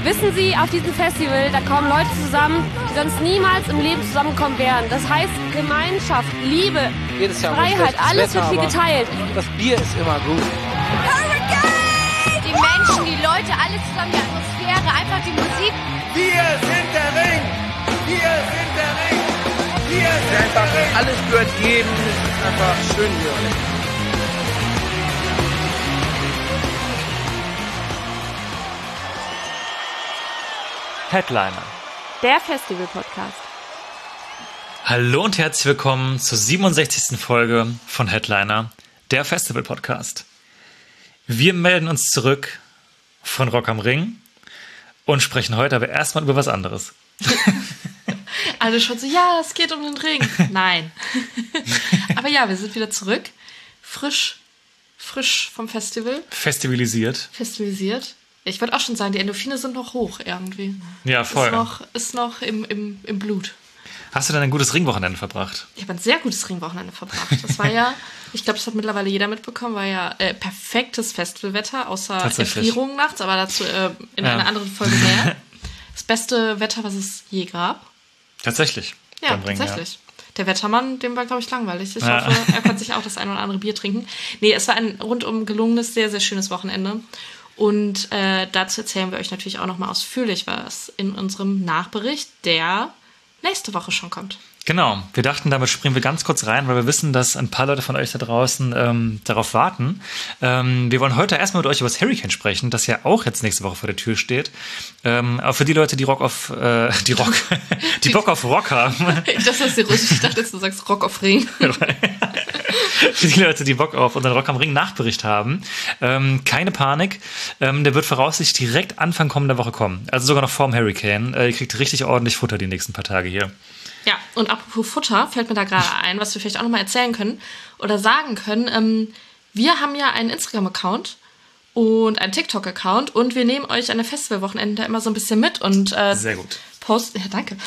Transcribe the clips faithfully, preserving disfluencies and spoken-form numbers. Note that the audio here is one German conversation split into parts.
Wissen Sie, auf diesem Festival, da kommen Leute zusammen, die sonst niemals im Leben zusammenkommen wären. Das heißt Gemeinschaft, Liebe, Jedes Jahr Freiheit, alles Wetter, wird hier geteilt. Das Bier ist immer gut. Die Menschen, die Leute, alles zusammen, die Atmosphäre, einfach die Musik. Wir sind der Ring! Wir sind der Ring! Wir sind Einfach der Ring! alles gehört jedem. Es ist einfach schön hier. Headliner. Der Festival-Podcast. Hallo und herzlich willkommen zur siebenundsechzigsten Folge von Headliner, der Festival-Podcast. Wir melden uns zurück von Rock am Ring und sprechen heute aber erstmal über was anderes. Alle schon so, ja, es geht um den Ring. Nein. Aber ja, wir sind wieder zurück. Frisch, frisch vom Festival. Festivalisiert. Festivalisiert. Ich wollte auch schon sagen, die Endorphine sind noch hoch irgendwie. Ja, voll. Ist noch, ist noch im, im, im Blut. Hast du denn ein gutes Ringwochenende verbracht? Ich habe ein sehr gutes Ringwochenende verbracht. Das war ja, ich glaube, das hat mittlerweile jeder mitbekommen, war ja äh, perfektes Festivalwetter, außer Erfrierungen nachts, aber dazu äh, in ja. einer anderen Folge mehr. Das beste Wetter, was es je gab. Tatsächlich. Ja, Ring, tatsächlich. Ja. Der Wettermann, dem war, glaube ich, langweilig. Ich ja. hoffe, er konnte sich auch das ein oder andere Bier trinken. Nee, es war ein rundum gelungenes, sehr, sehr schönes Wochenende. Und äh, dazu erzählen wir euch natürlich auch nochmal ausführlich was in unserem Nachbericht, der nächste Woche schon kommt. Genau, wir dachten, damit springen wir ganz kurz rein, weil wir wissen, dass ein paar Leute von euch da draußen ähm, darauf warten. Ähm, wir wollen heute erstmal mit euch über das Hurricane sprechen, das ja auch jetzt nächste Woche vor der Tür steht. Ähm, aber für die Leute, die Rock auf äh, die Rock, die Bock auf Rock haben. Das ist dir ruhig, ich dachte, du sagst Rock auf Ring. Für die Leute, die Bock auf unseren Rock am Ring Nachbericht haben, ähm, keine Panik. Ähm, der wird voraussichtlich direkt Anfang kommender Woche kommen. Also sogar noch vorm Hurricane. Äh, ihr kriegt richtig ordentlich Futter die nächsten paar Tage hier. Ja, und apropos Futter, fällt mir da gerade ein, was wir vielleicht auch nochmal erzählen können oder sagen können. Ähm, wir haben ja einen Instagram-Account und einen TikTok-Account und wir nehmen euch an der Festivalwochenende immer so ein bisschen mit und äh, sehr gut. Posten, ja, danke.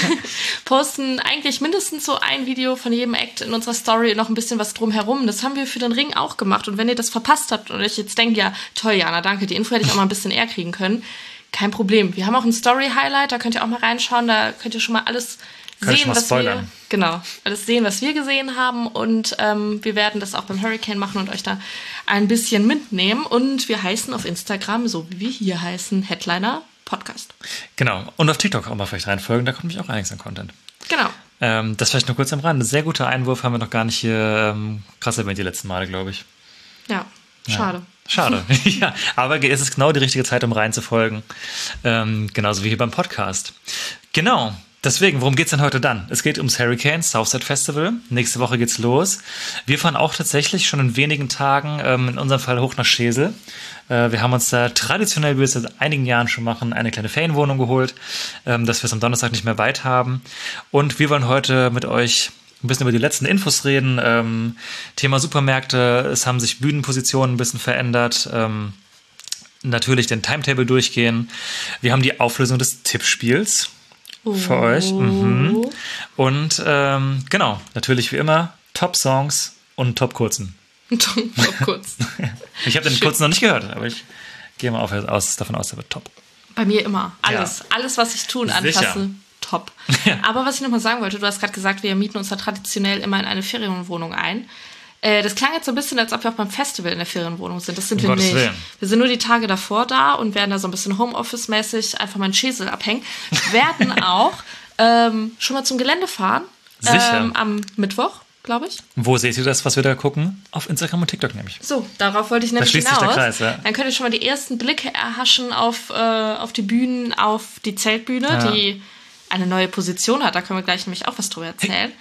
posten eigentlich mindestens so ein Video von jedem Act in unserer Story und noch ein bisschen was drumherum. Das haben wir für den Ring auch gemacht. Und wenn ihr das verpasst habt und euch jetzt denkt, ja, toll, Jana, danke, die Info hätte ich auch mal ein bisschen eher kriegen können. Kein Problem. Wir haben auch ein Story-Highlight, da könnt ihr auch mal reinschauen, da könnt ihr schon mal alles Kann sehen, mal was spoilern. wir, genau, alles sehen, was wir gesehen haben. Und ähm, wir werden das auch beim Hurricane machen und euch da ein bisschen mitnehmen. Und wir heißen auf Instagram, so wie wir hier heißen, Headliner Podcast. Genau. Und auf TikTok auch mal vielleicht reinfolgen, da kommt nämlich auch einiges an Content. Genau. Ähm, das vielleicht nur kurz am Rande. Sehr guter Einwurf, haben wir noch gar nicht hier ähm, krass erwähnt die letzten Male, glaube ich. Ja, schade. Ja. Schade. Ja, aber es ist genau die richtige Zeit, um reinzufolgen. Ähm, genauso wie hier beim Podcast. Genau. Deswegen, worum geht's denn heute dann? Es geht ums Hurricane Southside Festival. Nächste Woche geht's los. Wir fahren auch tatsächlich schon in wenigen Tagen, ähm, in unserem Fall hoch nach Schesel. Äh, wir haben uns da traditionell, wie wir es seit einigen Jahren schon machen, eine kleine Ferienwohnung geholt, ähm, dass wir es am Donnerstag nicht mehr weit haben. Und wir wollen heute mit euch ein bisschen über die letzten Infos reden. Ähm, Thema Supermärkte, es haben sich Bühnenpositionen ein bisschen verändert. Ähm, natürlich den Timetable durchgehen. Wir haben die Auflösung des Tippspiels für oh. euch. Mhm. Und ähm, genau, natürlich wie immer Top-Songs und Top-Kurzen. Top-Kurz. Ich habe den Kurzen noch nicht gehört, aber ich gehe mal auf, aus, davon aus, der wird top. Bei mir immer. Alles. Ja. Alles, was ich tun anfasse, Sicher. top. Ja. Aber was ich nochmal sagen wollte, du hast gerade gesagt, wir mieten uns da traditionell immer in eine Ferienwohnung ein. Äh, das klang jetzt so ein bisschen, als ob wir auch beim Festival in der Ferienwohnung sind. Das sind um wir Gottes nicht. Willen. Wir sind nur die Tage davor da und werden da so ein bisschen Homeoffice-mäßig einfach mal in Schesel abhängen. Wir werden auch ähm, schon mal zum Gelände fahren. Sicher. Ähm, am Mittwoch, glaube ich. Wo seht ihr das, was wir da gucken? Auf Instagram und TikTok nämlich. So, darauf wollte ich nämlich da hinaus. Sich der Kreis, ja. Dann könnt ihr schon mal die ersten Blicke erhaschen auf, äh, auf die Bühnen, auf die Zeltbühne, ja. die eine neue Position hat. Da können wir gleich nämlich auch was drüber erzählen.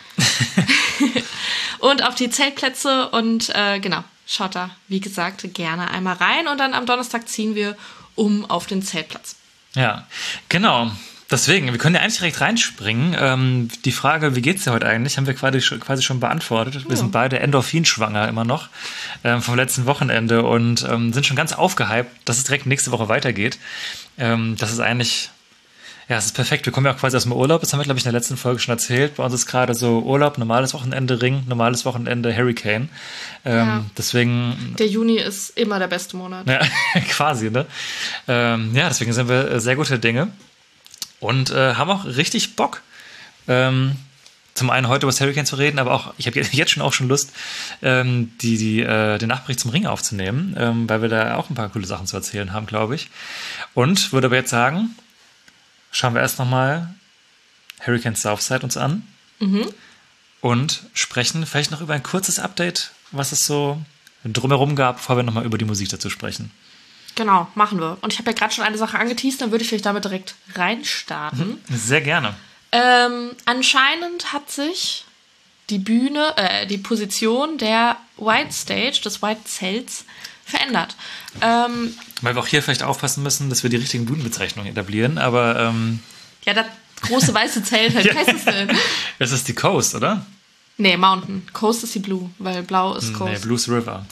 Hey. Und auf die Zeltplätze und äh, genau, schaut da, wie gesagt, gerne einmal rein. Und dann am Donnerstag ziehen wir um auf den Zeltplatz. Ja, genau. Deswegen, wir können ja eigentlich direkt reinspringen. Ähm, die Frage, wie geht's dir heute eigentlich, haben wir quasi, quasi schon beantwortet. Wir ja. sind beide endorphinschwanger immer noch ähm, vom letzten Wochenende und ähm, sind schon ganz aufgehypt, dass es direkt nächste Woche weitergeht. Ähm, das ist eigentlich, Ja, es ist perfekt. Wir kommen ja auch quasi aus dem Urlaub. Das haben wir, glaube ich, in der letzten Folge schon erzählt. Bei uns ist gerade so Urlaub, normales Wochenende Ring, normales Wochenende Hurricane. Ähm, ja. Deswegen. Der Juni ist immer der beste Monat. Ja, quasi, ne? Ähm, ja, deswegen sind wir sehr gute Dinge und äh, haben auch richtig Bock. Ähm, zum einen heute über das Hurricane zu reden, aber auch, ich habe jetzt schon auch schon Lust, ähm, die, die, äh, den Nachbericht zum Ring aufzunehmen, ähm, weil wir da auch ein paar coole Sachen zu erzählen haben, glaube ich. Und würde aber jetzt sagen, schauen wir erst nochmal Hurricane Southside uns an mhm. und sprechen vielleicht noch über ein kurzes Update, was es so drumherum gab, bevor wir nochmal über die Musik dazu sprechen. Genau, machen wir. Und ich habe ja gerade schon eine Sache angeteased, dann würde ich vielleicht damit direkt reinstarten. Sehr gerne. Ähm, anscheinend hat sich die Bühne, äh, die Position der White Stage, des White Zelts, verändert. Ähm, Weil wir auch hier vielleicht aufpassen müssen, dass wir die richtigen Bühnenbezeichnungen etablieren, aber ähm ja, das große weiße Zelt, halt, wie heißt es denn? Das ist die Coast, oder? Nee, Mountain. Coast ist die Blue, weil blau ist Coast. Nee, Blues River.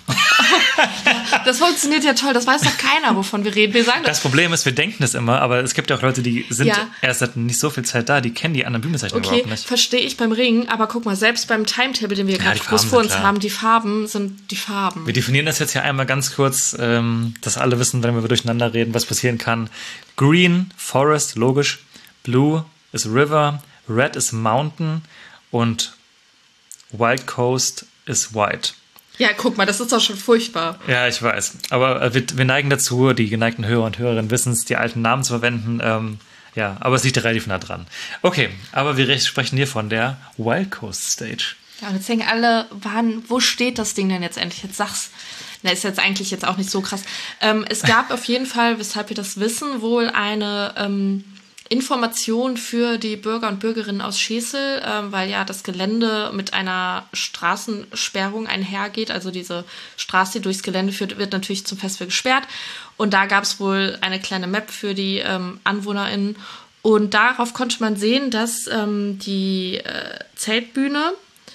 Das funktioniert ja toll, das weiß doch keiner, wovon wir reden. Wir sagen das. Das Problem ist, wir denken das immer, aber es gibt ja auch Leute, die sind ja. erst seit nicht so viel Zeit da, die kennen die anderen Bühnenbezeichnungen okay, überhaupt nicht. Verstehe ich beim Ringen, aber guck mal, selbst beim Timetable, den wir ja, gerade groß vor uns klar. haben, die Farben sind die Farben. Wir definieren das jetzt hier einmal ganz kurz, ähm, dass alle wissen, wenn wir durcheinander reden, was passieren kann. Green, Forest, logisch. Blue ist River, Red ist Mountain und Wild Coast ist White. Ja, guck mal, das ist doch schon furchtbar. Ja, ich weiß. Aber wir, wir neigen dazu, die geneigten Hörer und Hörerinnen wissen es, die alten Namen zu verwenden. Ähm, ja, aber es liegt relativ nah dran. Okay, aber wir sprechen hier von der Wild Coast Stage. Ja, und jetzt denken alle, wann, wo steht das Ding denn jetzt endlich? Jetzt sag's. Na, ist jetzt eigentlich jetzt auch nicht so krass. Ähm, es gab auf jeden Fall, weshalb wir das wissen, wohl eine ähm, Information für die Bürger und Bürgerinnen aus Schesel, äh, weil ja das Gelände mit einer Straßensperrung einhergeht. Also diese Straße, die durchs Gelände führt, wird natürlich zum Festival gesperrt. Und da gab es wohl eine kleine Map für die ähm, AnwohnerInnen. Und darauf konnte man sehen, dass ähm, die äh, Zeltbühne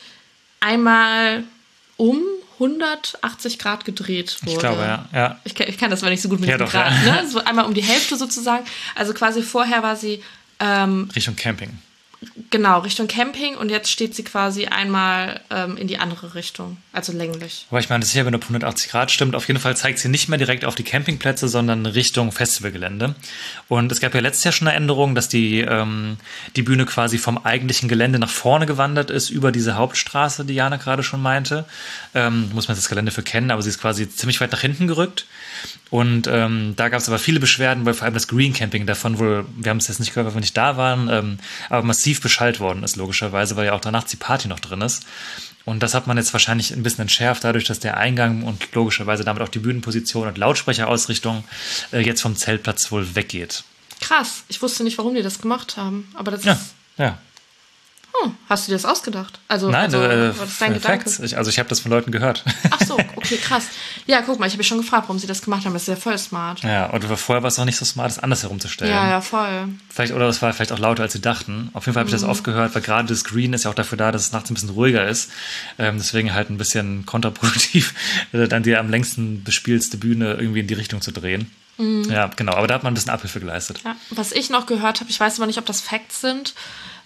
einmal um hundertachtzig Grad gedreht wurde. Ich glaube, ja. ja. Ich, ich kann das aber nicht so gut mit ja, dem doch, Grad. Ja. Ne? So einmal um die Hälfte sozusagen. Also quasi vorher war sie ähm, Richtung Camping. Genau, Richtung Camping und jetzt steht sie quasi einmal ähm, in die andere Richtung, also länglich. Aber ich meine, das ist ja, wenn du hundertachtzig Grad stimmt, auf jeden Fall zeigt sie nicht mehr direkt auf die Campingplätze, sondern Richtung Festivalgelände. Und es gab ja letztes Jahr schon eine Änderung, dass die, ähm, die Bühne quasi vom eigentlichen Gelände nach vorne gewandert ist, über diese Hauptstraße, die Jana gerade schon meinte. Ähm, muss man das Gelände für kennen, aber sie ist quasi ziemlich weit nach hinten gerückt. Und ähm, da gab es aber viele Beschwerden, weil vor allem das Green Camping davon wohl, wir haben es jetzt nicht gehört, weil wir nicht da waren, ähm, aber massiv beschallt worden ist, logischerweise, weil ja auch danach die Party noch drin ist. Und das hat man jetzt wahrscheinlich ein bisschen entschärft, dadurch, dass der Eingang und logischerweise damit auch die Bühnenposition und Lautsprecherausrichtung äh, jetzt vom Zeltplatz wohl weggeht. Krass, ich wusste nicht, warum die das gemacht haben, aber das ja, ist... Ja, Hm, hast du dir das ausgedacht? Also, Nein, also, äh, war das dein Gedanke? Ich, also ich habe das von Leuten gehört. Ach so, okay, krass. Ja, guck mal, ich habe mich schon gefragt, warum sie das gemacht haben. Das ist ja voll smart. Ja, und vorher war es auch nicht so smart, das anders herumzustellen. Ja, ja, voll. Vielleicht, oder das war vielleicht auch lauter, als sie dachten. Auf jeden Fall habe ich mhm. das oft gehört, weil gerade das Green ist ja auch dafür da, dass es nachts ein bisschen ruhiger ist. Ähm, deswegen halt ein bisschen kontraproduktiv, dann die am längsten bespielste Bühne irgendwie in die Richtung zu drehen. Mhm. Ja, genau, aber da hat man ein bisschen Abhilfe geleistet. Ja, was ich noch gehört habe, ich weiß aber nicht, ob das Facts sind,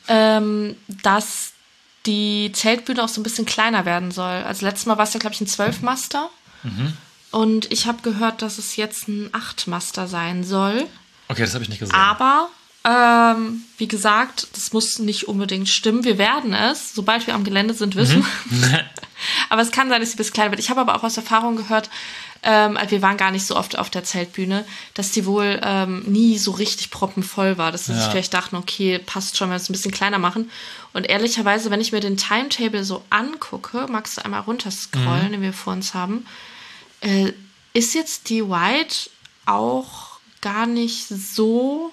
ähm, dass die Zeltbühne auch so ein bisschen kleiner werden soll. Also letztes Mal war es ja, glaube ich, ein zwölf-Master. Mhm. Und ich habe gehört, dass es jetzt ein acht-Master sein soll. Okay, das habe ich nicht gesehen. Aber, ähm, wie gesagt, das muss nicht unbedingt stimmen. Wir werden es, sobald wir am Gelände sind, wissen. Mhm. Aber es kann sein, dass sie ein bisschen kleiner wird. Ich habe aber auch aus Erfahrung gehört, ähm, wir waren gar nicht so oft auf der Zeltbühne, dass die wohl ähm, nie so richtig proppenvoll war. Dass sie ja. sich vielleicht dachten, okay, passt schon, wenn wir es ein bisschen kleiner machen. Und ehrlicherweise, wenn ich mir den Timetable so angucke, magst du einmal runterscrollen, mhm. den wir vor uns haben, äh, ist jetzt die White auch gar nicht so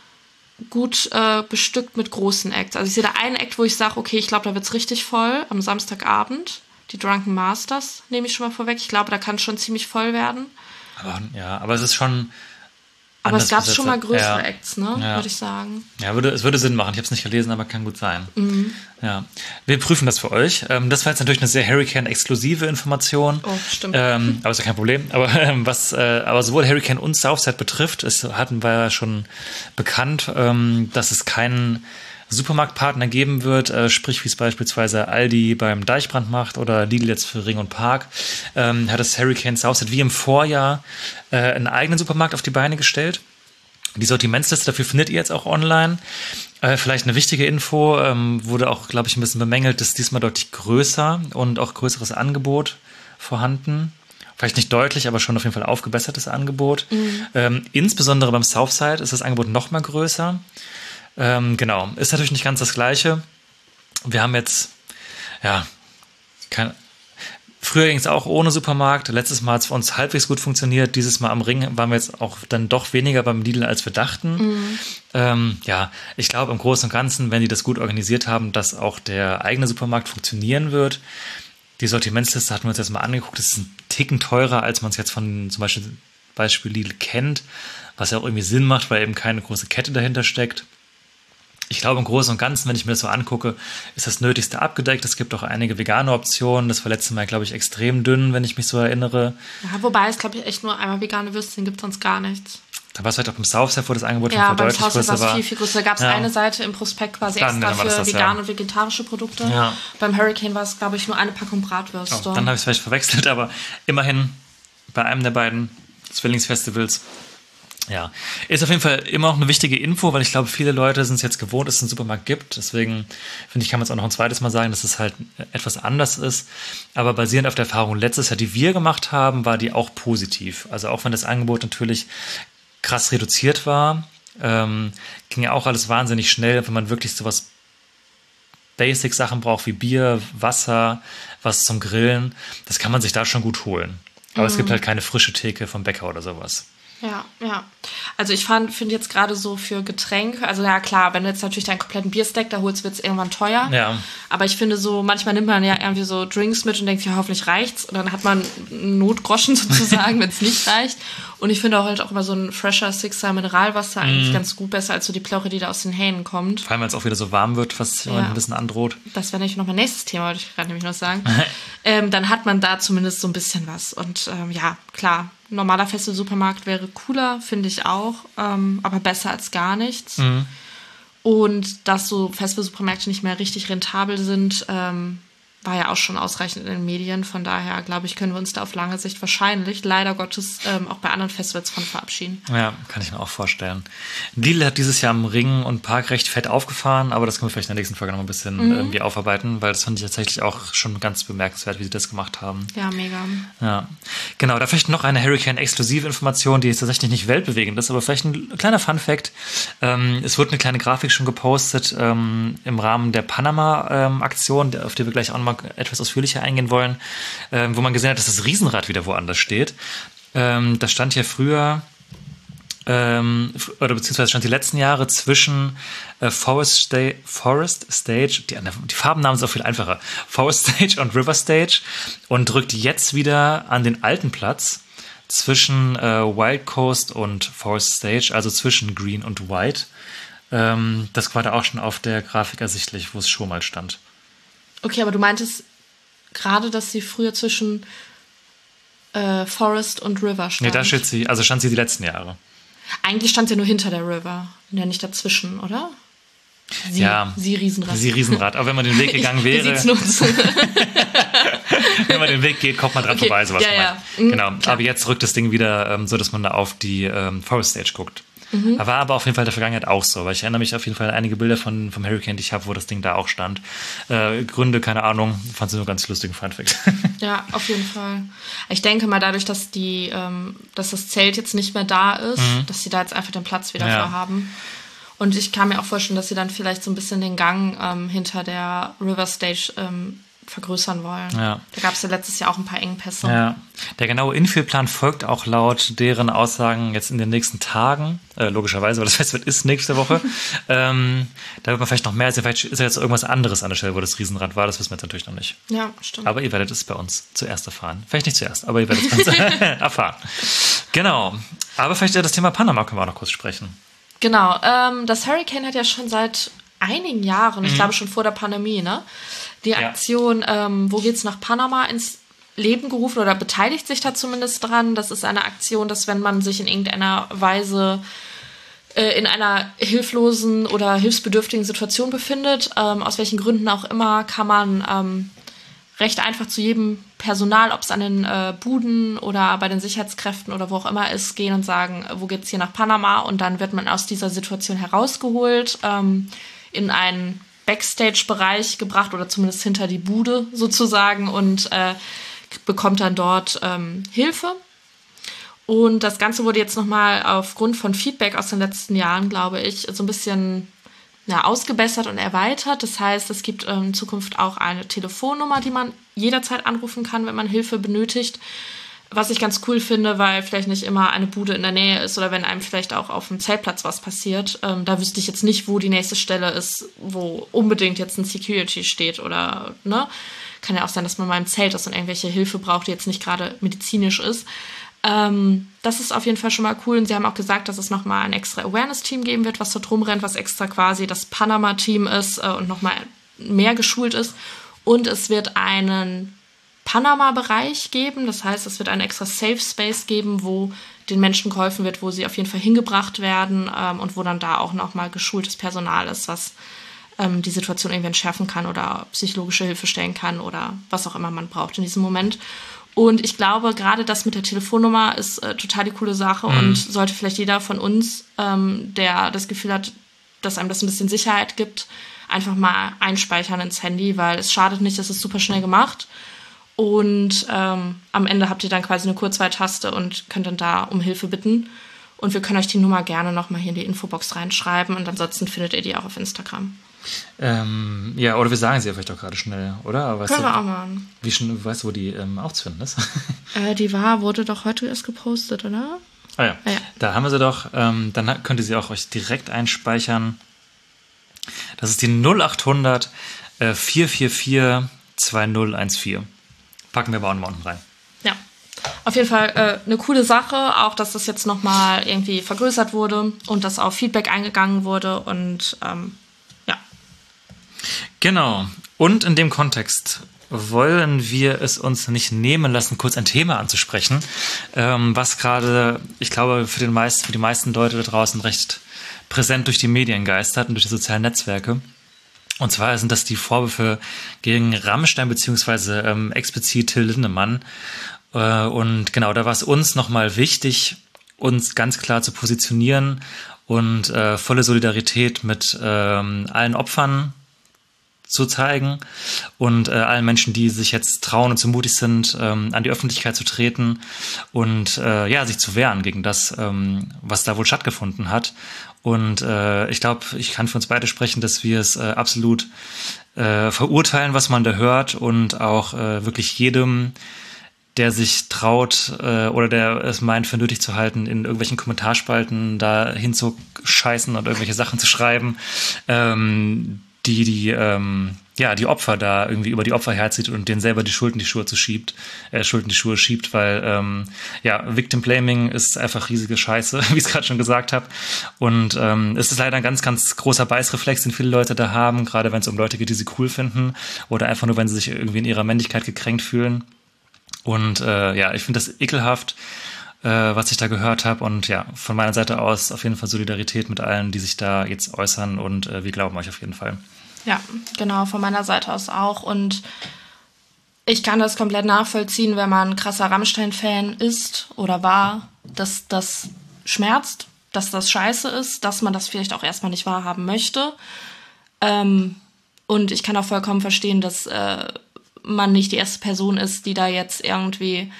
gut äh, bestückt mit großen Acts. Also ich sehe da einen Act, wo ich sage, okay, ich glaube, da wird es richtig voll am Samstagabend. Die Drunken Masters nehme ich schon mal vorweg. Ich glaube, da kann es schon ziemlich voll werden. Aber, ja, aber es ist schon Aber es gab schon mal größere ja. Acts, ne? Ja. Würde ich sagen. Ja, würde, es würde Sinn machen. Ich habe es nicht gelesen, aber kann gut sein. Mhm. Ja. Wir prüfen das für euch. Ähm, das war jetzt natürlich eine sehr Hurricane-exklusive Information. Oh, stimmt. Ähm, aber ist ja kein Problem. Aber ähm, was äh, aber sowohl Hurricane und Southside betrifft, es hatten wir ja schon bekannt, ähm, dass es keinen Supermarktpartner geben wird, äh, sprich wie es beispielsweise Aldi beim Deichbrand macht oder Lidl jetzt für Ring und Park, ähm, hat das Hurricane Southside wie im Vorjahr äh, einen eigenen Supermarkt auf die Beine gestellt. Die Sortimentsliste dafür findet ihr jetzt auch online. Äh, vielleicht eine wichtige Info, ähm, wurde auch, glaube ich, ein bisschen bemängelt, ist diesmal deutlich größer und auch größeres Angebot vorhanden. Vielleicht nicht deutlich, aber schon auf jeden Fall aufgebessertes Angebot. Mhm. Ähm, insbesondere beim Southside ist das Angebot noch mal größer. Ähm, genau, ist natürlich nicht ganz das Gleiche. Wir haben jetzt, ja, kein, früher ging es auch ohne Supermarkt. Letztes Mal hat es für uns halbwegs gut funktioniert. Dieses Mal am Ring waren wir jetzt auch dann doch weniger beim Lidl, als wir dachten. Mhm. Ähm, ja, ich glaube im Großen und Ganzen, wenn die das gut organisiert haben, dass auch der eigene Supermarkt funktionieren wird. Die Sortimentsliste hatten wir uns jetzt mal angeguckt. Das ist ein Ticken teurer, als man es jetzt von zum Beispiel, Beispiel Lidl kennt, was ja auch irgendwie Sinn macht, weil eben keine große Kette dahinter steckt. Ich glaube, im Großen und Ganzen, wenn ich mir das so angucke, ist das Nötigste abgedeckt. Es gibt auch einige vegane Optionen. Das war letztes Mal, glaube ich, extrem dünn, wenn ich mich so erinnere. Ja, wobei es, glaube ich, echt nur einmal vegane Würstchen gibt, sonst gar nichts. Da war es halt auch beim Southside, wo das Angebot ja, schon deutlich größer war. Ja, beim Southside war es viel, viel größer. Da gab es ja. eine Seite im Prospekt quasi dann, extra dann für das, vegane ja. und vegetarische Produkte. Ja. Beim Hurricane war es, glaube ich, nur eine Packung Bratwürste. Oh, dann habe ich es vielleicht verwechselt, aber immerhin bei einem der beiden Zwillingsfestivals. Ja, ist auf jeden Fall immer noch eine wichtige Info, weil ich glaube, viele Leute sind es jetzt gewohnt, dass es einen Supermarkt gibt. Deswegen finde ich, kann man es auch noch ein zweites Mal sagen, dass es halt etwas anders ist. Aber basierend auf der Erfahrung letztes Jahr, die wir gemacht haben, war die auch positiv. Also auch wenn das Angebot natürlich krass reduziert war, ähm, ging ja auch alles wahnsinnig schnell, wenn man wirklich sowas Basic-Sachen braucht wie Bier, Wasser, was zum Grillen. Das kann man sich da schon gut holen. Aber mhm. es gibt halt keine frische Theke vom Bäcker oder sowas. Ja, ja. Also ich finde jetzt gerade so für Getränke, also ja klar, wenn du jetzt natürlich deinen kompletten Bierstack da holst, wird es irgendwann teuer. Ja. Aber ich finde so, manchmal nimmt man ja irgendwie so Drinks mit und denkt, ja, hoffentlich reicht's. Und dann hat man Notgroschen sozusagen, wenn es nicht reicht. Und ich finde auch halt auch immer so ein fresher Sixer Mineralwasser eigentlich mm. ganz gut, besser als so die Plörre, die da aus den Hähnen kommt. Vor allem, wenn es auch wieder so warm wird, was ja. ein bisschen androht. Das wäre nämlich noch mein nächstes Thema, wollte ich gerade nämlich noch sagen. ähm, dann hat man da zumindest so ein bisschen was. Und ähm, ja, klar, normaler Festival-Supermarkt wäre cooler, finde ich auch, ähm, aber besser als gar nichts. Mhm. Und dass so Festival-Supermärkte nicht mehr richtig rentabel sind, ähm, war ja auch schon ausreichend in den Medien. Von daher, glaube ich, können wir uns da auf lange Sicht wahrscheinlich, leider Gottes, ähm, auch bei anderen Festivals von verabschieden. Ja, kann ich mir auch vorstellen. Lidl hat dieses Jahr im Ring und Park recht fett aufgefahren, aber das können wir vielleicht in der nächsten Folge noch ein bisschen mhm. irgendwie aufarbeiten, weil das fand ich tatsächlich auch schon ganz bemerkenswert, wie sie das gemacht haben. Ja, mega. Ja, genau. Da vielleicht noch eine Hurricane-exklusive Information, die jetzt tatsächlich nicht weltbewegend ist, aber vielleicht ein kleiner Fun-Fact. Ähm, es wurde eine kleine Grafik schon gepostet ähm, im Rahmen der Panama-Aktion, ähm, auf die wir gleich auch noch mal etwas ausführlicher eingehen wollen, ähm, wo man gesehen hat, dass das Riesenrad wieder woanders steht. Ähm, das stand ja früher, ähm, oder beziehungsweise stand die letzten Jahre zwischen äh, Forest, Sta- Forest Stage, die, die Farbennamen sind auch viel einfacher, Forest Stage und River Stage und rückt jetzt wieder an den alten Platz zwischen äh, Wild Coast und Forest Stage, also zwischen Green und White. Ähm, das war da auch schon auf der Grafik ersichtlich, wo es schon mal stand. Okay, aber du meintest gerade, dass sie früher zwischen äh, Forest und River stand. Nee, da steht sie, also stand sie die letzten Jahre. Eigentlich stand sie nur hinter der River, ja nicht dazwischen, oder? Sie, ja, sie Riesenrad. Sie Riesenrad, aber wenn man den Weg gegangen wäre... Ich, wenn man den Weg geht, kommt man dran okay. vorbei, sowas. Ja, ja. Mhm, genau, klar. Aber jetzt rückt das Ding wieder ähm, so, dass man da auf die ähm, Forest Stage guckt. Mhm. War aber auf jeden Fall in der Vergangenheit auch so, weil ich erinnere mich auf jeden Fall an einige Bilder von, vom Hurricane, die ich habe, wo das Ding da auch stand. Äh, Gründe, keine Ahnung, fand es nur ganz lustigen Funfact. Ja, auf jeden Fall. Ich denke mal, dadurch, dass die, ähm, dass das Zelt jetzt nicht mehr da ist, mhm. dass sie da jetzt einfach den Platz wieder ja. für haben. Und ich kann mir auch vorstellen, dass sie dann vielleicht so ein bisschen den Gang ähm, hinter der River Stage ähm, vergrößern wollen. Ja. Da gab es ja letztes Jahr auch ein paar Engpässe. Ja. Der genaue Infill-Plan folgt auch laut deren Aussagen jetzt in den nächsten Tagen, äh, logischerweise, weil das Festival ist nächste Woche. ähm, da wird man vielleicht noch mehr sehen. Vielleicht ist ja jetzt irgendwas anderes an der Stelle, wo das Riesenrad war. Das wissen wir jetzt natürlich noch nicht. Ja, stimmt. Aber ihr werdet es bei uns zuerst erfahren. Vielleicht nicht zuerst, aber ihr werdet es bei uns erfahren. Genau. Aber vielleicht das Thema Panama können wir auch noch kurz sprechen. Genau. Ähm, das Hurricane hat ja schon seit einigen Jahren, ich mhm. glaube schon vor der Pandemie, ne, die Aktion, ja. ähm, wo geht's nach Panama, ins Leben gerufen oder beteiligt sich da zumindest dran. Das ist eine Aktion, dass wenn man sich in irgendeiner Weise äh, in einer hilflosen oder hilfsbedürftigen Situation befindet, ähm, aus welchen Gründen auch immer, kann man ähm, recht einfach zu jedem Personal, ob es an den äh, Buden oder bei den Sicherheitskräften oder wo auch immer ist, gehen und sagen, wo geht's hier nach Panama? Und dann wird man aus dieser Situation herausgeholt, ähm, in einen Backstage-Bereich gebracht oder zumindest hinter die Bude sozusagen und äh, bekommt dann dort ähm, Hilfe. Und das Ganze wurde jetzt nochmal aufgrund von Feedback aus den letzten Jahren, glaube ich, so ein bisschen ja, ausgebessert und erweitert. Das heißt, es gibt ähm, in Zukunft auch eine Telefonnummer, die man jederzeit anrufen kann, wenn man Hilfe benötigt. Was ich ganz cool finde, weil vielleicht nicht immer eine Bude in der Nähe ist oder wenn einem vielleicht auch auf dem Zeltplatz was passiert. Ähm, da wüsste ich jetzt nicht, wo die nächste Stelle ist, wo unbedingt jetzt ein Security steht oder, ne? Kann ja auch sein, dass man mal im Zelt ist und irgendwelche Hilfe braucht, die jetzt nicht gerade medizinisch ist. Ähm, das ist auf jeden Fall schon mal cool. Und sie haben auch gesagt, dass es nochmal ein extra Awareness-Team geben wird, was dort rumrennt, was extra quasi das Panama-Team ist äh, und nochmal mehr geschult ist. Und es wird einen Panama-Bereich geben. Das heißt, es wird einen extra Safe Space geben, wo den Menschen geholfen wird, wo sie auf jeden Fall hingebracht werden ähm, und wo dann da auch nochmal geschultes Personal ist, was ähm, die Situation irgendwie entschärfen kann oder psychologische Hilfe stellen kann oder was auch immer man braucht in diesem Moment. Und ich glaube, gerade das mit der Telefonnummer ist äh, total die coole Sache mhm. und sollte vielleicht jeder von uns, ähm, der das Gefühl hat, dass einem das ein bisschen Sicherheit gibt, einfach mal einspeichern ins Handy, weil es schadet nicht, es ist super schnell gemacht. Und ähm, am Ende habt ihr dann quasi eine Kurzwahltaste und könnt dann da um Hilfe bitten. Und wir können euch die Nummer gerne nochmal hier in die Infobox reinschreiben und ansonsten findet ihr die auch auf Instagram. Ähm, ja, oder wir sagen sie ja vielleicht auch gerade schnell, oder? Weißt Können du, wir auch machen. Wie schnell, weißt du, wo die ähm, aufzufinden ist? äh, die war, wurde doch heute erst gepostet, oder? Ah ja, ah, ja. Da haben wir sie doch. Ähm, dann könnt ihr sie auch euch direkt einspeichern. Das ist die null acht hundert äh, vier vier vier zwei null eins vier. Packen wir aber auch noch unten rein. Ja, auf jeden Fall äh, eine coole Sache, auch dass das jetzt nochmal irgendwie vergrößert wurde und dass auf Feedback eingegangen wurde und ähm, ja. Genau. Und in dem Kontext wollen wir es uns nicht nehmen lassen, kurz ein Thema anzusprechen, ähm, was gerade, ich glaube, für, den meisten, für die meisten Leute da draußen recht präsent durch die Medien geistert und durch die sozialen Netzwerke. Und zwar sind das die Vorwürfe gegen Rammstein beziehungsweise ähm, explizit Till Lindemann. Äh, und genau, da war es uns nochmal wichtig, uns ganz klar zu positionieren und äh, volle Solidarität mit ähm, allen Opfern zu zeigen und äh, allen Menschen, die sich jetzt trauen und so mutig sind, ähm, an die Öffentlichkeit zu treten und äh, ja, sich zu wehren gegen das, ähm, was da wohl stattgefunden hat. Und äh, ich glaube, ich kann für uns beide sprechen, dass wir es äh, absolut äh, verurteilen, was man da hört und auch äh, wirklich jedem, der sich traut äh, oder der es meint für nötig zu halten, in irgendwelchen Kommentarspalten da hinzuscheißen und irgendwelche Sachen zu schreiben, ähm, die die ähm, ja die Opfer da irgendwie über die Opfer herzieht und denen selber die Schuld in die Schuhe zu schiebt, äh, Schuld in die Schuhe schiebt, weil ähm, ja Victim Blaming ist einfach riesige Scheiße, wie ich es gerade schon gesagt habe. Und ähm, es ist leider ein ganz, ganz großer Beißreflex, den viele Leute da haben, gerade wenn es um Leute geht, die sie cool finden oder einfach nur, wenn sie sich irgendwie in ihrer Männlichkeit gekränkt fühlen. Und äh, ja, ich finde das ekelhaft, äh, was ich da gehört habe. Und ja, von meiner Seite aus auf jeden Fall Solidarität mit allen, die sich da jetzt äußern und äh, wir glauben euch auf jeden Fall. Ja, genau, von meiner Seite aus auch. Und ich kann das komplett nachvollziehen, wenn man ein krasser Rammstein-Fan ist oder war, dass das schmerzt, dass das scheiße ist, dass man das vielleicht auch erstmal nicht wahrhaben möchte. Ähm, und ich kann auch vollkommen verstehen, dass äh, man nicht die erste Person ist, die da jetzt irgendwie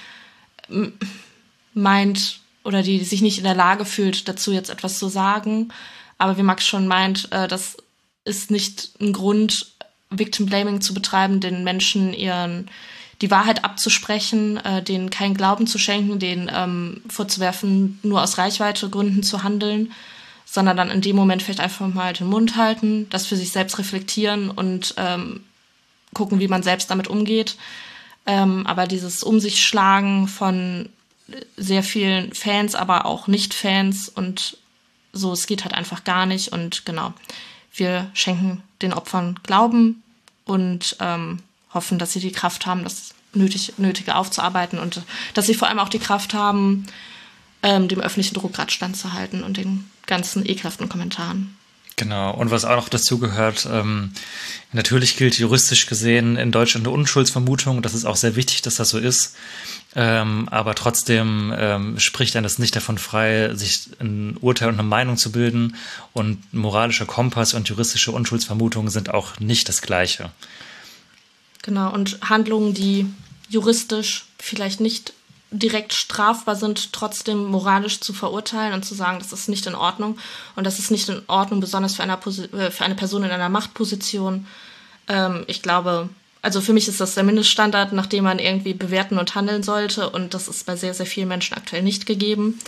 meint oder die sich nicht in der Lage fühlt, dazu jetzt etwas zu sagen. Aber wie Max schon meint, äh, das ist nicht ein Grund, Victim Blaming zu betreiben, den Menschen ihren die Wahrheit abzusprechen, äh, denen keinen Glauben zu schenken, denen ähm, vorzuwerfen, nur aus Reichweitegründen zu handeln, sondern dann in dem Moment vielleicht einfach mal den Mund halten, das für sich selbst reflektieren und ähm, gucken, wie man selbst damit umgeht. Ähm, aber dieses Um sich schlagen von sehr vielen Fans, aber auch Nicht-Fans und so, es geht halt einfach gar nicht. Und genau, wir schenken den Opfern Glauben und ähm, hoffen, dass sie die Kraft haben, das nötig, Nötige aufzuarbeiten und dass sie vor allem auch die Kraft haben, ähm, dem öffentlichen Druck gerade standzuhalten und den ganzen ekelhaften Kommentaren. Genau, und was auch noch dazu gehört, ähm, natürlich gilt juristisch gesehen in Deutschland eine Unschuldsvermutung, das ist auch sehr wichtig, dass das so ist, ähm, aber trotzdem ähm, spricht einem das nicht davon frei, sich ein Urteil und eine Meinung zu bilden, und moralischer Kompass und juristische Unschuldsvermutungen sind auch nicht das Gleiche. Genau, und Handlungen, die juristisch vielleicht nicht direkt strafbar sind, trotzdem moralisch zu verurteilen und zu sagen, das ist nicht in Ordnung. Und das ist nicht in Ordnung, besonders für eine, Posi- für eine Person in einer Machtposition. Ähm, ich glaube, also für mich ist das der Mindeststandard, nach dem man irgendwie bewerten und handeln sollte. Und das ist bei sehr, sehr vielen Menschen aktuell nicht gegeben.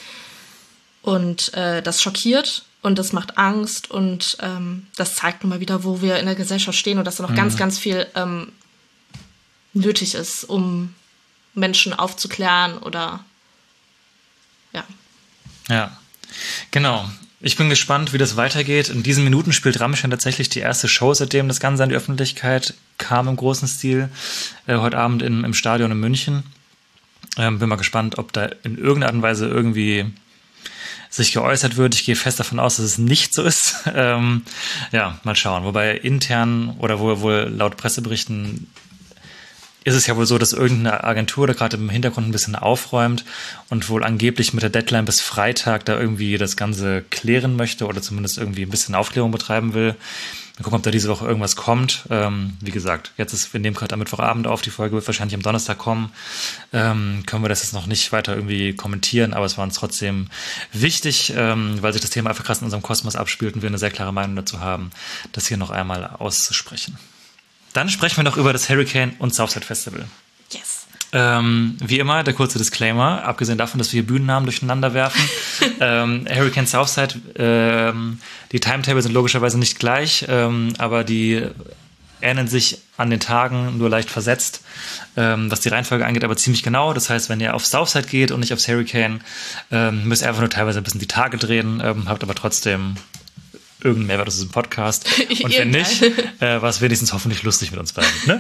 Und äh, das schockiert und das macht Angst. Und ähm, das zeigt nun mal wieder, wo wir in der Gesellschaft stehen und dass da noch mhm. ganz, ganz viel ähm, nötig ist, um Menschen aufzuklären oder ja. Ja, genau. Ich bin gespannt, wie das weitergeht. In diesen Minuten spielt Rammstein tatsächlich die erste Show, seitdem das Ganze an die Öffentlichkeit kam im großen Stil. Äh, heute Abend in, im Stadion in München. Ähm, bin mal gespannt, ob da in irgendeiner Art und Weise irgendwie sich geäußert wird. Ich gehe fest davon aus, dass es nicht so ist. ähm, ja, mal schauen. Wobei intern oder wohl, wohl laut Presseberichten ist es ja wohl so, dass irgendeine Agentur da gerade im Hintergrund ein bisschen aufräumt und wohl angeblich mit der Deadline bis Freitag da irgendwie das Ganze klären möchte oder zumindest irgendwie ein bisschen Aufklärung betreiben will. Wir gucken, ob da diese Woche irgendwas kommt. Ähm, wie gesagt, jetzt ist, wir nehmen gerade am Mittwochabend auf, die Folge wird wahrscheinlich am Donnerstag kommen. Ähm, können wir das jetzt noch nicht weiter irgendwie kommentieren, aber es war uns trotzdem wichtig, ähm, weil sich das Thema einfach krass in unserem Kosmos abspielt und wir eine sehr klare Meinung dazu haben, das hier noch einmal auszusprechen. Dann sprechen wir noch über das Hurricane und Southside Festival. Yes. Ähm, wie immer, der kurze Disclaimer, abgesehen davon, dass wir hier Bühnennamen durcheinander werfen. ähm, Hurricane Southside, ähm, die Timetable sind logischerweise nicht gleich, ähm, aber die ähneln sich an den Tagen, nur leicht versetzt, ähm, was die Reihenfolge angeht, aber ziemlich genau. Das heißt, wenn ihr auf Southside geht und nicht aufs Hurricane, ähm, müsst ihr einfach nur teilweise ein bisschen die Tage drehen, ähm, habt aber trotzdem irgendein Mehrwert aus diesem Podcast. Und wenn nicht, äh, war es wenigstens hoffentlich lustig mit uns beiden. Ne?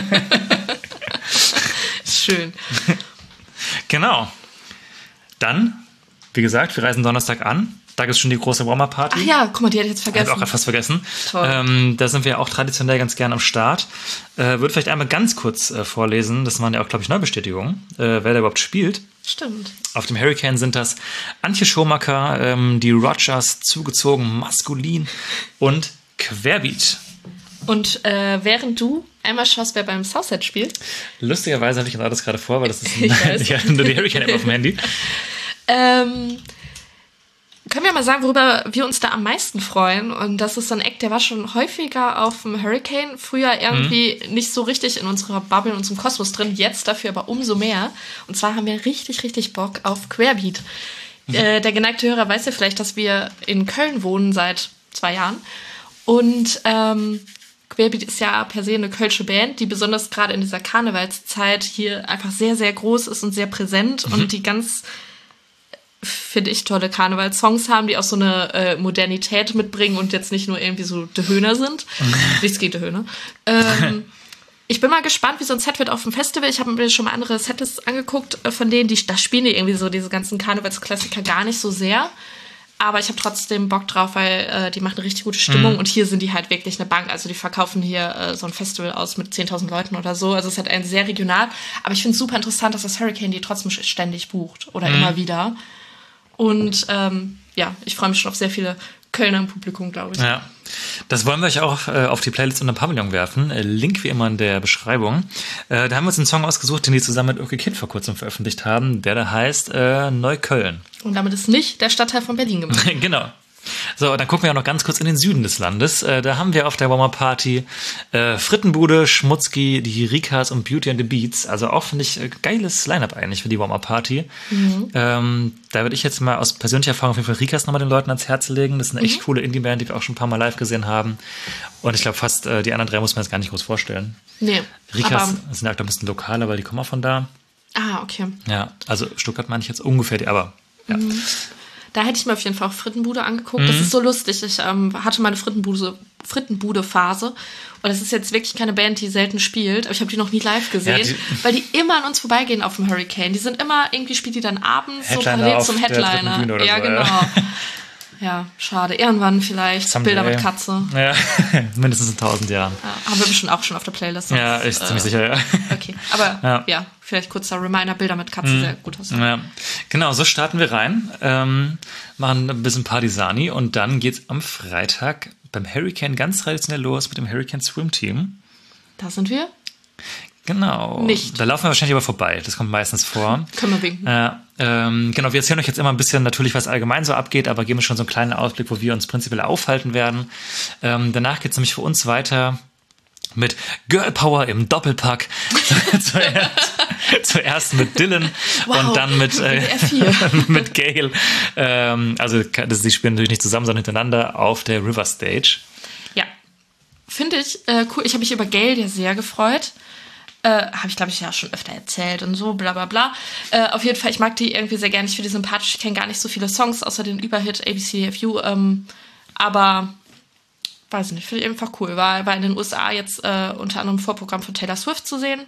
Schön. Genau. Dann, wie gesagt, wir reisen Donnerstag an. Da gibt es schon die große Warm-Up-Party. Ach ja, guck mal, die hätte ich jetzt vergessen. Habe ich auch gerade fast vergessen. Toll. Ähm, da sind wir auch traditionell ganz gern am Start. Äh, würde vielleicht einmal ganz kurz äh, vorlesen. Das waren ja auch, glaube ich, Neubestätigungen, äh, wer da überhaupt spielt. Stimmt. Auf dem Hurricane sind das Antje Schomacker, ähm, die Rogers, zugezogen, maskulin und Querbeat. Und äh, während du einmal schaust, wer beim Southside spielt. Lustigerweise habe ich genau das gerade vor, weil das ist ein, ja, nur die Hurricane-App auf dem Handy. Ähm, können wir mal sagen, worüber wir uns da am meisten freuen? Und das ist so ein Act, der war schon häufiger auf dem Hurricane. Früher irgendwie mhm. nicht so richtig in unserer Bubble, in unserem Kosmos drin. Jetzt dafür aber umso mehr. Und zwar haben wir richtig, richtig Bock auf Querbeat. Mhm. Äh, der geneigte Hörer weiß ja vielleicht, dass wir in Köln wohnen seit zwei Jahren. Und ähm, Querbeat ist ja per se eine kölsche Band, die besonders gerade in dieser Karnevalszeit hier einfach sehr, sehr groß ist und sehr präsent mhm. und die ganz, finde ich, tolle Karnevalssongs haben, die auch so eine äh, Modernität mitbringen und jetzt nicht nur irgendwie so De Höhner sind. Mhm. Nichts gegen De Höhner. Ähm, ich bin mal gespannt, wie so ein Set wird auf dem Festival. Ich habe mir schon mal andere Sets angeguckt von denen, die, da spielen die irgendwie so diese ganzen Karnevalsklassiker gar nicht so sehr. Aber ich habe trotzdem Bock drauf, weil äh, die machen eine richtig gute Stimmung. Mhm. Und hier sind die halt wirklich eine Bank. Also die verkaufen hier äh, so ein Festival aus mit zehntausend Leuten oder so. Also es ist halt ein sehr regional. Aber ich finde es super interessant, dass das Hurricane die trotzdem ständig bucht. Oder mhm. immer wieder. Und ähm, ja, ich freue mich schon auf sehr viele Kölner im Publikum, glaube ich. Ja, das wollen wir euch auch äh, auf die Playlist unter Pavillon werfen. Äh, Link wie immer in der Beschreibung. Äh, da haben wir uns einen Song ausgesucht, den die zusammen mit Okay Kid vor kurzem veröffentlicht haben, der da heißt äh, Neukölln. Und damit ist nicht der Stadtteil von Berlin gemeint. Genau. So, dann gucken wir auch noch ganz kurz in den Süden des Landes. Äh, da haben wir auf der Warmer-Party äh, Frittenbude, Schmutzki, die Rikas und Beauty and the Beats. Also auch, finde ich, äh, geiles Line-Up eigentlich für die Warmer-Party. Mhm. Ähm, da würde ich jetzt mal aus persönlicher Erfahrung auf jeden Fall Rikas nochmal den Leuten ans Herz legen. Das ist eine echt mhm. coole Indie-Band, die wir auch schon ein paar Mal live gesehen haben. Und ich glaube fast, äh, die anderen drei muss man jetzt gar nicht groß vorstellen. Nee. Rikas sind ja auch ein bisschen lokaler, weil die kommen auch von da. Ah, okay. Ja, also Stuttgart meine ich jetzt ungefähr, die, aber ja. Mhm. Da hätte ich mir auf jeden Fall auch Frittenbude angeguckt. Mhm. Das ist so lustig. Ich ähm, hatte meine Frittenbude, Frittenbude-Phase. Und das ist jetzt wirklich keine Band, die selten spielt. Aber ich habe die noch nie live gesehen, ja, die, weil die immer an uns vorbeigehen auf dem Hurricane. Die sind immer, irgendwie spielt die dann abends Headliner so parallel zum Headliner. Oder ja, so, genau. Ja. Ja, schade. Irgendwann vielleicht Someday. Bilder mit Katze. Ja, mindestens in tausend Jahren. Ja, haben wir bestimmt auch schon auf der Playlist. Ja, ist äh, ziemlich sicher, ja. Okay, aber ja, ja vielleicht kurzer Reminder, Bilder mit Katze, mhm. sehr gut aus. Ja. Genau, so starten wir rein, ähm, machen ein bisschen Partisani und dann geht's am Freitag beim Hurricane ganz traditionell los mit dem Hurricane Swim Team. Da sind wir. Genau. Nicht. Da laufen wir wahrscheinlich aber vorbei. Das kommt meistens vor. Können wir winken. Äh, ähm, genau, wir erzählen euch jetzt immer ein bisschen natürlich, was allgemein so abgeht, aber geben schon so einen kleinen Ausblick, wo wir uns prinzipiell aufhalten werden. Ähm, danach geht es nämlich für uns weiter mit Girl Power im Doppelpack. zuerst, zuerst mit Dylan wow. und dann mit, äh, mit Gail. Ähm, also das, die spielen natürlich nicht zusammen, sondern hintereinander auf der River Stage. Ja, finde ich äh, cool. Ich habe mich über Gail ja sehr gefreut. Äh, habe ich, glaube ich, ja schon öfter erzählt und so, bla bla bla. Äh, auf jeden Fall, ich mag die irgendwie sehr gerne. Ich finde die sympathisch. Ich kenne gar nicht so viele Songs, außer den Überhit A B C D F U. Ähm, aber, weiß ich nicht, finde ich einfach cool. War, war in den U S A jetzt äh, unter anderem im Vorprogramm von Taylor Swift zu sehen.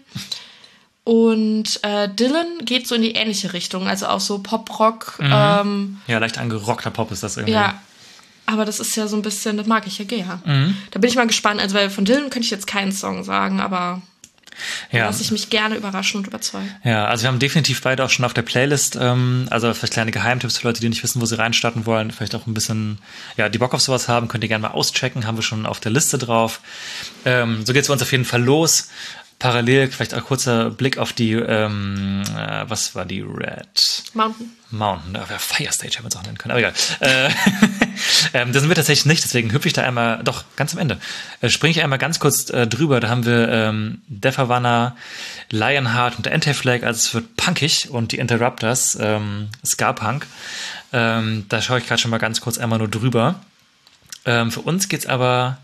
Und äh, Dylan geht so in die ähnliche Richtung. Also auch so Pop-Rock. Mhm. Ähm, ja, leicht angerockter Pop ist das irgendwie. Ja, aber das ist ja so ein bisschen, das mag ich ja gerne. Mhm. Da bin ich mal gespannt. Also, weil von Dylan könnte ich jetzt keinen Song sagen, aber... Ja. Lass ich mich gerne überraschen und überzeugen. Ja, also wir haben definitiv beide auch schon auf der Playlist, ähm, also vielleicht kleine Geheimtipps für Leute, die nicht wissen, wo sie reinstarten wollen, vielleicht auch ein bisschen, ja, die Bock auf sowas haben, könnt ihr gerne mal auschecken, haben wir schon auf der Liste drauf. Ähm, so geht's für uns auf jeden Fall los. Parallel vielleicht auch kurzer Blick auf die, ähm, äh, was war die Red Mountain. Mountain, ja, Fire Stage haben wir es auch nennen können, aber egal. äh, ähm, das sind wir tatsächlich nicht, deswegen hüpfe ich da einmal, doch, ganz am Ende, äh, springe ich einmal ganz kurz äh, drüber. Da haben wir ähm, Death Havana, Lionheart und Anti-Flag, also es wird punkig, und die Interrupters, ähm, Ska-Punk. Ähm, da schaue ich gerade schon mal ganz kurz einmal nur drüber. Ähm, für uns geht's aber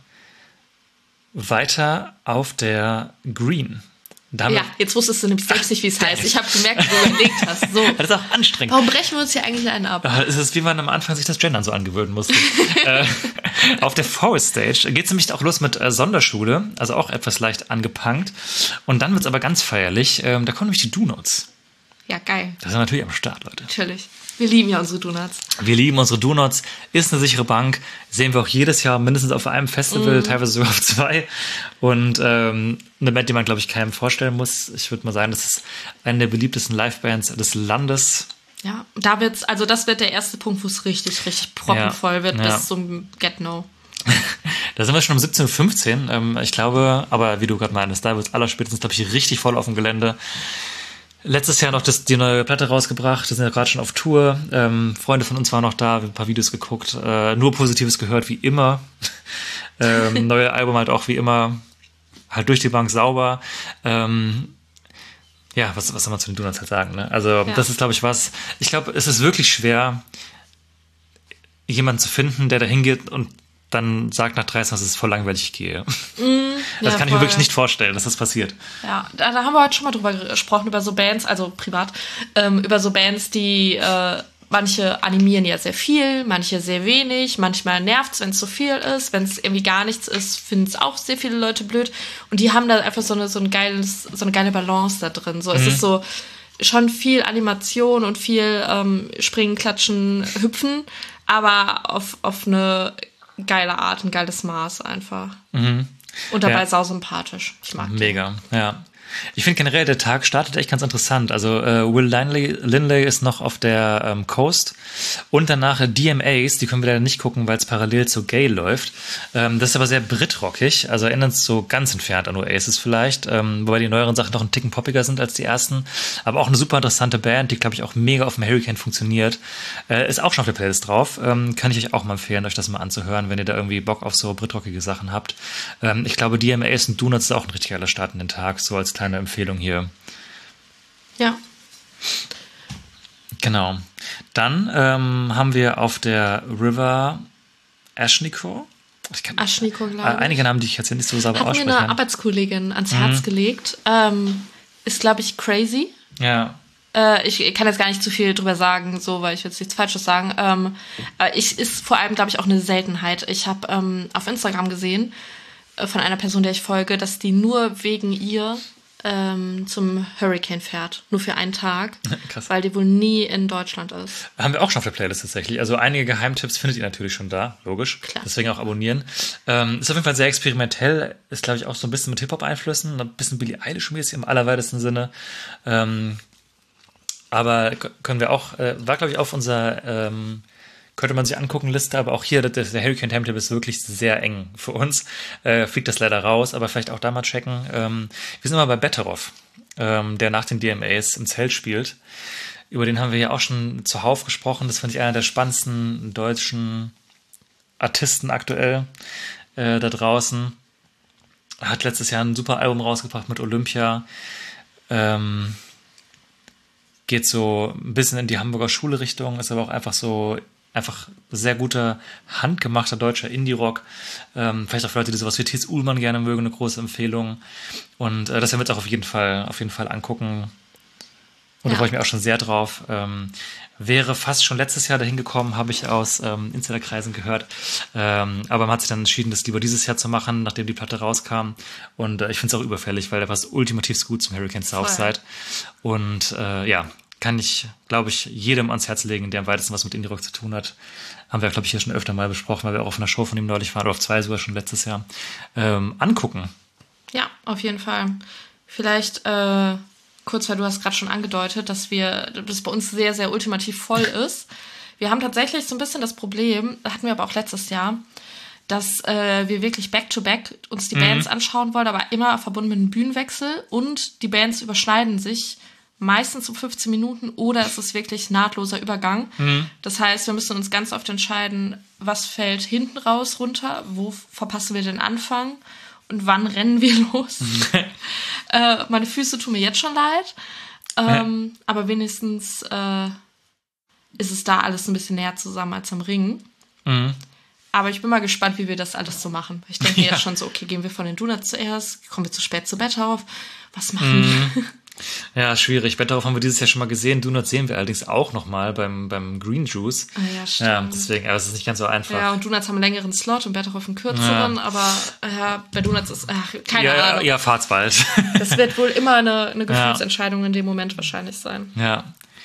weiter auf der Green. Da ja, jetzt wusstest du nämlich selbst nicht, wie es heißt. Ich habe gemerkt, wie du überlegt hast. So. Das ist auch anstrengend. Warum brechen wir uns hier eigentlich einen ab? Es ist, wie man am Anfang sich das Gendern so angewöhnen musste. äh, auf der Forest Stage geht es nämlich auch los mit äh, Sonderschule, also auch etwas leicht angepunkt. Und dann wird es aber ganz feierlich. Ähm, da kommen nämlich die Do-Nots. Ja, geil. Das sind natürlich am Start, Leute. Natürlich. Wir lieben ja unsere Donuts. Wir lieben unsere Donuts. Ist eine sichere Bank. Sehen wir auch jedes Jahr mindestens auf einem Festival, mm. teilweise sogar auf zwei. Und ähm, eine Band, die man, glaube ich, keinem vorstellen muss. Ich würde mal sagen, das ist eine der beliebtesten Livebands des Landes. Ja, da wird's, also das wird der erste Punkt, wo es richtig, richtig proppenvoll ja, wird, ja. bis zum Get-No. Da sind wir schon um siebzehn Uhr fünfzehn. Ähm, ich glaube, aber wie du gerade meinst, da wird es allerspätestens, glaube ich, richtig voll auf dem Gelände. Letztes Jahr noch das, die neue Platte rausgebracht, wir sind ja gerade schon auf Tour. Ähm, Freunde von uns waren noch da, wir haben ein paar Videos geguckt, äh, nur Positives gehört, wie immer. ähm, neue Album halt auch wie immer, halt durch die Bank sauber. Ähm, ja, was, was soll man zu den Donuts halt sagen, ne? Also ja. Das ist, glaube ich, was, ich glaube, es ist wirklich schwer, jemanden zu finden, der da hingeht und dann sagt nach dreißig, dass es voll langweilig, ich gehe. Mm, das ja, kann ich mir wirklich nicht vorstellen, dass das passiert. Ja, da, da haben wir heute schon mal drüber gesprochen, über so Bands, also privat, ähm, über so Bands, die, äh, manche animieren ja sehr viel, manche sehr wenig, manchmal nervt es, wenn es zu viel ist, wenn es irgendwie gar nichts ist, finden es auch sehr viele Leute blöd, und die haben da einfach so eine, so ein geiles, so eine geile Balance da drin. So, mhm. Es ist so schon viel Animation und viel ähm, Springen, Klatschen, Hüpfen, aber auf, auf eine geile Art, ein geiles Maß einfach. Mhm. Und dabei ja. sau sympathisch. Ich mag Mega, die. ja. Ich finde generell, der Tag startet echt ganz interessant. Also äh, Will Linley, Linley ist noch auf der ähm, Coast und danach D M As, die können wir leider nicht gucken, weil es parallel zu Gay läuft. Ähm, das ist aber sehr Brit-rockig, also erinnert es so ganz entfernt an Oasis vielleicht, ähm, wobei die neueren Sachen noch einen Ticken poppiger sind als die ersten. Aber auch eine super interessante Band, die, glaube ich, auch mega auf dem Hurricane funktioniert. Äh, ist auch schon auf der Playlist drauf. Ähm, kann ich euch auch mal empfehlen, euch das mal anzuhören, wenn ihr da irgendwie Bock auf so Brit-rockige Sachen habt. Ähm, ich glaube, D M As und Donuts ist auch ein richtig geiler Start in den Tag, so als kleine Empfehlung hier. Ja. Genau. Dann ähm, haben wir auf der River Ashniko. Ich kann, Ashniko, glaube ich. Einige Namen, die ich jetzt nicht so sauber Hat aussprechen mir eine kann. Arbeitskollegin ans Herz mhm. gelegt. Ähm, ist, glaube ich, crazy. Ja. Äh, ich kann jetzt gar nicht zu viel drüber sagen, so, weil ich will jetzt nichts Falsches sagen. Ähm, äh, ich ist vor allem, glaube ich, auch eine Seltenheit. Ich habe ähm, auf Instagram gesehen, von einer Person, der ich folge, dass die nur wegen ihr ähm, zum Hurricane fährt. Nur für einen Tag. Krass. Weil die wohl nie in Deutschland ist. Haben wir auch schon auf der Playlist tatsächlich. Also einige Geheimtipps findet ihr natürlich schon da, logisch. Klar. Deswegen auch abonnieren. Ähm, ist auf jeden Fall sehr experimentell. Ist, glaube ich, auch so ein bisschen mit Hip-Hop-Einflüssen. Ein bisschen Billie Eilish-mäßig im allerweitesten Sinne. Ähm, aber können wir auch, äh, war, glaube ich, auf unserer ähm, könnte man sich angucken, Liste, aber auch hier, der, der Hurricane Timetable ist wirklich sehr eng für uns. Äh, fliegt das leider raus, aber vielleicht auch da mal checken. Ähm, wir sind mal bei Betteroff, ähm, der nach den D M As im Zelt spielt. Über den haben wir ja auch schon zuhauf gesprochen. Das finde ich einer der spannendsten deutschen Artisten aktuell äh, da draußen. Hat letztes Jahr ein super Album rausgebracht mit Olympia. Ähm, geht so ein bisschen in die Hamburger Schule-Richtung, ist aber auch einfach so einfach sehr guter, handgemachter deutscher Indie-Rock. Ähm, vielleicht auch für Leute, die sowas wie Thies Uhlmann gerne mögen, eine große Empfehlung. Und äh, das werden wir jetzt auch auf jeden Fall, auf jeden Fall angucken. Und ja. Da freue ich mich auch schon sehr drauf. Ähm, wäre fast schon letztes Jahr dahin gekommen, habe ich aus ähm, Insiderkreisen gehört. Ähm, aber man hat sich dann entschieden, das lieber dieses Jahr zu machen, nachdem die Platte rauskam. Und äh, ich finde es auch überfällig, weil der passt ultimativ gut zum Hurricane Southside. Und äh, ja, kann ich, glaube ich, jedem ans Herz legen, der am weitesten was mit Indie-Rock zu tun hat. Haben wir, glaube ich, hier schon öfter mal besprochen, weil wir auch auf einer Show von ihm neulich waren, oder auf zwei sogar schon letztes Jahr, ähm, angucken. Ja, auf jeden Fall. Vielleicht äh, kurz, weil du hast gerade schon angedeutet, dass wir, das bei uns sehr, sehr ultimativ voll ist. Wir haben tatsächlich so ein bisschen das Problem, hatten wir aber auch letztes Jahr, dass äh, wir wirklich back-to-back uns die mhm. Bands anschauen wollen, aber immer verbunden mit einem Bühnenwechsel und die Bands überschneiden sich meistens um fünfzehn Minuten oder es ist wirklich nahtloser Übergang. Mhm. Das heißt, wir müssen uns ganz oft entscheiden, was fällt hinten raus runter, wo verpassen wir den Anfang und wann rennen wir los. Mhm. äh, meine Füße tun mir jetzt schon leid, ähm, ja. aber wenigstens äh, ist es da alles ein bisschen näher zusammen als am Ring. Mhm. Aber ich bin mal gespannt, wie wir das alles so machen. Ich denke ja. jetzt schon so, okay, gehen wir von den Donuts zuerst, kommen wir zu spät zu Betteroff, was machen mhm. wir? Ja, schwierig. Betteroff haben wir dieses Jahr schon mal gesehen. Donuts sehen wir allerdings auch nochmal beim, beim Green Juice. Ah ja, stimmt. Ja, deswegen, aber es ist nicht ganz so einfach. Ja, und Donuts haben einen längeren Slot und Betteroff einen kürzeren, ja. aber ja, bei Donuts ist, ach, keine ja, Ahnung. Ja, fahrt's bald. Das wird wohl immer eine, eine Gefühlsentscheidung ja. in dem Moment wahrscheinlich sein. Ja.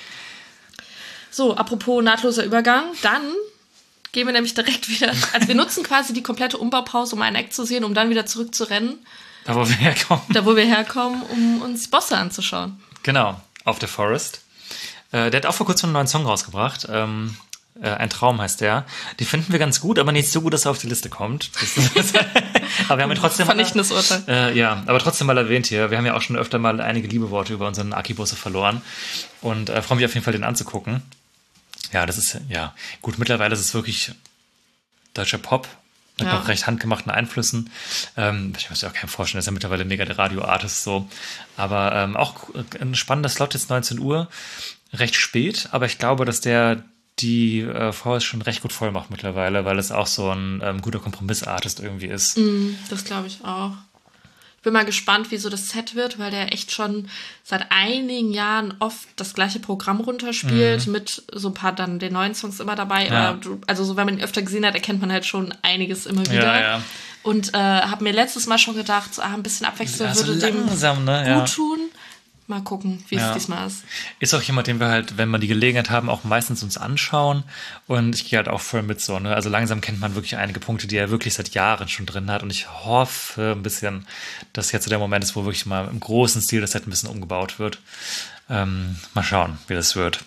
So, apropos nahtloser Übergang, dann gehen wir nämlich direkt wieder, also wir nutzen quasi die komplette Umbaupause, um einen Act zu sehen, um dann wieder zurückzurennen. Da, wo wir herkommen. Da, wo wir herkommen, um uns Bosse anzuschauen. Genau, auf The Forest. Äh, der hat auch vor kurzem einen neuen Song rausgebracht. Ähm, äh, Ein Traum heißt der. Die finden wir ganz gut, aber nicht so gut, dass er auf die Liste kommt. Das ist, aber wir haben ihn trotzdem Vernichtendes mal, Urteil. Äh, ja, aber trotzdem mal erwähnt hier. Wir haben ja auch schon öfter mal einige Liebeworte über unseren Aki-Bosse verloren. Und äh, freue mich auf jeden Fall, den anzugucken. Ja, das ist, ja, gut, mittlerweile ist es wirklich deutscher Pop. Mit ja. noch recht handgemachten Einflüssen. Ähm, ich muss mir auch keinem vorstellen, das ist ja mittlerweile mega der Radio-Artist so. Aber ähm, auch ein spannender Slot, jetzt neunzehn Uhr. Recht spät, aber ich glaube, dass der die äh, Forest schon recht gut voll macht mittlerweile, weil es auch so ein ähm, guter Kompromiss-Artist irgendwie ist. Mm, das glaube ich auch. Ich bin mal gespannt, wie so das Set wird, weil der echt schon seit einigen Jahren oft das gleiche Programm runterspielt, mhm. mit so ein paar dann den neuen Songs immer dabei. Ja. Also so, wenn man ihn öfter gesehen hat, erkennt man halt schon einiges immer wieder. Ja, ja. Und äh, habe mir letztes Mal schon gedacht, so, ah, ein bisschen Abwechslung ja, würde so langsam, dem ne? ja. gut tun. Mal gucken, wie ja. es diesmal ist. Ist auch jemand, den wir halt, wenn wir die Gelegenheit haben, auch meistens uns anschauen. Und ich gehe halt auch voll mit so. Ne? Also langsam kennt man wirklich einige Punkte, die er wirklich seit Jahren schon drin hat. Und ich hoffe ein bisschen, dass jetzt so der Moment ist, wo wirklich mal im großen Stil das Set ein bisschen umgebaut wird. Ähm, mal schauen, wie das wird.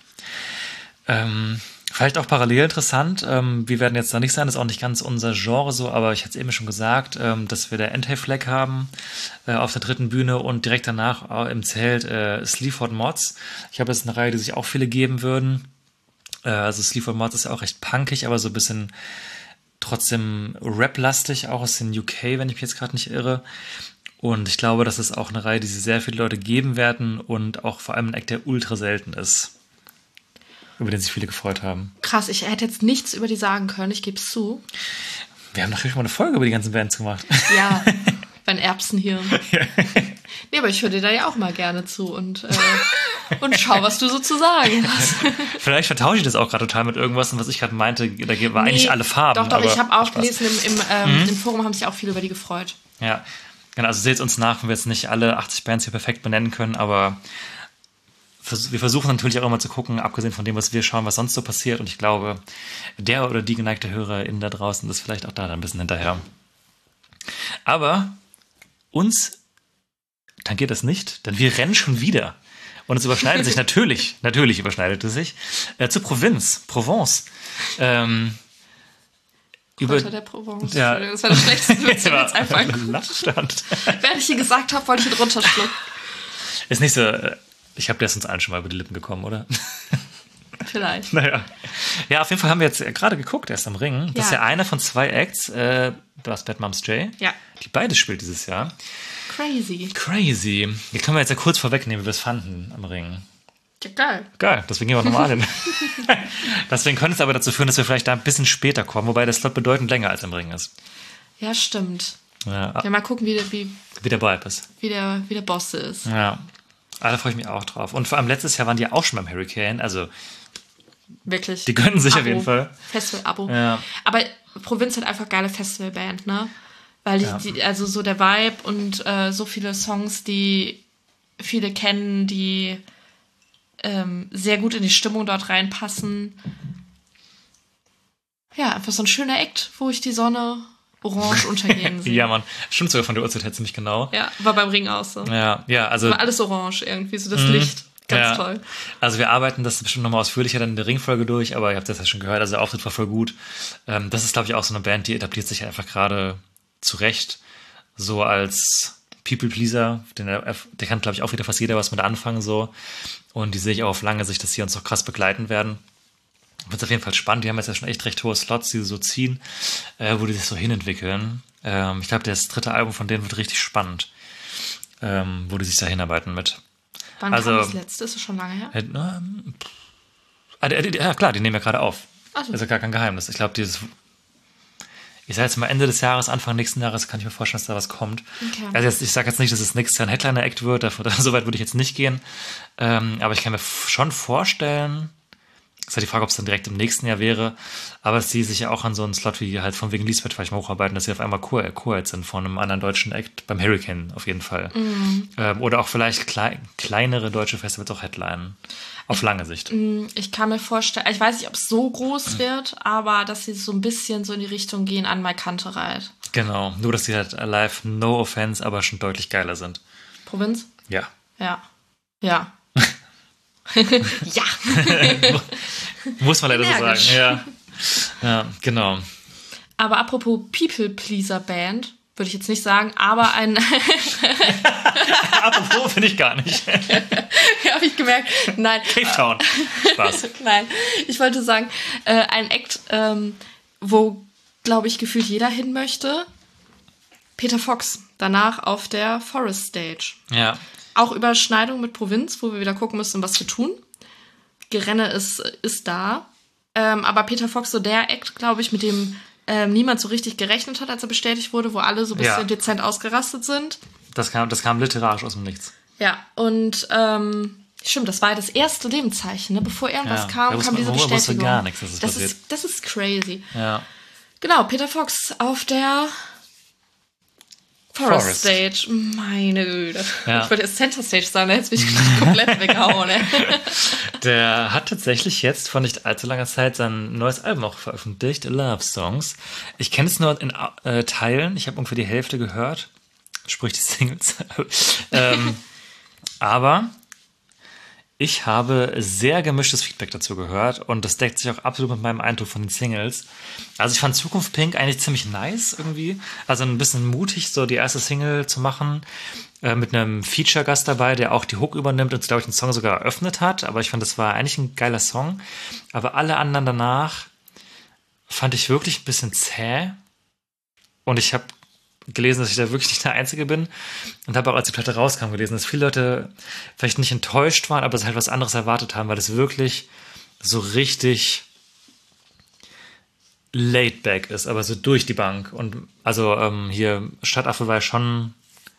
Ähm, Vielleicht auch parallel interessant, ähm, wir werden jetzt da nicht sein, das ist auch nicht ganz unser Genre so, aber ich hatte es eben schon gesagt, ähm, dass wir der Anti-Flag haben äh, auf der dritten Bühne und direkt danach äh, im Zelt äh, Sleaford Mods. Ich habe jetzt eine Reihe, die sich auch viele geben würden. Äh, also Sleaford Mods ist ja auch recht punkig, aber so ein bisschen trotzdem Rap-lastig, auch aus den U K, wenn ich mich jetzt gerade nicht irre. Und ich glaube, das ist auch eine Reihe, die sich sehr viele Leute geben werden und auch vor allem ein Act, der ultra selten ist. Über den sich viele gefreut haben. Krass, ich hätte jetzt nichts über die sagen können, ich gebe es zu. Wir haben doch schon mal eine Folge über die ganzen Bands gemacht. Ja, beim Erbsenhirn. Ja. Nee, aber ich höre dir da ja auch mal gerne zu und, äh, und schau, was du so zu sagen hast. Vielleicht vertausche ich das auch gerade total mit irgendwas, was ich gerade meinte, da war nee, eigentlich alle Farben. Doch, doch, ich habe auch Spaß. gelesen, im, im, ähm, mhm. im Forum haben sich auch viele über die gefreut. Ja, genau, also seht uns nach, wenn wir jetzt nicht alle achtzig Bands hier perfekt benennen können, aber wir versuchen natürlich auch immer zu gucken, abgesehen von dem, was wir schauen, was sonst so passiert. Und ich glaube, der oder die geneigte Hörerin da draußen ist vielleicht auch da ein bisschen hinterher. Aber uns tangiert das nicht, denn wir rennen schon wieder. Und es überschneidet sich natürlich, natürlich überschneidet es sich, äh, zur Provinz, Provence. Ähm, über der Provence. Ja. Das war der schlechteste Witz, den jetzt einfach Lachstand. Während ich hier gesagt habe, wollte ich ihn runterschlucken. Ist nicht so... Ich habe das uns allen schon mal über die Lippen gekommen, oder? Vielleicht. Naja. Ja, auf jeden Fall haben wir jetzt gerade geguckt, erst am Ring. Das ja. ist ja einer von zwei Acts. Äh, du hast Bad Moms J. Ja. Die beide spielt dieses Jahr. Crazy. Crazy. Die können wir jetzt ja kurz vorwegnehmen, wie wir es fanden am Ring. Ja, geil. Geil, deswegen gehen wir nochmal hin. Deswegen könnte es aber dazu führen, dass wir vielleicht da ein bisschen später kommen, wobei der Slot bedeutend länger als im Ring ist. Ja, stimmt. Ja, ja mal gucken, wie der, wie, wie der Vibe ist. Wie der, wie der Boss ist. Ja. Ah, da freue ich mich auch drauf. Und vor allem letztes Jahr waren die auch schon beim Hurricane, also wirklich. Die gönnen sich Abo. auf jeden Fall. Festival-Abo. Ja. Aber Provinz hat einfach geile Festivalband, ne? Weil die, Ja. die, also so der Vibe und äh, so viele Songs, die viele kennen, die ähm, sehr gut in die Stimmung dort reinpassen. Ja, einfach so ein schöner Act, wo ich die Sonne orange untergehen sehe. Ja, Mann. Stimmt sogar von der Uhrzeit her ziemlich genau. Ja, war beim Ring auch so. Ja, ja, also. War alles orange irgendwie, so das Mhm. Licht. Ganz Ja. toll. Also wir arbeiten das bestimmt nochmal ausführlicher dann in der Ringfolge durch, aber ihr habt das ja schon gehört, also der Auftritt war voll gut. Ähm, das ist, glaube ich, auch so eine Band, die etabliert sich einfach gerade zurecht so als People-Pleaser. Den, der kann, glaube ich, auch wieder fast jeder was mit anfangen so. Und die sehe ich auch auf lange Sicht, dass die uns noch krass begleiten werden. Wird auf jeden Fall spannend. Die haben jetzt ja schon echt recht hohe Slots, die sie so ziehen, äh, wo die sich so hinentwickeln. Ähm, ich glaube, das dritte Album von denen wird richtig spannend, ähm, wo die sich da hinarbeiten mit. Wann Also, kam das letzte? Ist das schon lange her? Äh, ähm, ah, die, die, ja, klar, die nehmen ja gerade auf. Ach so. Das ist ja gar kein Geheimnis. Ich glaube, dieses. Ich sage jetzt mal Ende des Jahres, Anfang nächsten Jahres kann ich mir vorstellen, dass da was kommt. Okay. Also jetzt, ich sage jetzt nicht, dass es nächstes Jahr ein Headliner-Act wird, dafür, so weit würde ich jetzt nicht gehen. Ähm, aber ich kann mir f- schon vorstellen, ist ja die Frage, ob es dann direkt im nächsten Jahr wäre, aber dass die sich ja auch an so einen Slot wie halt von wegen Lisbeth vielleicht mal hocharbeiten, dass sie auf einmal Co- Co-Heads sind von einem anderen deutschen Act, beim Hurricane auf jeden Fall. Mhm. Ähm, oder auch vielleicht klei- kleinere deutsche Festivals auch headlinen. Auf lange Sicht. Ich kann mir vorstellen, ich weiß nicht, ob es so groß wird, aber dass sie so ein bisschen so in die Richtung gehen an My Kantereit. Genau, nur dass die halt live, no offense, aber schon deutlich geiler sind. Provinz? Ja. Ja. Ja. Ja. Muss man leider so Energisch. sagen. Ja. Ja, genau. Aber apropos People-Pleaser-Band, würde ich jetzt nicht sagen, aber ein... Apropos finde ich gar nicht. Ja, habe ich gemerkt. Nein. Cape Town. Spaß. Nein, ich wollte sagen, äh, ein Act, ähm, wo, glaube ich, gefühlt jeder hin möchte. Peter Fox, danach auf der Forest Stage. Ja. Auch Überschneidung mit Provinz, wo wir wieder gucken müssen, was wir tun. Gerenne ist, ist da. Ähm, aber Peter Fox, so der Act, glaube ich, mit dem ähm, niemand so richtig gerechnet hat, als er bestätigt wurde, wo alle so ein bisschen Ja. dezent ausgerastet sind. Das kam, das kam literarisch aus dem Nichts. Ja, und ähm, stimmt, das war ja das erste Lebenszeichen, ne? Bevor irgendwas Ja, kam, da wusste kam man- diese wo- wusste Bestätigung. gar nichts, dass es das, passiert. ist, das ist crazy. Ja. Genau, Peter Fox auf der Forest, Forest. Stage, meine Güte. Ja. Ich wollte jetzt Center Stage sagen, da hätte ich mich komplett weggehauen. Ey. Der hat tatsächlich jetzt vor nicht allzu langer Zeit sein neues Album auch veröffentlicht, Love Songs. Ich kenne es nur in äh, Teilen, ich habe ungefähr die Hälfte gehört, sprich die Singles. ähm, aber ich habe sehr gemischtes Feedback dazu gehört und das deckt sich auch absolut mit meinem Eindruck von den Singles. Also ich fand Zukunft Pink eigentlich ziemlich nice irgendwie. Also ein bisschen mutig, so die erste Single zu machen, äh, mit einem Feature-Gast dabei, der auch die Hook übernimmt und, glaube ich, den Song sogar eröffnet hat. Aber ich fand, das war eigentlich ein geiler Song. Aber alle anderen danach fand ich wirklich ein bisschen zäh. Und ich habe gelesen, dass ich da wirklich nicht der Einzige bin und habe auch, als die Platte rauskam, gelesen, dass viele Leute vielleicht nicht enttäuscht waren, aber es halt was anderes erwartet haben, weil es wirklich so richtig laid back ist, aber so durch die Bank. Und also ähm, hier Stadtaffe war ja schon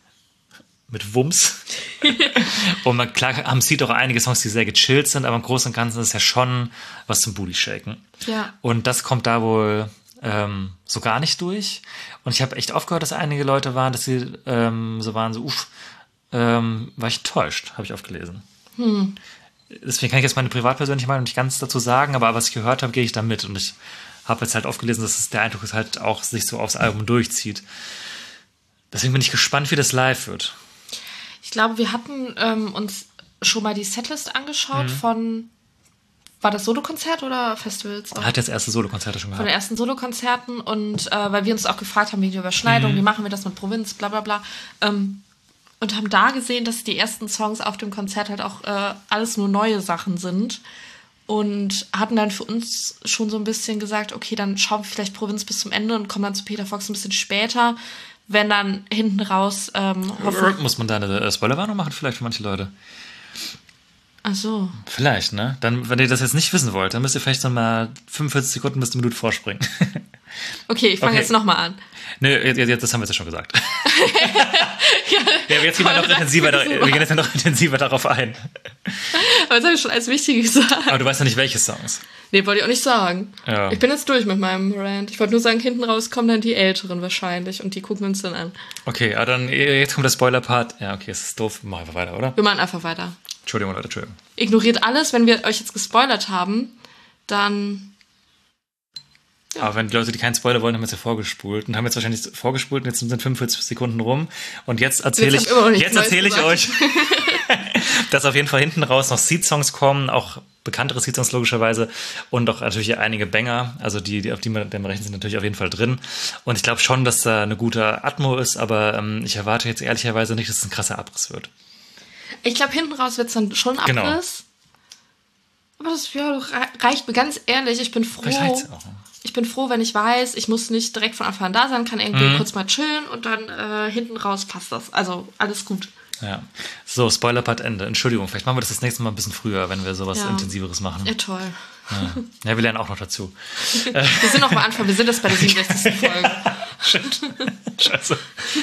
mit Wumms. Und man, klar, haben sieht auch einige Songs, die sehr gechillt sind, aber im Großen und Ganzen ist es ja schon was zum Booty-Shaken. Ja. Und das kommt da wohl Ähm, so gar nicht durch. Und ich habe echt aufgehört, dass einige Leute waren, dass sie ähm, so waren, so uff, ähm, war ich enttäuscht, habe ich aufgelesen. Hm. Deswegen kann ich jetzt meine privatpersönliche Meinung nicht ganz dazu sagen, aber was ich gehört habe, gehe ich da mit. Und ich habe jetzt halt aufgelesen, dass es der Eindruck ist, halt auch sich so aufs Album durchzieht. Deswegen bin ich gespannt, wie das live wird. Ich glaube, wir hatten ähm, uns schon mal die Setlist angeschaut mhm. von... War das Solokonzert oder Festivals? Er hat jetzt erste Solokonzerte schon gehabt. Von den ersten Solokonzerten und äh, weil wir uns auch gefragt haben wegen der Überschneidung, mhm. wie machen wir das mit Provinz, bla bla bla. Ähm, und haben da gesehen, dass die ersten Songs auf dem Konzert halt auch äh, alles nur neue Sachen sind. Und hatten dann für uns schon so ein bisschen gesagt, okay, dann schauen wir vielleicht Provinz bis zum Ende und kommen dann zu Peter Fox ein bisschen später, wenn dann hinten raus ähm, hoffen... Muss man da eine Spoilerwarnung machen vielleicht für manche Leute? Ach so. Vielleicht, ne? Dann, wenn ihr das jetzt nicht wissen wollt, dann müsst ihr vielleicht noch mal fünfundvierzig Sekunden bis eine Minute vorspringen. Okay, ich fange okay. jetzt nochmal an. Nö, jetzt, jetzt, das haben wir jetzt ja schon gesagt. ja, ja, jetzt gehen wir noch intensiver, da, wir gehen jetzt noch intensiver darauf ein. Aber das habe ich schon als wichtig gesagt. Aber du weißt ja nicht, welche Songs. Nee, wollte ich auch nicht sagen. Ja. Ich bin jetzt durch mit meinem Rant. Ich wollte nur sagen, hinten raus kommen dann die Älteren wahrscheinlich und die gucken uns dann an. Okay, aber dann, jetzt kommt der Spoiler-Part. Ja, okay, es ist doof. Wir machen einfach weiter, oder? Wir machen einfach weiter. Entschuldigung, Leute, Entschuldigung. Ignoriert alles, wenn wir euch jetzt gespoilert haben, dann... Ja. Aber wenn die Leute, die keinen Spoiler wollen, haben jetzt ja vorgespult und haben jetzt wahrscheinlich vorgespult und jetzt sind fünfundvierzig Sekunden rum und jetzt erzähle ich, jetzt erzähle ich euch, dass auf jeden Fall hinten raus noch Seed-Songs kommen, auch bekanntere Seed-Songs logischerweise und auch natürlich einige Banger, also die, die auf die man, die man rechnet, sind natürlich auf jeden Fall drin. Und ich glaube schon, dass da eine gute Atmo ist, aber ähm, ich erwarte jetzt ehrlicherweise nicht, dass es ein krasser Abriss wird. Ich glaube, hinten raus wird es dann schon Abriss. Genau. Aber das ja, reicht mir ganz ehrlich. Ich bin froh. Ich bin froh, wenn ich weiß, ich muss nicht direkt von Anfang an da sein, kann irgendwie mhm. kurz mal chillen und dann äh, hinten raus passt das. Also alles gut. Ja. So, Spoiler-Part Ende. Entschuldigung, vielleicht machen wir das das nächste Mal ein bisschen früher, wenn wir sowas ja. Intensiveres machen. Ja, toll. Ja. ja, wir lernen auch noch dazu. Wir sind noch am Anfang, wir sind jetzt bei der siebenundsechzigsten Folge. Shit. Scheiße.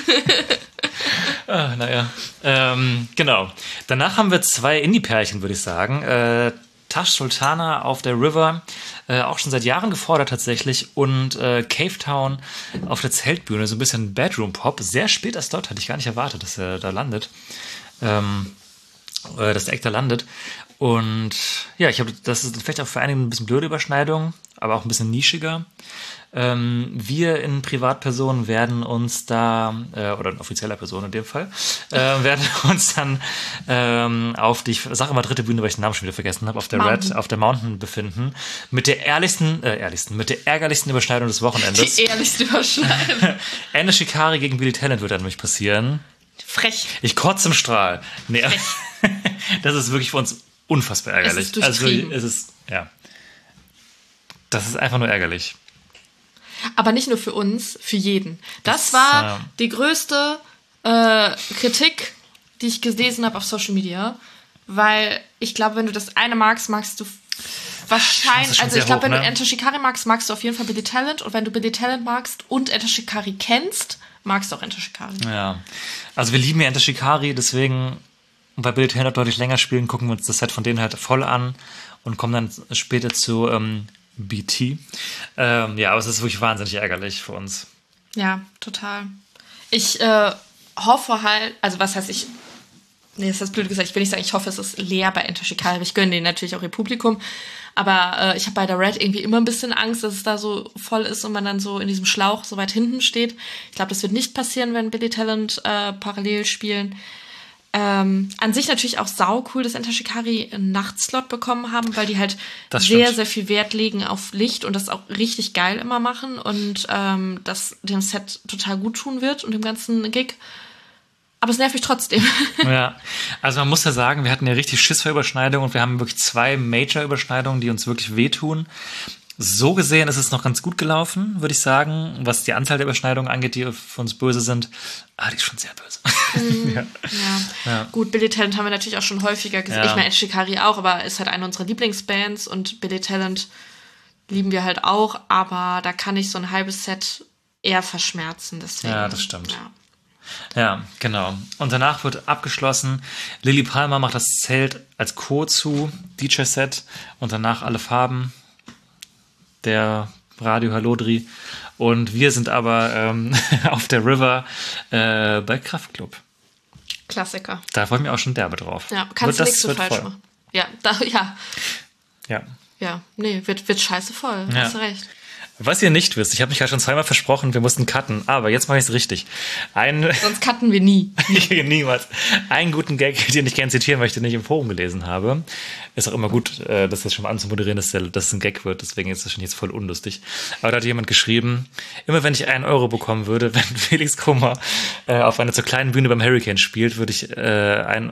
ah, naja. Ähm, genau. Danach haben wir zwei Indie-Pärchen, würde ich sagen. Äh, Tash Sultana auf der River, äh, auch schon seit Jahren gefordert tatsächlich, und äh, Cave Town auf der Zeltbühne, so ein bisschen Bedroom-Pop, sehr spät erst dort, hatte ich gar nicht erwartet, dass er da landet, ähm, äh, dass der Act da landet. Und ja, ich habe, das ist vielleicht auch für einige ein bisschen blöde Überschneidung, aber auch ein bisschen nischiger. Ähm, wir in Privatpersonen werden uns da, äh, oder in offizieller Person in dem Fall, äh, werden uns dann ähm, auf die, ich sage immer dritte Bühne, weil ich den Namen schon wieder vergessen habe, auf der Mountain. Red, auf der Mountain befinden, mit der ehrlichsten, äh, ehrlichsten, mit der ärgerlichsten Überschneidung des Wochenendes. Die ehrlichste Überschneidung. Anna Shikari gegen Billy Talent wird dann nämlich passieren. Frech. Ich kotze im Strahl. Nee, das ist wirklich für uns unfassbar ärgerlich. Es ist also es ist, ja. Das ist einfach nur ärgerlich. Aber nicht nur für uns, für jeden. Das, das war ja. die größte äh, Kritik, die ich gelesen habe auf Social Media. Weil ich glaube, wenn du das eine magst, magst du wahrscheinlich... Also ich glaube, wenn ne? du Enter Shikari magst, magst du auf jeden Fall Billy Talent. Und wenn du Billy Talent magst und Enter Shikari kennst, magst du auch Enter Shikari. Ja, also wir lieben ja Enter Shikari, deswegen... Und weil Billy Talent deutlich länger spielen, gucken wir uns das Set von denen halt voll an und kommen dann später zu ähm, B T. Ähm, ja, aber es ist wirklich wahnsinnig ärgerlich für uns. Ja, total. Ich äh, hoffe halt, also was heißt ich, nee, das ist blöd gesagt, ich will nicht sagen, ich hoffe, es ist leer bei Enter Shikari. Ich gönne denen natürlich auch ihr Publikum. Aber äh, ich habe bei der Red irgendwie immer ein bisschen Angst, dass es da so voll ist und man dann so in diesem Schlauch so weit hinten steht. Ich glaube, das wird nicht passieren, wenn Billy Talent äh, parallel spielen. Ähm, an sich natürlich auch sau cool, dass Enter Shikari einen Nachtslot bekommen haben, weil die halt sehr, sehr viel Wert legen auf Licht und das auch richtig geil immer machen und ähm, das dem Set total gut tun wird und dem ganzen Gig. Aber es nervt mich trotzdem. Ja, also man muss ja sagen, wir hatten ja richtig Schiss vor Überschneidungen und wir haben wirklich zwei Major-Überschneidungen, die uns wirklich wehtun. So gesehen ist es noch ganz gut gelaufen, würde ich sagen, was die Anzahl der Überschneidungen angeht, die für uns böse sind. Ah, die ist schon sehr böse. Mhm. ja. Ja. ja, gut, Billy Talent haben wir natürlich auch schon häufiger gesehen. Ja. Ich meine, Enter Shikari auch, aber ist halt eine unserer Lieblingsbands und Billy Talent lieben wir halt auch, aber da kann ich so ein halbes Set eher verschmerzen. Deswegen, ja, das stimmt. Ja. Ja, genau. Und danach wird abgeschlossen. Lilly Palmer macht das Zelt als Chor zu, D J-Set und danach alle Farben. Der Radio Hallodri. Und wir sind aber ähm, auf der River äh, bei Kraftklub. Klassiker. Da freue ich mich auch schon derbe drauf. Ja, kannst wird du nichts so falsch machen. Ja, da, ja. Ja. Ja, nee, wird, wird scheiße voll. Ja. Hast du recht. Was ihr nicht wisst, ich habe mich gerade schon zweimal versprochen, wir mussten cutten, aber jetzt mache ich es richtig. Ein Sonst cutten wir nie. Niemals. Einen guten Gag, den ich gerne zitieren möchte, den ich im Forum gelesen habe. Ist auch immer gut, das jetzt schon mal anzumoderieren, dass, der, dass es ein Gag wird, deswegen ist das schon jetzt voll unlustig. Aber da hat jemand geschrieben, immer wenn ich einen Euro bekommen würde, wenn Felix Kummer äh, auf einer zu kleinen Bühne beim Hurricane spielt, würde ich äh, einen...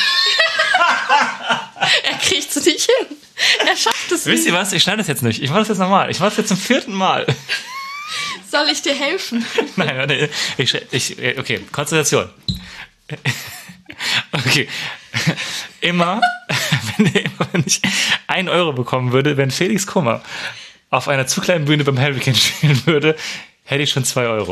Er kriegt es nicht hin. Er schafft es nicht. Wisst ihr was? Ich schneide das jetzt nicht. Ich mache das jetzt nochmal. Ich mache das jetzt zum vierten Mal. Soll ich dir helfen? Nein, warte. Ich, ich, okay, Konzentration. Okay. Immer wenn, immer, wenn ich einen Euro bekommen würde, wenn Felix Kummer auf einer zu kleinen Bühne beim Hurricane spielen würde, hätte ich schon zwei Euro.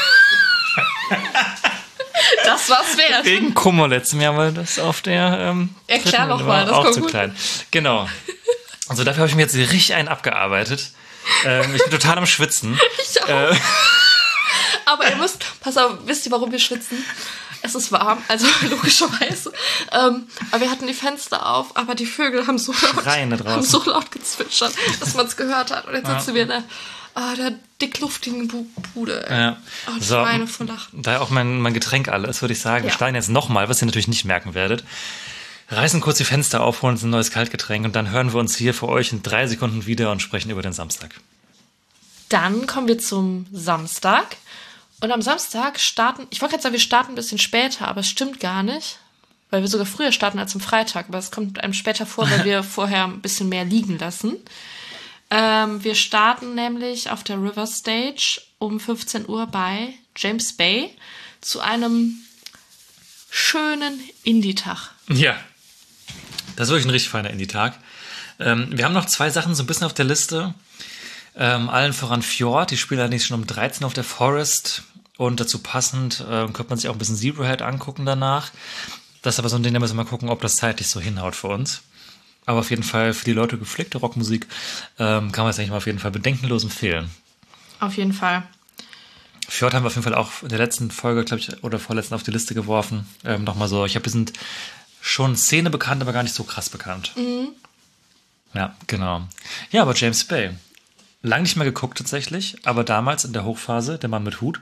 Das war's wert. Wegen Kummer letztem Jahr, weil das auf der ähm, Erklär noch mal, das auch kommt zu gut. Klein. Genau. Also dafür habe ich mir jetzt richtig einen abgearbeitet. Ähm, ich bin total am Schwitzen. Ich auch. Äh, Aber ihr müsst, pass auf, wisst ihr, warum wir schwitzen? Es ist warm, also logischerweise. Ähm, aber wir hatten die Fenster auf, aber die Vögel haben so laut, haben so laut gezwitschert, dass man es gehört hat. Und jetzt sitzen ja. wir in der, ah, der dickluftigen Bude. Ey. Ja. Oh, die so, Schweine vor Lachen. Da auch mein, mein Getränk alle ist, würde ich sagen. Ja. Wir steigen jetzt nochmal, was ihr natürlich nicht merken werdet. Reißen kurz die Fenster auf, holen uns ein neues Kaltgetränk und dann hören wir uns hier für euch in drei Sekunden wieder und sprechen über den Samstag. Dann kommen wir zum Samstag. Und am Samstag starten, ich wollte gerade sagen, wir starten ein bisschen später, aber es stimmt gar nicht, weil wir sogar früher starten als am Freitag, aber es kommt einem später vor, weil wir vorher ein bisschen mehr liegen lassen. Ähm, wir starten nämlich auf der River Stage um fünfzehn Uhr bei James Bay zu einem schönen Indie-Tag. Ja, das ist wirklich ein richtig feiner Indie-Tag. Ähm, wir haben noch zwei Sachen so ein bisschen auf der Liste. Ähm, allen voran Fjord, die spielen allerdings schon um dreizehn auf der Forest und dazu passend äh, könnte man sich auch ein bisschen Zebrahead angucken danach. Das ist aber so ein Ding, da müssen wir mal gucken, ob das zeitlich so hinhaut für uns. Aber auf jeden Fall für die Leute gepflegte Rockmusik ähm, kann man es eigentlich mal auf jeden Fall bedenkenlos empfehlen. Auf jeden Fall. Fjord haben wir auf jeden Fall auch in der letzten Folge, glaube ich, oder vorletzten auf die Liste geworfen. Ähm, Nochmal so, ich habe, wir sind schon Szene bekannt, aber gar nicht so krass bekannt. Mhm. Ja, genau. Ja, aber James Bay. Lang nicht mehr geguckt tatsächlich, aber damals in der Hochphase, der Mann mit Hut.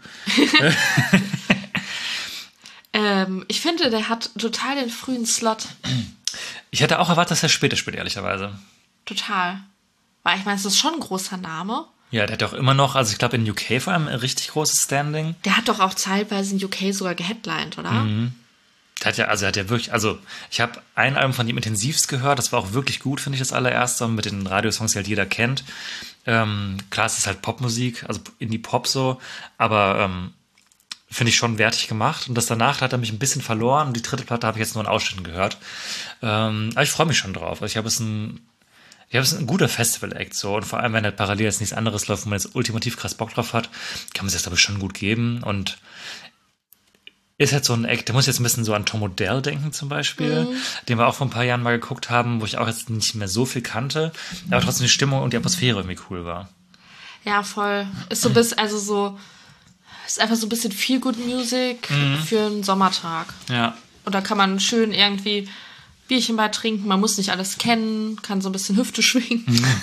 ähm, ich finde, der hat total den frühen Slot. Ich hätte auch erwartet, dass er später spielt, ehrlicherweise. Total. Weil ich meine, es ist schon ein großer Name. Ja, der hat auch immer noch, also ich glaube in U K vor allem ein richtig großes Standing. Der hat doch auch zeitweise in U K sogar geheadlined, oder? Mhm. Der hat ja, also er hat ja wirklich, also ich habe ein Album von ihm intensivst gehört, das war auch wirklich gut, finde ich, das allererste, mit den Radiosongs, die halt jeder kennt. Ähm, klar, es ist halt Popmusik, also Indie-Pop so, aber ähm, finde ich schon wertig gemacht. Und das danach hat er mich ein bisschen verloren. Und die dritte Platte habe ich jetzt nur in Ausschnitten gehört. Ähm, aber ich freue mich schon drauf. Also ich habe es ein, ich habe es ein guter Festival-Act so. Und vor allem, wenn halt parallel jetzt nichts anderes läuft, wo man jetzt ultimativ krass Bock drauf hat, kann man sich das, glaube ich, schon gut geben. Und ist halt so ein Act, der muss jetzt ein bisschen so an Tom Odell denken zum Beispiel, mhm. den wir auch vor ein paar Jahren mal geguckt haben, wo ich auch jetzt nicht mehr so viel kannte, aber trotzdem die Stimmung und die Atmosphäre irgendwie cool war. Ja, voll. Ist so bis, also so, ist einfach so ein bisschen Feel-Good-Music mhm. für einen Sommertag. Ja. Und da kann man schön irgendwie Bierchen bei trinken. Man muss nicht alles kennen, kann so ein bisschen Hüfte schwingen.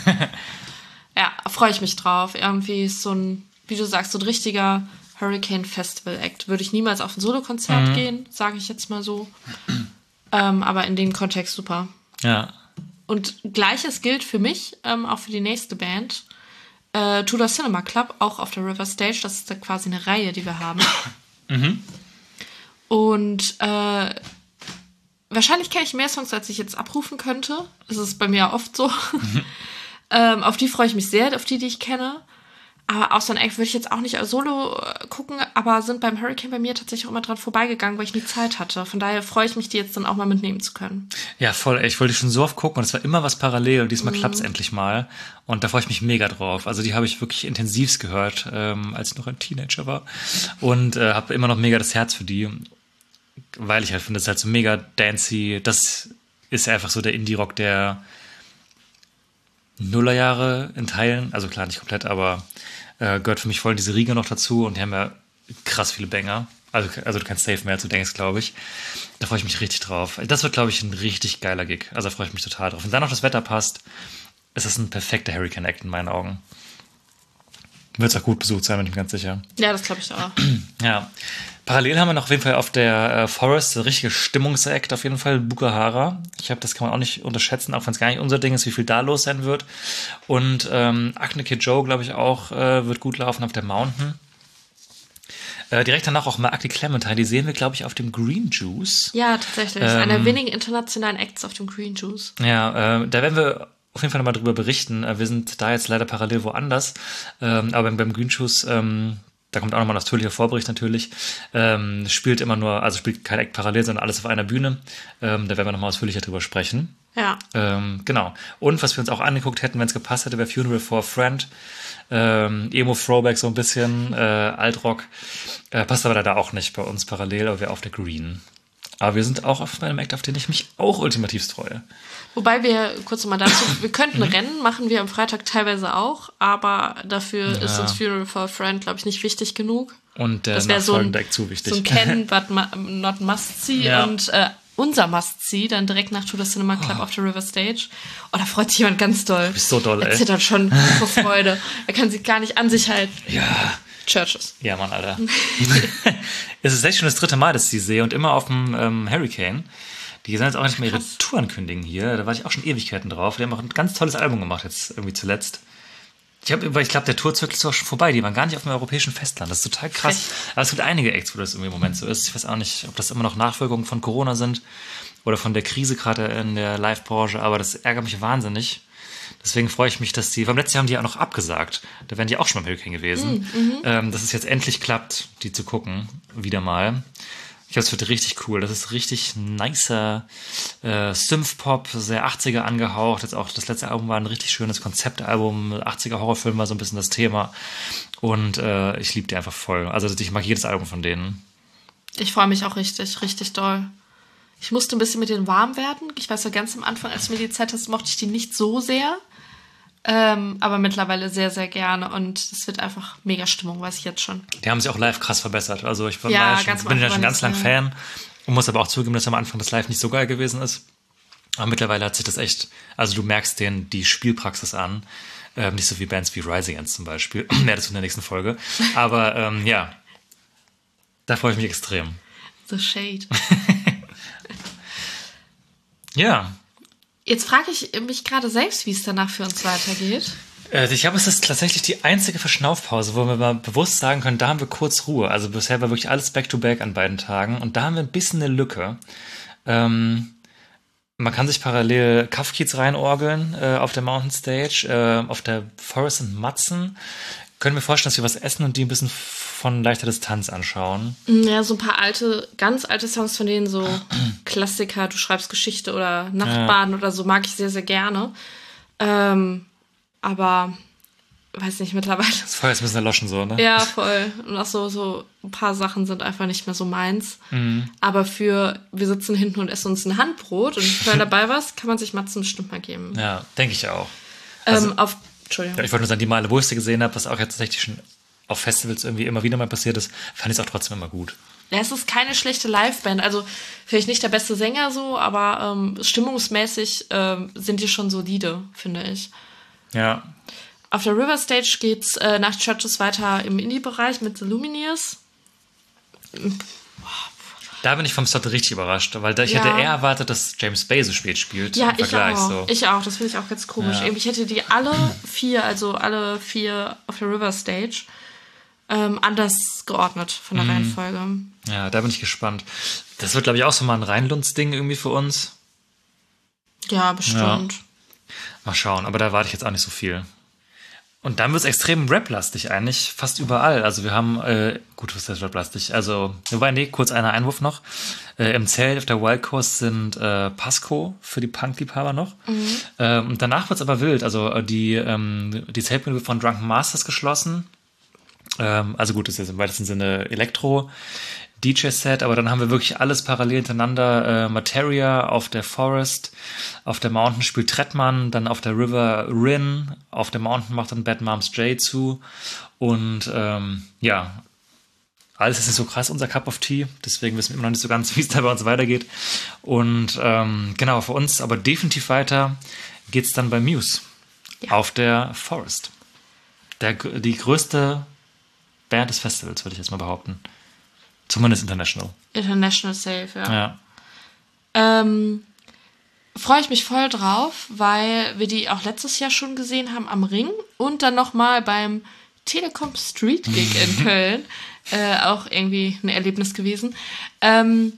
Ja, freue ich mich drauf. Irgendwie ist so ein, wie du sagst, so ein richtiger Hurricane Festival Act. Würde ich niemals auf ein Solokonzert mhm. gehen, sage ich jetzt mal so. ähm, aber in dem Kontext super. Ja. Und Gleiches gilt für mich, ähm, auch für die nächste Band. Äh, Tudor Cinema Club, auch auf der River Stage. Das ist da quasi eine Reihe, die wir haben. Mhm. Und äh, wahrscheinlich kenne ich mehr Songs, als ich jetzt abrufen könnte. Das ist bei mir oft so. Mhm. ähm, auf die freue ich mich sehr, auf die, die ich kenne. Aber aus so einem Act würde ich jetzt auch nicht als Solo gucken, aber sind beim Hurricane bei mir tatsächlich auch immer dran vorbeigegangen, weil ich nie Zeit hatte. Von daher freue ich mich, die jetzt dann auch mal mitnehmen zu können. Ja, voll. Ich wollte schon so oft gucken und es war immer was parallel und diesmal mhm. klappt es endlich mal. Und da freue ich mich mega drauf. Also die habe ich wirklich intensivst gehört, ähm, als ich noch ein Teenager war. Und äh, habe immer noch mega das Herz für die, weil ich halt finde, es ist halt so mega dancey. Das ist einfach so der Indie-Rock der Nullerjahre in Teilen. Also klar, nicht komplett, aber äh, gehört für mich voll diese Riege noch dazu. Und die haben ja krass viele Banger. Also, also du kannst safe mehr, als du denkst, glaube ich. Da freue ich mich richtig drauf. Das wird, glaube ich, ein richtig geiler Gig. Also da freue ich mich total drauf. Wenn dann noch das Wetter passt, ist das ein perfekter Hurricane-Act in meinen Augen. Wird es auch gut besucht sein, bin ich mir ganz sicher. Ja, das glaube ich auch. Ja. Parallel haben wir noch auf jeden Fall auf der äh, Forest ein richtiges Stimmungsakt auf jeden Fall, Bukahara. Ich habe, das kann man auch nicht unterschätzen, auch wenn es gar nicht unser Ding ist, wie viel da los sein wird. Und ähm, Acne Kid Joe, glaube ich, auch äh, wird gut laufen auf der Mountain. Äh, direkt danach auch mal Acne Clementine, die sehen wir, glaube ich, auf dem Green Juice. Ja, tatsächlich. Ähm, Einer der wenigen internationalen Acts auf dem Green Juice. Ja, äh, da werden wir auf jeden Fall nochmal drüber berichten. Wir sind da jetzt leider parallel woanders. Ähm, aber beim Green Juice, ähm, da kommt auch nochmal ein ausführlicher Vorbericht natürlich, ähm, spielt immer nur, also spielt kein Act parallel, sondern alles auf einer Bühne. Ähm, da werden wir nochmal ausführlicher drüber sprechen. Ja. Ähm, genau. Und was wir uns auch angeguckt hätten, wenn es gepasst hätte, wäre Funeral for a Friend. Ähm, Emo-Throwback so ein bisschen, äh, Altrock. Äh, passt aber leider auch nicht bei uns parallel, aber wir auf der Green. Aber wir sind auch auf einem Act, auf den ich mich auch ultimativst freue. Wobei wir, kurz nochmal dazu, wir könnten Rennen, machen wir am Freitag teilweise auch, aber dafür ja. ist uns Funeral for a Friend, glaube ich, nicht wichtig genug. Und der das wäre so ein, zu wichtig. So ein Can, but not must see. Ja. Und äh, unser must see, dann direkt nach Tudor Cinema Club oh. auf der River Stage. Oh, da freut sich jemand ganz doll. Du bist so doll, ey. Er zittert schon vor Freude. Er kann sich gar nicht an sich halten. Ja. Churches. Ja, Mann, Alter. Es ist echt schon das dritte Mal, dass ich sie sehe und immer auf dem ähm, Hurricane. Die sollen jetzt auch nicht mehr ihre Krass. Tour ankündigen hier. Da war ich auch schon Ewigkeiten drauf. Die haben auch ein ganz tolles Album gemacht jetzt irgendwie zuletzt. Ich, hab, ich glaube, der Tourzyklus ist auch schon vorbei. Die waren gar nicht auf dem europäischen Festland. Das ist total krass. Echt? Aber es gibt einige Acts, wo das irgendwie im Moment so ist. Ich weiß auch nicht, ob das immer noch Nachwirkungen von Corona sind oder von der Krise gerade in der Live-Branche. Aber das ärgert mich wahnsinnig. Deswegen freue ich mich, dass die, beim letzten Jahr haben die ja auch noch abgesagt. Da wären die auch schon beim Hurricane gewesen. Mhm. Ähm, dass es jetzt endlich klappt, die zu gucken. Wieder mal. Ich glaube, es wird richtig cool. Das ist richtig nicer äh, Synth-Pop, sehr achtziger angehaucht. Jetzt auch das letzte Album war ein richtig schönes Konzeptalbum. achtziger Horrorfilm war so ein bisschen das Thema. Und äh, ich liebe die einfach voll. Also ich mag jedes Album von denen. Ich freue mich auch richtig, richtig doll. Ich musste ein bisschen mit denen warm werden. Ich weiß ja, ganz am Anfang, als du mir die Zeit hast, mochte ich die nicht so sehr. Ähm, aber mittlerweile sehr, sehr gerne. Und es wird einfach mega Stimmung, weiß ich jetzt schon. Die haben sich auch live krass verbessert. Also ich war ja, ja schon, bin ja schon ganz lang Fan und muss aber auch zugeben, dass am Anfang das Live nicht so geil gewesen ist. Aber mittlerweile hat sich das echt, also du merkst denen die Spielpraxis an. Ähm, nicht so wie Bands wie Rise Against zum Beispiel. Mehr dazu in der nächsten Folge. Aber ähm, ja, da freue ich mich extrem. The Shade. Ja. Jetzt frage ich mich gerade selbst, wie es danach für uns weitergeht. Äh, ich glaube, es ist tatsächlich die einzige Verschnaufpause, wo wir mal bewusst sagen können, da haben wir kurz Ruhe. Also bisher war wirklich alles back-to-back an beiden Tagen. Und da haben wir ein bisschen eine Lücke. Ähm, man kann sich parallel Kafkiez reinorgeln äh, auf der Mountain Stage. Äh, auf der Forest and Matzen können wir vorstellen, dass wir was essen und die ein bisschen von leichter Distanz anschauen. Ja, so ein paar alte, ganz alte Songs von denen, so Klassiker, du schreibst Geschichte oder Nachtbaden ja. oder so, mag ich sehr, sehr gerne. Ähm, aber, weiß nicht, mittlerweile. Das Feuer ist ein bisschen erloschen so, ne? Ja, voll. Und auch so, so ein paar Sachen sind einfach nicht mehr so meins. Mhm. Aber für, wir sitzen hinten und essen uns ein Handbrot und wenn dabei was, kann man sich Matzen bestimmt mal geben. Ja, denke ich auch. Ähm, also, auf, Entschuldigung. Ja, ich wollte nur sagen, die Male, wo ich sie gesehen habe, was auch jetzt tatsächlich schon auf Festivals irgendwie immer wieder mal passiert ist, fand ich es auch trotzdem immer gut. Ja, es ist keine schlechte Liveband. Also vielleicht nicht der beste Sänger so, aber ähm, stimmungsmäßig ähm, sind die schon solide, finde ich. Ja. Auf der River Stage geht's äh, nach Churches weiter im Indie-Bereich mit The Lumineers. Da bin ich vom Slot richtig überrascht, weil da ich Ja. hätte eher erwartet, dass James Bay so spät spielt. Ja, im ich Vergleich, auch. So. Ich auch. Das finde ich auch ganz komisch. Ja. Irgendwie, ich hätte die alle vier, also alle vier auf der River Stage, ähm, anders geordnet von der Mhm. Reihenfolge. Ja, da bin ich gespannt. Das wird, glaube ich, auch so mal ein Rheinlunds-Ding irgendwie für uns. Ja, bestimmt. Mal schauen, aber da warte ich jetzt auch nicht so viel. Und dann wird es extrem rap-lastig eigentlich, fast überall. Also wir haben, äh, gut, was ist das rap-lastig? Also, wobei, nee, kurz einer Einwurf noch. Äh, Im Zelt auf der Wild Coast sind äh, Pasco für die Punk-Liebhaber noch. Mhm. Ähm, und danach wird es aber wild. Also äh, die, ähm, die Zeltbühne wird von Drunken Masters geschlossen. Ähm, also gut, das ist jetzt im weitesten Sinne Elektro. D J-Set, aber dann haben wir wirklich alles parallel hintereinander. Äh, Materia auf der Forest, auf der Mountain spielt Trettmann, dann auf der River Rin, auf der Mountain macht dann Bad Moms J zu und ähm, ja, alles ist nicht so krass, unser Cup of Tea, deswegen wissen wir immer noch nicht so ganz, wie es da bei uns weitergeht. Und ähm, genau, für uns aber definitiv weiter geht's dann bei Muse Ja. auf der Forest. Der, die größte Band des Festivals, würde ich jetzt mal behaupten. Zumindest international. International Safe, ja. Ja. Ähm, freue ich mich voll drauf, weil wir die auch letztes Jahr schon gesehen haben am Ring und dann nochmal beim Telekom Street Gig in Köln. Äh, auch irgendwie ein Erlebnis gewesen. Ähm,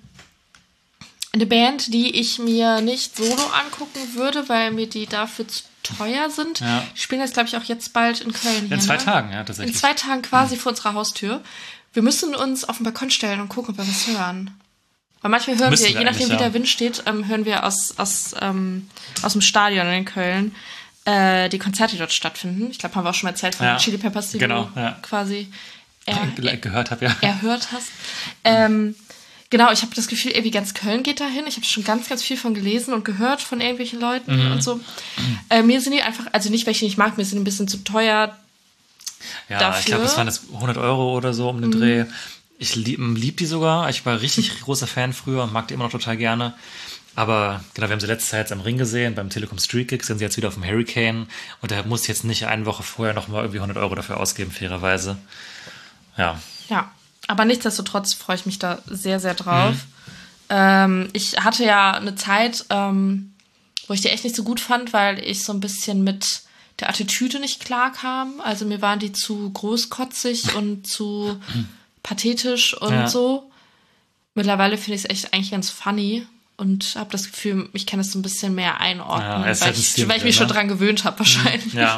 eine Band, die ich mir nicht solo angucken würde, weil mir die dafür zu teuer sind. Ja. Die spielen jetzt, glaube ich, auch jetzt bald in Köln. In hier, zwei ne? Tagen, ja, tatsächlich. In zwei Tagen quasi vor unserer Haustür. Wir müssen uns auf den Balkon stellen und gucken, ob wir was hören. Weil manchmal hören Müssen wir, wir je nachdem eigentlich, wie ja. der Wind steht, ähm, hören wir aus, aus, ähm, aus dem Stadion in Köln äh, die Konzerte, die dort stattfinden. Ich glaube, haben wir auch schon mal erzählt von Ja, den Chili Peppers, die genau, du ja. quasi er, Ge- gehört habe, ja. erhört hast. Ähm, genau, ich habe das Gefühl, irgendwie ganz Köln geht dahin. Ich habe schon ganz, ganz viel von gelesen und gehört von irgendwelchen Leuten Mhm. und so. Äh, mir sind die einfach, also nicht, weil ich die nicht mag, mir sind die ein bisschen zu teuer. Ja, dafür. ich glaube, das waren jetzt hundert Euro oder so um den Mhm. Dreh. Ich lieb, lieb die sogar. Ich war richtig großer Fan früher und mag die immer noch total gerne. Aber genau, wir haben sie letzte Zeit jetzt am Ring gesehen, beim Telekom Street Gig sind sie jetzt wieder auf dem Hurricane und da muss ich jetzt nicht eine Woche vorher nochmal irgendwie hundert Euro dafür ausgeben, fairerweise. Ja. Ja, aber nichtsdestotrotz freue ich mich da sehr, sehr drauf. Ähm, ich hatte ja eine Zeit, ähm, wo ich die echt nicht so gut fand, weil ich so ein bisschen mit der Attitüde nicht klar kam. Also mir waren die zu großkotzig und zu pathetisch und Ja. so. Mittlerweile finde ich es echt eigentlich ganz funny und habe das Gefühl, ich kann das so ein bisschen mehr einordnen, Ja, es weil, hat einen ich, Stil weil ich mich drin, schon ne? dran gewöhnt habe wahrscheinlich. Ja.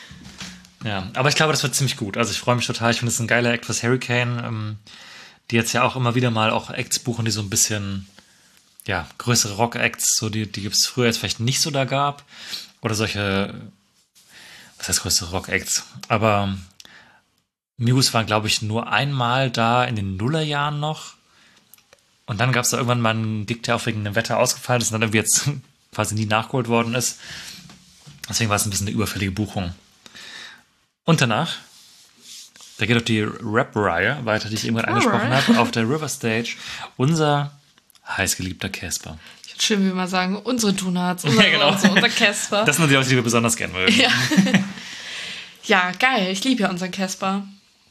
Ja, aber ich glaube, das wird ziemlich gut. Also ich freue mich total. Ich finde, das ist ein geiler Act fürs Hurricane, ähm, die jetzt ja auch immer wieder mal auch Acts buchen, die so ein bisschen, ja, größere Rock-Acts, so die, die es früher jetzt vielleicht nicht so da gab. Oder solche, was heißt größere Rock-Acts? Aber Muse waren, glaube ich, nur einmal da in den Nullerjahren noch. Und dann gab es da irgendwann mal einen Gig, der auch wegen dem Wetter ausgefallen ist und dann irgendwie jetzt quasi nie nachgeholt worden ist. Deswegen war es ein bisschen eine überfällige Buchung. Und danach, da geht auch die Rap-Reihe weiter, die ich eben gerade angesprochen habe, auf der River Stage. Unser heißgeliebter Casper. Schön, wie wir mal sagen, unsere Donuts, unser, Ja, genau. unser, unser Casper. Das sind die Leute, die wir besonders gerne mögen. Ja. Ja, geil. Ich liebe ja unseren Casper.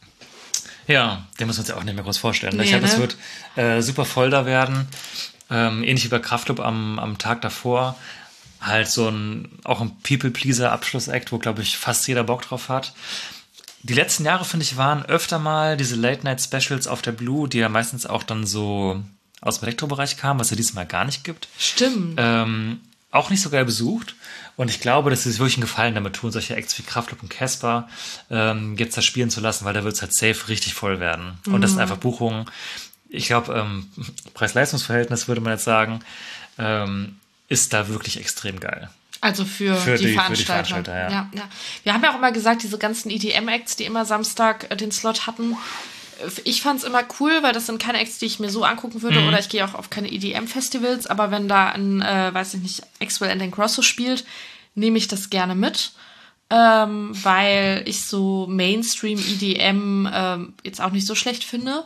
Ja, den müssen wir uns ja auch nicht mehr groß vorstellen. Nee, ich glaube, ne? es wird äh, super voll da werden. Ähm, ähnlich wie bei Kraftklub am, am Tag davor. Halt so ein, auch ein People-Pleaser-Abschluss-Act, wo, glaube ich, fast jeder Bock drauf hat. Die letzten Jahre, finde ich, waren öfter mal diese Late-Night-Specials auf der Blue, die ja meistens auch dann so aus dem Elektrobereich kamen, was ja diesmal gar nicht gibt. Stimmt. Ähm, auch nicht so geil besucht. Und ich glaube, dass sie sich wirklich einen Gefallen damit tun, solche Acts wie Kraftklub und Casper ähm, jetzt da spielen zu lassen, weil da wird es halt safe richtig voll werden. Und das sind einfach Buchungen. Ich glaube, ähm, Preis-Leistungs-Verhältnis würde man jetzt sagen, ähm, ist da wirklich extrem geil. Also für, Für die, die- für die Veranstalter. Veranstalter, ja. Ja, ja. Wir haben ja auch immer gesagt, diese ganzen E D M-Acts, die immer Samstag äh, den Slot hatten, äh, ich fand es immer cool, weil das sind keine Acts, die ich mir so angucken würde, Mhm. oder ich gehe auch auf keine E D M-Festivals, aber wenn da ein, äh, weiß ich nicht, Axwell and Grosso spielt, nehme ich das gerne mit. ähm, weil ich so Mainstream-E D M ähm, jetzt auch nicht so schlecht finde.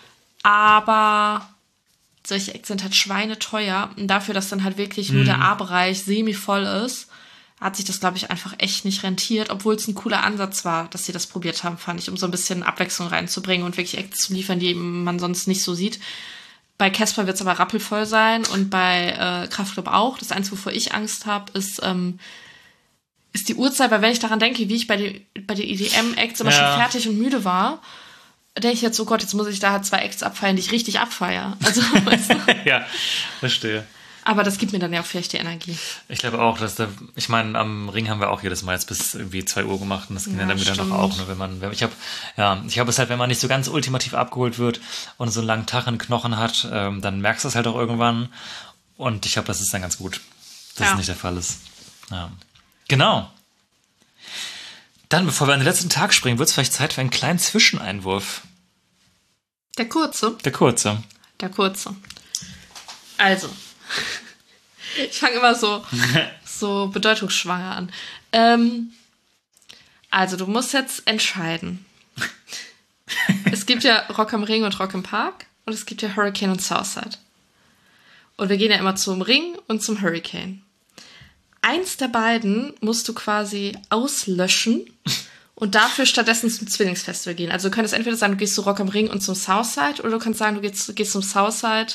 Aber solche Acts sind halt schweineteuer. Und dafür, dass dann halt wirklich nur der A-Bereich semi-voll ist, hat sich das, glaube ich, einfach echt nicht rentiert. Obwohl es ein cooler Ansatz war, dass sie das probiert haben, fand ich, um so ein bisschen Abwechslung reinzubringen und wirklich Acts zu liefern, die man sonst nicht so sieht. Bei Casper wird es aber rappelvoll sein und bei äh, Kraftklub auch. Das Einzige, wovor ich Angst habe, ist, ähm, ist die Uhrzeit, weil wenn ich daran denke, wie ich bei, die, bei den E D M-Acts immer ja. schon fertig und müde war, denke ich jetzt, oh Gott, jetzt muss ich da halt zwei Acts abfeiern, die ich richtig abfeiere. Also, weißt du? Ja, verstehe. Aber das gibt mir dann ja auch vielleicht die Energie. Ich glaube auch, dass da, ich meine, am Ring haben wir auch jedes Mal jetzt bis irgendwie zwei Uhr gemacht und das ging ja, dann wieder noch auch, ne, wenn man, wenn, ich habe, ja, ich habe es halt, wenn man nicht so ganz ultimativ abgeholt wird und so einen langen Tag in den Knochen hat, ähm, dann merkst du es halt auch irgendwann und ich glaube, das ist dann ganz gut, dass ja. es nicht der Fall ist. Ja. Genau. Dann, bevor wir an den letzten Tag springen, wird es vielleicht Zeit für einen kleinen Zwischeneinwurf. Der kurze? Der kurze. Der kurze. Also, ich fange immer so, so bedeutungsschwanger an. Ähm, also, du musst jetzt entscheiden. Es gibt ja Rock am Ring und Rock im Park und es gibt ja Hurricane und Southside. Und wir gehen ja immer zum Ring und zum Hurricane. Eins der beiden musst du quasi auslöschen und dafür stattdessen zum Zwillingsfestival gehen. Also du könntest entweder sagen, du gehst zu Rock am Ring und zum Southside, oder du kannst sagen, du gehst, gehst zum Southside,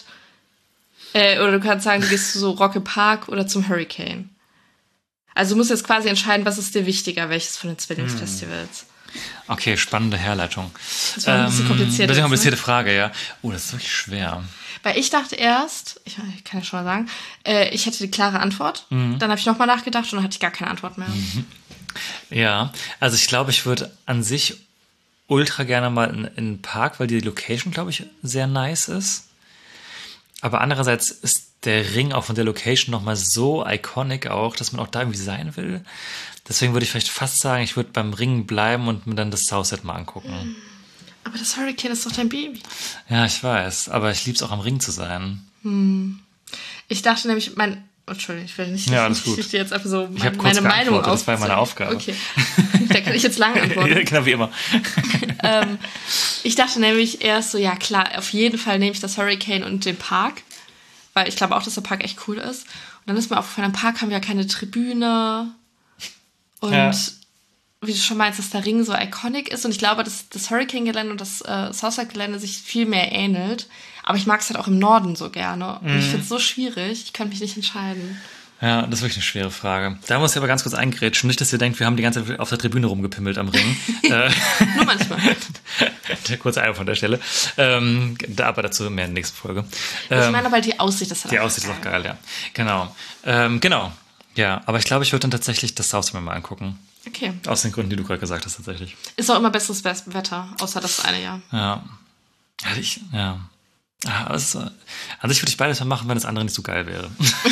äh, oder du kannst sagen, du gehst zu so Rock im Park oder zum Hurricane. Also du musst jetzt quasi entscheiden, was ist dir wichtiger, welches von den Zwillingsfestivals. Okay, spannende Herleitung. Das war ein bisschen kompliziert. Ein bisschen jetzt, komplizierte ne? Frage, ja. Oh, das ist wirklich schwer. Weil ich dachte erst, ich, ich kann ja schon mal sagen, äh, ich hätte die klare Antwort. Mhm. Dann habe ich nochmal nachgedacht und dann hatte ich gar keine Antwort mehr. Mhm. Ja, also ich glaube, ich würde an sich ultra gerne mal in, in den Park, weil die Location, glaube ich, sehr nice ist. Aber andererseits ist der Ring auch von der Location nochmal so iconic auch, dass man auch da irgendwie sein will. Deswegen würde ich vielleicht fast sagen, ich würde beim Ring bleiben und mir dann das Southside mal angucken. Aber das Hurricane ist doch dein Baby. Ja, ich weiß. Aber ich liebe es auch am Ring zu sein. Hm. Ich dachte nämlich, mein... Entschuldigung, ich will nicht, ja, alles gut. Ich dir jetzt einfach so ich mein, meine Meinung aus. Das war meine Aufgabe. Okay. Da kann ich jetzt lange antworten. Genau wie immer. ähm, ich dachte nämlich erst so, ja klar, auf jeden Fall nehme ich das Hurricane und den Park. Weil ich glaube auch, dass der Park echt cool ist. Und dann ist mir aufgefallen, im Park haben wir ja keine Tribüne. Und ja. wie du schon meinst, dass der Ring so iconic ist. Und ich glaube, dass das Hurricane-Gelände und das äh, Southside-Gelände sich viel mehr ähnelt. Aber ich mag es halt auch im Norden so gerne. Und mhm. ich finde es so schwierig. Ich kann mich nicht entscheiden. Ja, das ist wirklich eine schwere Frage. Da muss ich aber ganz kurz eingrätschen. Nicht, dass ihr denkt, wir haben die ganze Zeit auf der Tribüne rumgepimmelt am Ring. Nur manchmal. Der kurze Einwurf an der Stelle. Ähm, da aber dazu mehr in der nächsten Folge. Ähm, ich meine aber die Aussicht, das hat Die Aussicht ist auch geil, ja. Genau. Ähm, genau. Ja, aber ich glaube, ich würde dann tatsächlich das Southside mal angucken. Okay. Aus den Gründen, die du gerade gesagt hast, tatsächlich. Ist auch immer besseres Wetter, außer das eine Jahr. Ja. Ja, ich, ja. Also, an sich würde ich beides mal machen, wenn das andere nicht so geil wäre.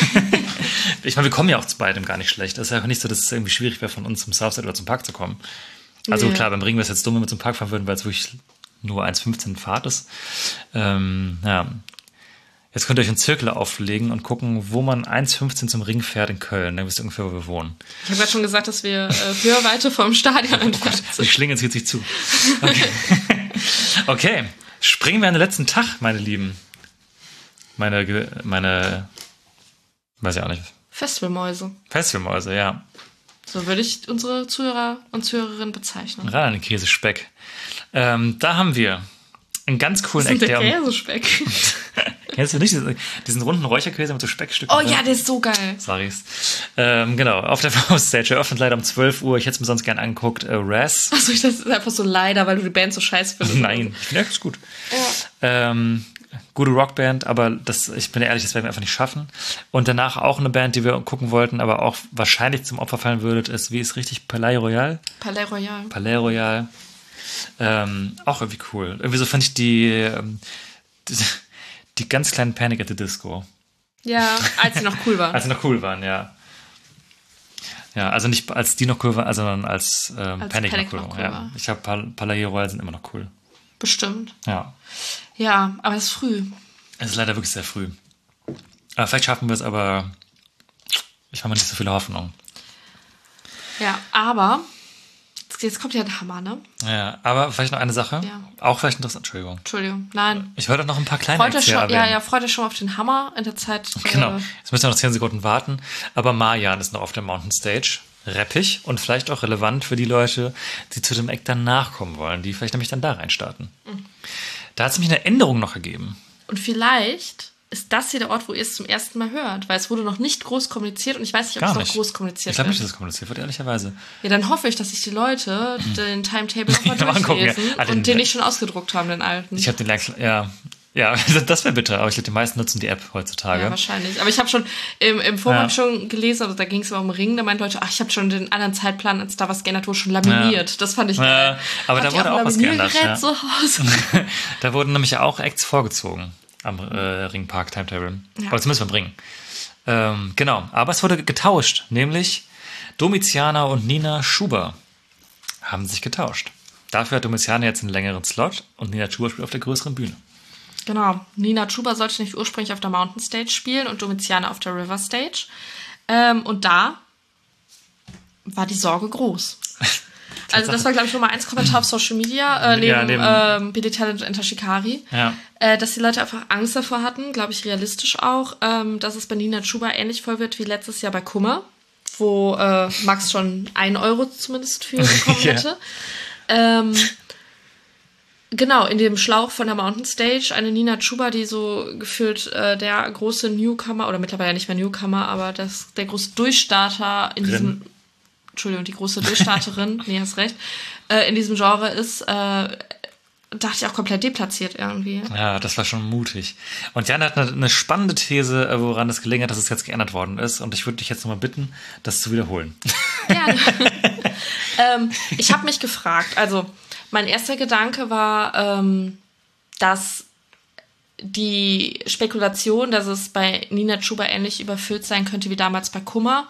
Ich meine, wir kommen ja auch zu beidem gar nicht schlecht. Das ist ja auch nicht so, dass es irgendwie schwierig wäre, von uns zum Southside oder zum Park zu kommen. Also nee. Klar, beim Ring wäre es jetzt dumm, wenn wir zum Park fahren würden, weil es wirklich nur eins fünfzehn Fahrt ist. Ähm, ja. Jetzt könnt ihr euch einen Zirkel auflegen und gucken, wo man eins fünfzehn zum Ring fährt in Köln. Dann wisst ihr ungefähr, wo wir wohnen. Ich habe gerade schon gesagt, dass wir äh, Hörweite vom Stadion entfernt sind. Die Schlinge zieht sich zu. Okay. Okay. Springen wir an den letzten Tag, meine Lieben. Meine, meine, weiß ich auch nicht. Festivalmäuse. Festivalmäuse, ja. So würde ich unsere Zuhörer und Zuhörerinnen bezeichnen. Ran an den Käsespeck. Ähm, da haben wir einen ganz coolen Eck. Der Käsespeck. Kennst du nicht diesen, diesen runden Räucherkäse mit so Speckstücken? Oh ja, der ist so geil. Sorry's. Ähm, genau, auf der Faust-Stage eröffnet leider um zwölf Uhr. Ich hätte es mir sonst gern angeguckt. Äh, Raz. Achso, ich dachte, das ist einfach so leider, weil du die Band so scheiße findest. Nein, ich finde das gut. Ja. Ähm, gute Rockband, aber das, ich bin ehrlich, das werden wir einfach nicht schaffen. Und danach auch eine Band, die wir gucken wollten, aber auch wahrscheinlich zum Opfer fallen würde, ist, wie ist richtig, Palais Royal? Palais Royal. Palais Royal. Ähm, auch irgendwie cool. Irgendwie so fand ich die, ähm, die, die ganz kleinen Panic at the Disco. Ja, als sie noch cool waren. Als sie noch cool waren, ja. Ja, also nicht als die noch cool waren, sondern als, ähm, als Panic, Panic noch cool, noch cool ja. war. Ich glaube, Pal- Palais Royal sind immer noch cool. Bestimmt. Ja. Ja, aber es ist früh. Es ist leider wirklich sehr früh. Aber vielleicht schaffen wir es, aber ich habe mal nicht so viele Hoffnung. Ja, aber jetzt kommt ja ein Hammer, ne? Ja, aber vielleicht noch eine Sache. Ja. Auch vielleicht interessant. Entschuldigung. Entschuldigung, nein. Ich wollte noch ein paar kleine Freut euch Aktionen schon, erwähnen. Ja, ja, freut euch schon auf den Hammer in der Zeit. Genau. Äh, Jetzt müssen wir noch zehn Sekunden warten. Aber Marjan ist noch auf der Mountain Stage. Rappig und vielleicht auch relevant für die Leute, die zu dem Act dann nachkommen wollen, die vielleicht nämlich dann da reinstarten. Mhm. Da hat es nämlich eine Änderung noch gegeben. Und vielleicht ist das hier der Ort, wo ihr es zum ersten Mal hört, weil es wurde noch nicht groß kommuniziert und ich weiß nicht, ob Gar es nicht. noch groß kommuniziert wird. Ich glaube nicht, dass es kommuniziert wird, ehrlicherweise. Ja, dann hoffe ich, dass sich die Leute den Timetable nochmal Ja, mal angucken, durchlesen ja. Ah, den- und den nicht schon ausgedruckt haben, den alten. Ich habe den langsam, ja, ja, das wäre bitter, aber ich glaube, die meisten nutzen die App heutzutage. Ja, wahrscheinlich. Aber ich habe schon im, im Vorwort Ja. schon gelesen, also da ging es immer um Ringen, da meinten Leute, ach, ich habe schon den anderen Zeitplan, als da was geändert wurde, schon laminiert. Ja. Das fand ich Ja, geil. aber Habt da ihr wurde ein auch was geändert, Laminiergerät ja. zu Hause? Da wurden nämlich ja auch Acts vorgezogen am äh, Ringpark Timetable. Ja. Oder zumindest beim Ring. Ähm, genau, aber es wurde getauscht, nämlich Domiziana und Nina Schuber haben sich getauscht. Dafür hat Domiziana jetzt einen längeren Slot und Nina Schuber spielt auf der größeren Bühne. Genau. Nina Chuba sollte nicht ursprünglich auf der Mountain Stage spielen und Domiziana auf der River Stage. Ähm, und da war die Sorge groß. Also das war, glaube ich, Nummer eins Kommentar auf Social Media, äh, neben, Ja, neben- ähm, Billy Talent und Enter Shikari. Ja. Äh, dass die Leute einfach Angst davor hatten, glaube ich, realistisch auch, ähm, dass es bei Nina Chuba ähnlich voll wird wie letztes Jahr bei Kummer, wo äh, Max schon ein Euro zumindest für bekommen Ja. hätte. Ähm, genau, in dem Schlauch von der Mountain Stage eine Nina Chuba, die so gefühlt äh, der große Newcomer, oder mittlerweile nicht mehr Newcomer, aber das, der große Durchstarter in Drin. diesem, Entschuldigung, die große Durchstarterin, nee, hast recht, äh, in diesem Genre ist, äh, dachte ich auch komplett deplatziert irgendwie. Ja, das war schon mutig. Und Jan hat eine, eine spannende These, äh, woran es gelegen hat, dass es jetzt geändert worden ist. Und ich würde dich jetzt nochmal bitten, das zu wiederholen. Gerne. ähm, ich habe mich gefragt, also mein erster Gedanke war, ähm, dass die Spekulation, dass es bei Nina Chuba ähnlich überfüllt sein könnte wie damals bei Kummer,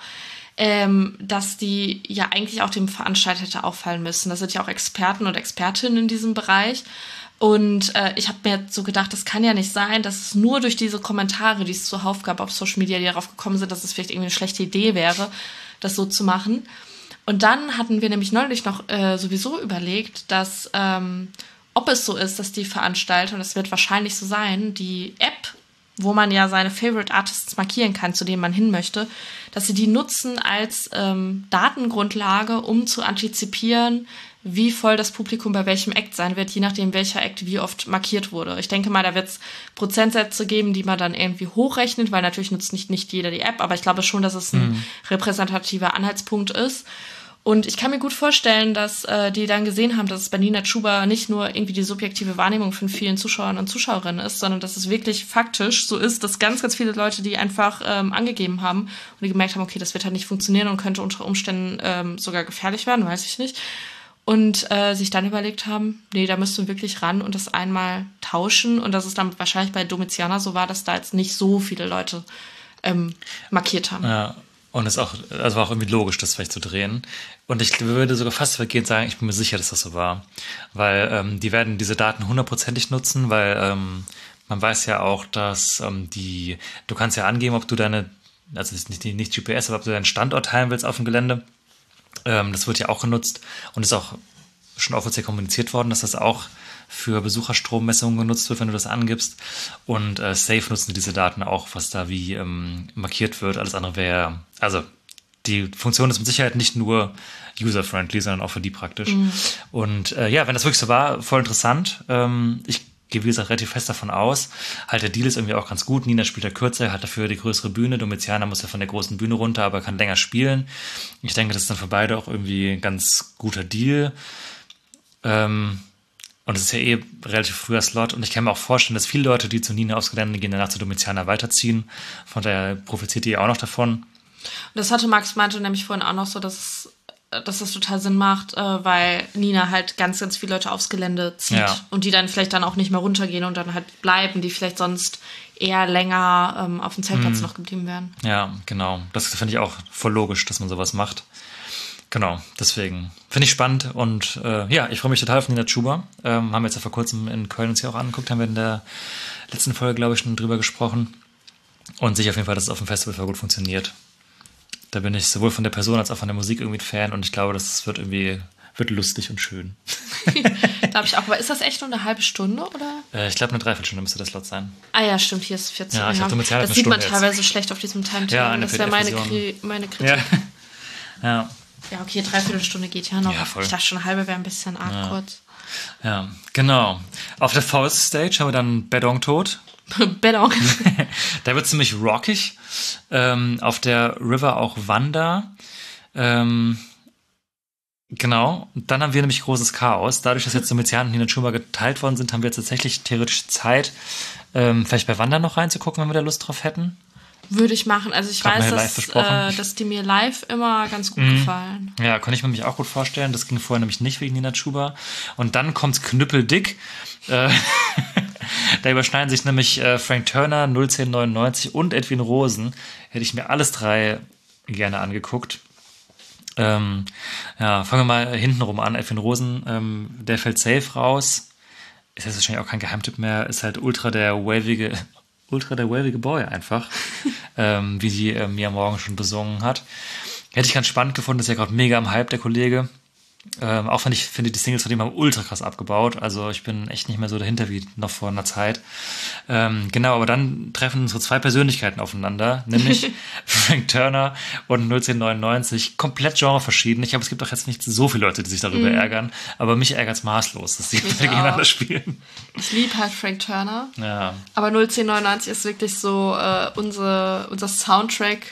ähm, dass die ja eigentlich auch dem Veranstalter hätte auffallen müssen. Das sind ja auch Experten und Expertinnen in diesem Bereich. Und äh, ich habe mir so gedacht, das kann ja nicht sein, dass es nur durch diese Kommentare, die es zuhauf gab auf Social Media, die darauf gekommen sind, dass es vielleicht irgendwie eine schlechte Idee wäre, das so zu machen. Und dann hatten wir nämlich neulich noch äh, sowieso überlegt, dass ähm, ob es so ist, dass die Veranstalter, und es wird wahrscheinlich so sein, die App, wo man ja seine Favorite Artists markieren kann, zu denen man hin möchte, dass sie die nutzen als ähm, Datengrundlage, um zu antizipieren, wie voll das Publikum bei welchem Act sein wird, je nachdem, welcher Act wie oft markiert wurde. Ich denke mal, da wird es Prozentsätze geben, die man dann irgendwie hochrechnet, weil natürlich nutzt nicht, nicht jeder die App, aber ich glaube schon, dass es ein mhm. repräsentativer Anhaltspunkt ist. Und ich kann mir gut vorstellen, dass äh, die dann gesehen haben, dass es bei Nina Chuba nicht nur irgendwie die subjektive Wahrnehmung von vielen Zuschauern und Zuschauerinnen ist, sondern dass es wirklich faktisch so ist, dass ganz, ganz viele Leute, die einfach ähm, angegeben haben und die gemerkt haben, okay, das wird halt nicht funktionieren und könnte unter Umständen ähm, sogar gefährlich werden, weiß ich nicht. Und äh, sich dann überlegt haben, nee, da müsst du wirklich ran und das einmal tauschen. Und dass es dann wahrscheinlich bei Domiziana so war, dass da jetzt nicht so viele Leute ähm, markiert haben. Ja. Und es ist auch, also war auch irgendwie logisch, das vielleicht zu drehen. Und ich würde sogar fast vergehend sagen, ich bin mir sicher, dass das so war. Weil ähm, die werden diese Daten hundertprozentig nutzen, weil ähm, man weiß ja auch, dass ähm, die, du kannst ja angeben, ob du deine, also nicht, nicht G P S, aber ob du deinen Standort teilen willst auf dem Gelände. Ähm, das wird ja auch genutzt und ist auch schon offiziell kommuniziert worden, dass das auch für Besucherstrommessungen genutzt wird, wenn du das angibst. Und äh, safe nutzen die diese Daten auch, was da wie ähm, markiert wird. Alles andere wäre, also die Funktion ist mit Sicherheit nicht nur user-friendly, sondern auch für die praktisch. Mhm. Und äh, ja, wenn das wirklich so war, voll interessant. Ähm, ich gehe, wie gesagt, relativ fest davon aus. Halt, der Deal ist irgendwie auch ganz gut. Nina spielt ja kürzer, hat dafür die größere Bühne. Domiziana muss ja von der großen Bühne runter, aber kann länger spielen. Ich denke, das ist dann für beide auch irgendwie ein ganz guter Deal. Ähm, Und es ist ja eh relativ früher Slot. Und ich kann mir auch vorstellen, dass viele Leute, die zu Nina aufs Gelände gehen, danach zu Domiziana weiterziehen. Von daher profitiert ihr auch noch davon. Und das hatte Max meinte nämlich vorhin auch noch so, dass, dass das total Sinn macht, äh, weil Nina halt ganz, ganz viele Leute aufs Gelände zieht. Ja. Und die dann vielleicht dann auch nicht mehr runtergehen und dann halt bleiben, die vielleicht sonst eher länger ähm, auf dem Zeltplatz mhm. noch geblieben wären. Ja, genau. Das finde ich auch voll logisch, dass man sowas macht. Genau, deswegen finde ich spannend und äh, ja, ich freue mich total auf Nina Chuba. Ähm, haben wir jetzt ja vor kurzem in Köln uns hier auch angeguckt, haben wir in der letzten Folge, glaube ich, schon drüber gesprochen und sicher auf jeden Fall, dass es auf dem Festival voll gut funktioniert. Da bin ich sowohl von der Person als auch von der Musik irgendwie ein Fan und ich glaube, das wird irgendwie wird lustig und schön. Glaube ich auch. Aber ist das echt nur eine halbe Stunde, oder? Äh, ich glaube, eine Dreiviertelstunde müsste das laut sein. Ah ja, stimmt, hier ist vierzehn. Ja, ich dachte, mit das sieht man Stunde teilweise jetzt. schlecht auf diesem Timetable. Ja, das wäre meine, Kri- meine Kritik. Ja. ja. Ja, okay, dreiviertel Stunde geht ja noch. Ja, voll. Ich dachte schon, eine halbe wäre ein bisschen arg Ja. kurz. Ja, genau. Auf der Faust Stage haben wir dann Bedong tot. Bedong. Da wird ziemlich rockig. Ähm, auf der River auch Wanda. Ähm, genau. Und dann haben wir nämlich großes Chaos. Dadurch, dass jetzt Domitian und Nina Chuba geteilt worden sind, haben wir jetzt tatsächlich theoretisch Zeit, ähm, vielleicht bei Wanda noch reinzugucken, wenn wir da Lust drauf hätten. Würde ich machen. Also ich Hat man weiß, ja live dass, besprochen. äh, dass die mir live immer ganz gut Mhm. gefallen. Ja, konnte ich mir nämlich auch gut vorstellen. Das ging vorher nämlich nicht wegen Nina Chuba. Und dann kommt's knüppeldick. Äh, da überschneiden sich nämlich äh, Frank Turner, null zehn neunundneunzig und Edwin Rosen. Hätte ich mir alles drei gerne angeguckt. Ähm, ja, fangen wir mal hintenrum an. Edwin Rosen, ähm, der fällt safe raus. Ist jetzt wahrscheinlich auch kein Geheimtipp mehr. Ist halt ultra der wavige, ultra der wavige Boy einfach. ähm, wie sie äh, Mia Morgan schon besungen hat. Hätte ich ganz spannend gefunden. Das ist ja gerade mega am Hype, der Kollege. Ähm, auch wenn ich finde, die Singles von dem haben ultra krass abgebaut. Also ich bin echt nicht mehr so dahinter wie noch vor einer Zeit. Ähm, genau, aber dann treffen unsere zwei Persönlichkeiten aufeinander, nämlich Frank Turner und null zehn neunundneunzig. Komplett genreverschieden. Ich glaube, es gibt auch jetzt nicht so viele Leute, die sich darüber mm. ärgern, aber mich ärgert es maßlos, dass die gegeneinander spielen. Ich liebe halt Frank Turner. Ja. Aber null zehn neunundneunzig ist wirklich so äh, unsere, unser Soundtrack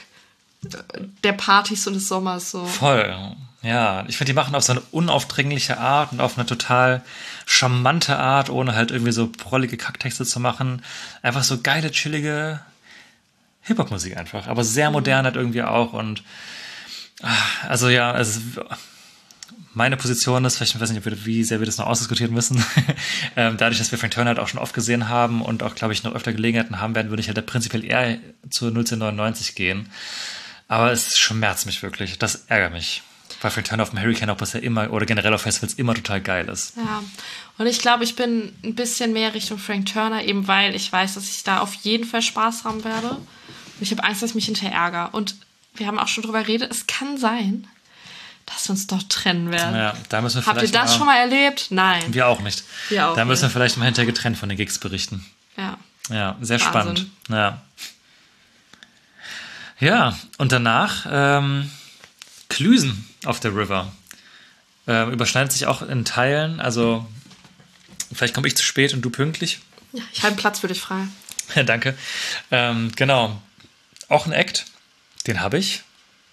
der Partys und des Sommers. So. Voll. Ja, ich finde, die machen auf so eine unaufdringliche Art und auf eine total charmante Art, ohne halt irgendwie so prollige Kacktexte zu machen. Einfach so geile, chillige Hip-Hop-Musik einfach. Aber sehr modern halt irgendwie auch. Und also ja, also meine Position ist, vielleicht, ich weiß nicht, ob wir, wie sehr wir das noch ausdiskutieren müssen, ähm, dadurch, dass wir Frank Turner halt auch schon oft gesehen haben und auch, glaube ich, noch öfter Gelegenheiten haben werden, würde ich halt prinzipiell eher zu null zehn neunundneunzig gehen. Aber es schmerzt mich wirklich. Das ärgert mich. Weil Frank Turner auf dem Hurricane auch bisher immer, oder generell auf Festivals immer total geil ist. Ja, und ich glaube, ich bin ein bisschen mehr Richtung Frank Turner, eben weil ich weiß, dass ich da auf jeden Fall Spaß haben werde. Und ich habe Angst, dass ich mich hinterher ärgere. Und wir haben auch schon drüber geredet, es kann sein, dass wir uns doch trennen werden. Ja, da müssen wir Habt vielleicht ihr das mal, schon mal erlebt? Nein. Wir auch nicht. Wir auch da müssen wir nicht. vielleicht mal hinterher getrennt von den Gigs berichten. Ja. Ja, sehr Wahnsinn. spannend. Ja. Ja, und danach ähm, Klüsen auf der River. Ähm, überschneidet sich auch in Teilen. Also vielleicht komme ich zu spät und du pünktlich. Ja, ich halte Platz für dich frei. Ja, danke. Ähm, genau. Auch ein Act. Den habe ich.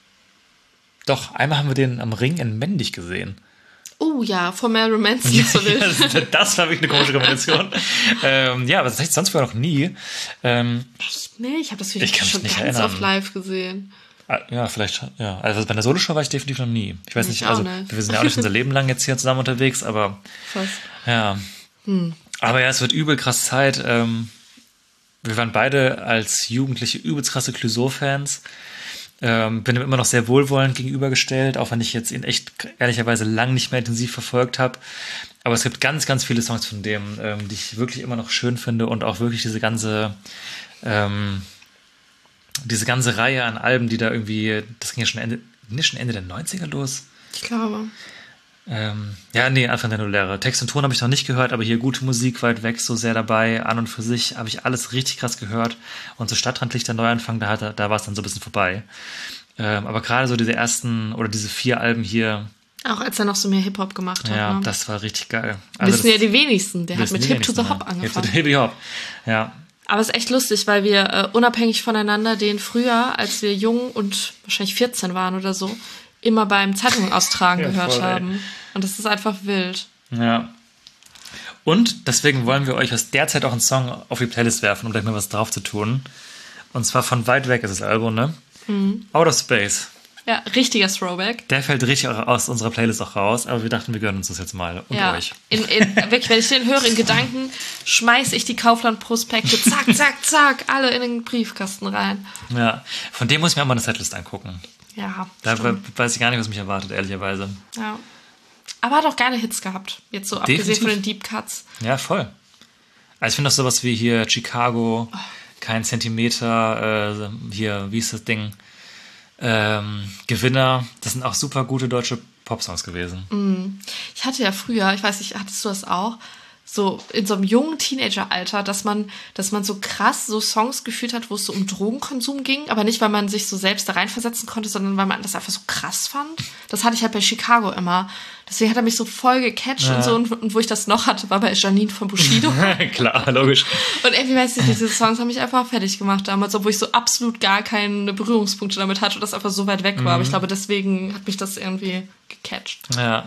Doch, einmal haben wir den am Ring in Mendig gesehen. Oh ja, von Mel Romanson. Ja, das, das war wirklich eine komische Kombination. ähm, ja, aber das hatte ich sonst vorher noch nie. Ähm, Echt? Nee, ich habe das Video ich kann mich schon nicht ganz erinnern. oft live gesehen. Ja, vielleicht, ja. Also bei einer Soloshow war ich definitiv noch nie. Ich weiß Ich nicht, auch also nicht. wir sind ja auch nicht unser Leben lang jetzt hier zusammen unterwegs, aber Fast. ja. Hm. Aber ja, es wird übel krass Zeit. Ähm, wir waren beide als Jugendliche übelst krasse Clouseau-Fans. Ähm, bin ihm immer noch sehr wohlwollend gegenübergestellt, auch wenn ich jetzt ihn echt ehrlicherweise lang nicht mehr intensiv verfolgt habe. Aber es gibt ganz, ganz viele Songs von dem, ähm, die ich wirklich immer noch schön finde und auch wirklich diese ganze ähm, diese ganze Reihe an Alben, die da irgendwie, das ging ja schon Ende, ging schon Ende der neunziger los. Ich glaube. Ähm, ja, nee, Anfang der Nullerjahre. Text und Ton habe ich noch nicht gehört, aber hier gute Musik, weit weg, so sehr dabei, an und für sich habe ich alles richtig krass gehört. Und so Stadtrandlicht, der Neuanfang, da, hat, da war es dann so ein bisschen vorbei. Ähm, aber gerade so diese ersten oder diese vier Alben hier. Auch als er noch so mehr Hip-Hop gemacht hat. Ja, ne? das war richtig geil. Also wissen das, ja die wenigsten. Der hat mit Hip to the Hop ja. angefangen. Hip to the Hop, ja. Aber es ist echt lustig, weil wir äh, unabhängig voneinander den früher, als wir jung und wahrscheinlich vierzehn waren oder so, immer beim Zeitungen austragen Ja, gehört voll, haben. Ey. Und das ist einfach wild. Ja. Und deswegen wollen wir euch aus der Zeit auch einen Song auf die Playlist werfen, um gleich mal was drauf zu tun. Und zwar von Weit Weg ist das Album, ne? Mhm. Out of Space. Ja, richtiger Throwback. Der fällt richtig aus unserer Playlist auch raus, aber wir dachten, wir gönnen uns das jetzt mal und ja. euch. In, in, wirklich, wenn ich den höre, in Gedanken schmeiße ich die Kaufland-Prospekte, zack, zack, zack, alle in den Briefkasten rein. Ja, von dem muss ich mir auch mal eine Setlist angucken. Ja, Da stimmt. weiß ich gar nicht, was mich erwartet, ehrlicherweise. Ja. Aber hat auch geile Hits gehabt. Jetzt so abgesehen Definitiv. von den Deep Cuts. Ja, voll. Also ich finde auch sowas wie hier Chicago, oh. Kein Zentimeter, äh, hier, wie ist das Ding? ähm, Gewinner, das sind auch super gute deutsche Popsongs gewesen. Ich hatte ja früher, ich weiß nicht, hattest du das auch, so in so einem jungen Teenageralter, dass man, dass man so krass so Songs gefühlt hat, wo es so um Drogenkonsum ging, aber nicht, weil man sich so selbst da reinversetzen konnte, sondern weil man das einfach so krass fand. Das hatte ich halt bei Chicago immer. Deswegen hat er mich so voll gecatcht ja. und so. Und, und wo ich das noch hatte, war bei Janine von Bushido. Klar, logisch. Und irgendwie, weiß ich, diese Songs haben mich einfach fertig gemacht damals, obwohl ich so absolut gar keine Berührungspunkte damit hatte und das einfach so weit weg war. Mhm. Aber ich glaube, deswegen hat mich das irgendwie gecatcht. Ja.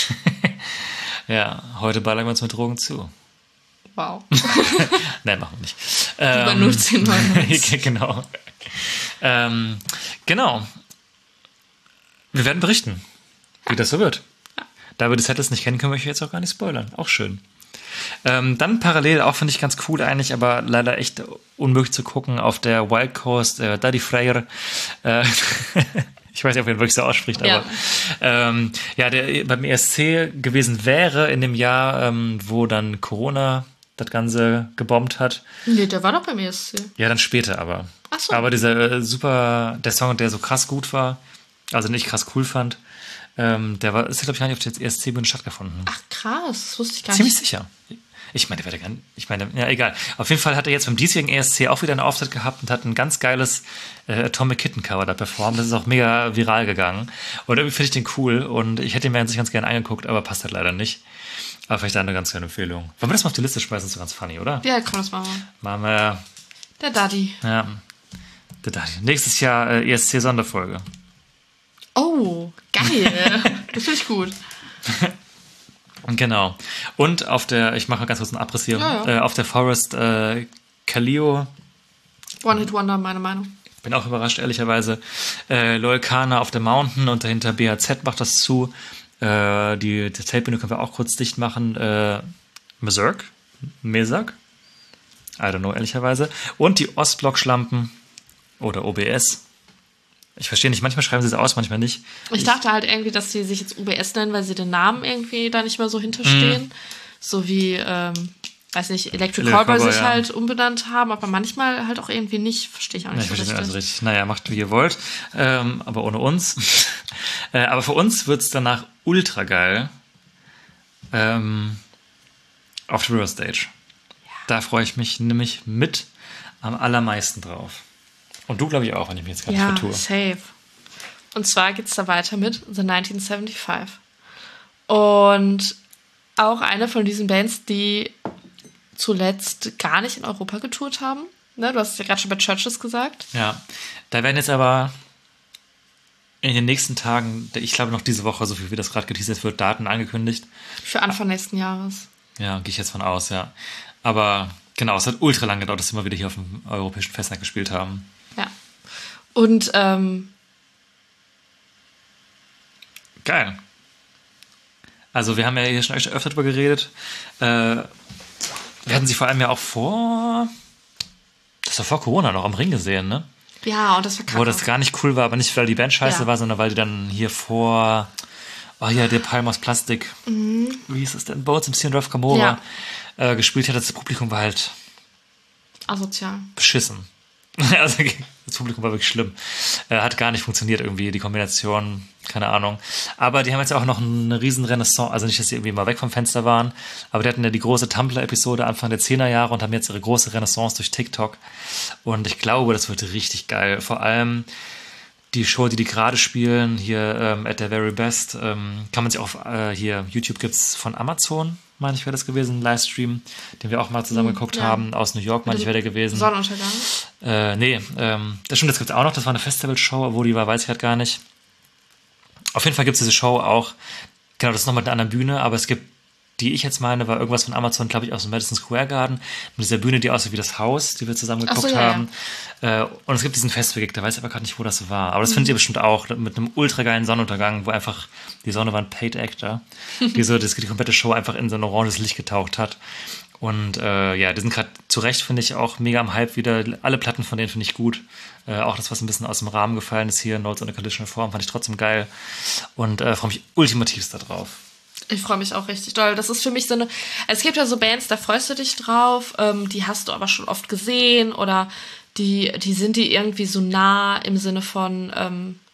Ja, heute ballern wir uns mit Drogen zu. Wow. Nein, machen wir nicht. Über null zehn neunundneunzig. Genau. Ähm, genau. Wir werden berichten, wie das so wird. Ja. Da wir die Settles nicht kennen, können wir euch jetzt auch gar nicht spoilern. Auch schön. Ähm, dann parallel, auch finde ich ganz cool eigentlich, aber leider echt unmöglich zu gucken, auf der Wild Coast, äh, Daddy Freyr, äh, ich weiß nicht, ob er ihn wirklich so ausspricht, ja. aber ähm, ja, der beim E S C gewesen wäre in dem Jahr, ähm, wo dann Corona das Ganze gebombt hat. Nee, der war doch beim E S C. Ja, dann später aber. Ach so. Aber dieser äh, super, der Song, der so krass gut war, also nicht krass cool fand, ähm, der war, ist glaube ich gar nicht auf der E S C-Bühne stattgefunden. Ach krass, das wusste ich gar Ziemlich nicht. Ziemlich sicher. Ich meine, der wäre ich meine, ja, egal. Auf jeden Fall hat er jetzt beim diesjährigen E S C auch wieder einen Auftritt gehabt und hat ein ganz geiles äh, Atomic Kitten Cover da performt. Das ist auch mega viral gegangen. Und irgendwie finde ich den cool und ich hätte ihn mir an sich ganz gerne angeguckt, aber passt halt leider nicht. Aber vielleicht eine ganz kleine Empfehlung. Wollen wir das mal auf die Liste schmeißen? Das ist so ganz funny, oder? Ja, komm, das machen wir. Machen wir. Der Daddy. Ja, der Daddy. Nächstes Jahr äh, E S C-Sonderfolge. Oh, geil. Das finde ich gut. Genau. Und auf der, ich mache ganz kurz einen Abriss hier, ja, ja. Äh, auf der Forest äh, Kaleo. One-Hit-Wonder, meine Meinung. Bin auch überrascht, ehrlicherweise. Äh, Loyal Kana auf der Mountain und dahinter B H Z macht das zu. Äh, die die Zeltbühne können wir auch kurz dicht machen. Äh, Meserk? Meserk? I don't know, ehrlicherweise. Und die Ostblock-Schlampen oder O B S. Ich verstehe nicht, manchmal schreiben sie es aus, manchmal nicht. Ich dachte halt irgendwie, dass sie sich jetzt U B S nennen, weil sie den Namen irgendwie da nicht mehr so hinterstehen. Mm. So wie, ähm, weiß nicht, Electric Callboy sich ja. halt umbenannt haben, aber manchmal halt auch irgendwie nicht. Verstehe ich auch nicht. Ja, ich so verstehe also richtig. Naja, macht wie ihr wollt, ähm, aber ohne uns. äh, aber für uns wird es danach ultra geil ähm, auf der River Stage. Ja. Da freue ich mich nämlich mit am allermeisten drauf. Und du, glaube ich, auch, wenn ich mich jetzt gar ja, nicht vertue. Safe. Und zwar geht es da weiter mit The neunzehnhundertfünfundsiebzig. Und auch eine von diesen Bands, die zuletzt gar nicht in Europa getourt haben. Ne, du hast es ja gerade schon bei Churches gesagt. Ja, da werden jetzt aber in den nächsten Tagen, ich glaube noch diese Woche, so viel wie das gerade geteasert wird, Daten angekündigt. Für Anfang nächsten Jahres. Ja, gehe ich jetzt von aus, ja. Aber genau, es hat ultra lang gedauert, dass wir mal wieder hier auf dem europäischen Festland gespielt haben. Ja. Und, ähm... geil. Also wir haben ja hier schon öfter drüber geredet. Äh, wir hatten sie vor allem ja auch vor... Das war vor Corona noch am Ring gesehen, ne? Ja, und das war kacke. Wo das gar nicht cool war, aber nicht, weil die Band scheiße ja. war, sondern weil die dann hier vor... Oh ja, der Palm aus Plastik. Mhm. Wie hieß es denn? Boats im Sierra Camorra ja. äh, gespielt hat. Das Publikum war halt... asozial. Beschissen. Also das Publikum war wirklich schlimm. Äh, hat gar nicht funktioniert irgendwie, die Kombination, keine Ahnung. Aber die haben jetzt auch noch eine riesen Renaissance, also nicht, dass sie irgendwie mal weg vom Fenster waren, aber die hatten ja die große Tumblr-Episode Anfang der zehner Jahre und haben jetzt ihre große Renaissance durch TikTok. Und ich glaube, das wird richtig geil. Vor allem die Show, die die gerade spielen, hier ähm, at their very best, ähm, kann man sich auch, äh, hier, YouTube gibt's von Amazon, meine ich, wäre das gewesen, ein Livestream, den wir auch mal zusammen geguckt ja. haben, aus New York, meine ich, wäre der gewesen. Sonnenuntergang? Äh, nee, ähm, das stimmt, das gibt's auch noch, das war eine Festivalshow, wo die war, weiß ich halt gar nicht. Auf jeden Fall gibt's diese Show auch, genau, das ist noch mit einer anderen Bühne, aber es gibt, die ich jetzt meine, war irgendwas von Amazon, glaube ich, aus dem Madison Square Garden, mit dieser Bühne, die aussieht wie das Haus, die wir zusammen geguckt so, ja, haben. Ja. Äh, und es gibt diesen Festival-Gig, da weiß ich aber gerade nicht, wo das war. Aber das mhm. findet ihr bestimmt auch, mit einem ultra geilen Sonnenuntergang, wo einfach, die Sonne war ein Paid Actor, die so das, die komplette Show einfach in so ein oranges Licht getaucht hat. Und äh, ja, die sind gerade zu Recht, finde ich, auch mega am Hype wieder. Alle Platten von denen finde ich gut. Äh, auch das, was ein bisschen aus dem Rahmen gefallen ist hier, Notes on a Conditional Form, fand ich trotzdem geil. Und äh, freue mich ultimativst da drauf. Ich freue mich auch richtig doll. Das ist für mich so eine... Es gibt ja so Bands, da freust du dich drauf, ähm, die hast du aber schon oft gesehen oder die, die sind dir irgendwie so nah im Sinne von, ähm,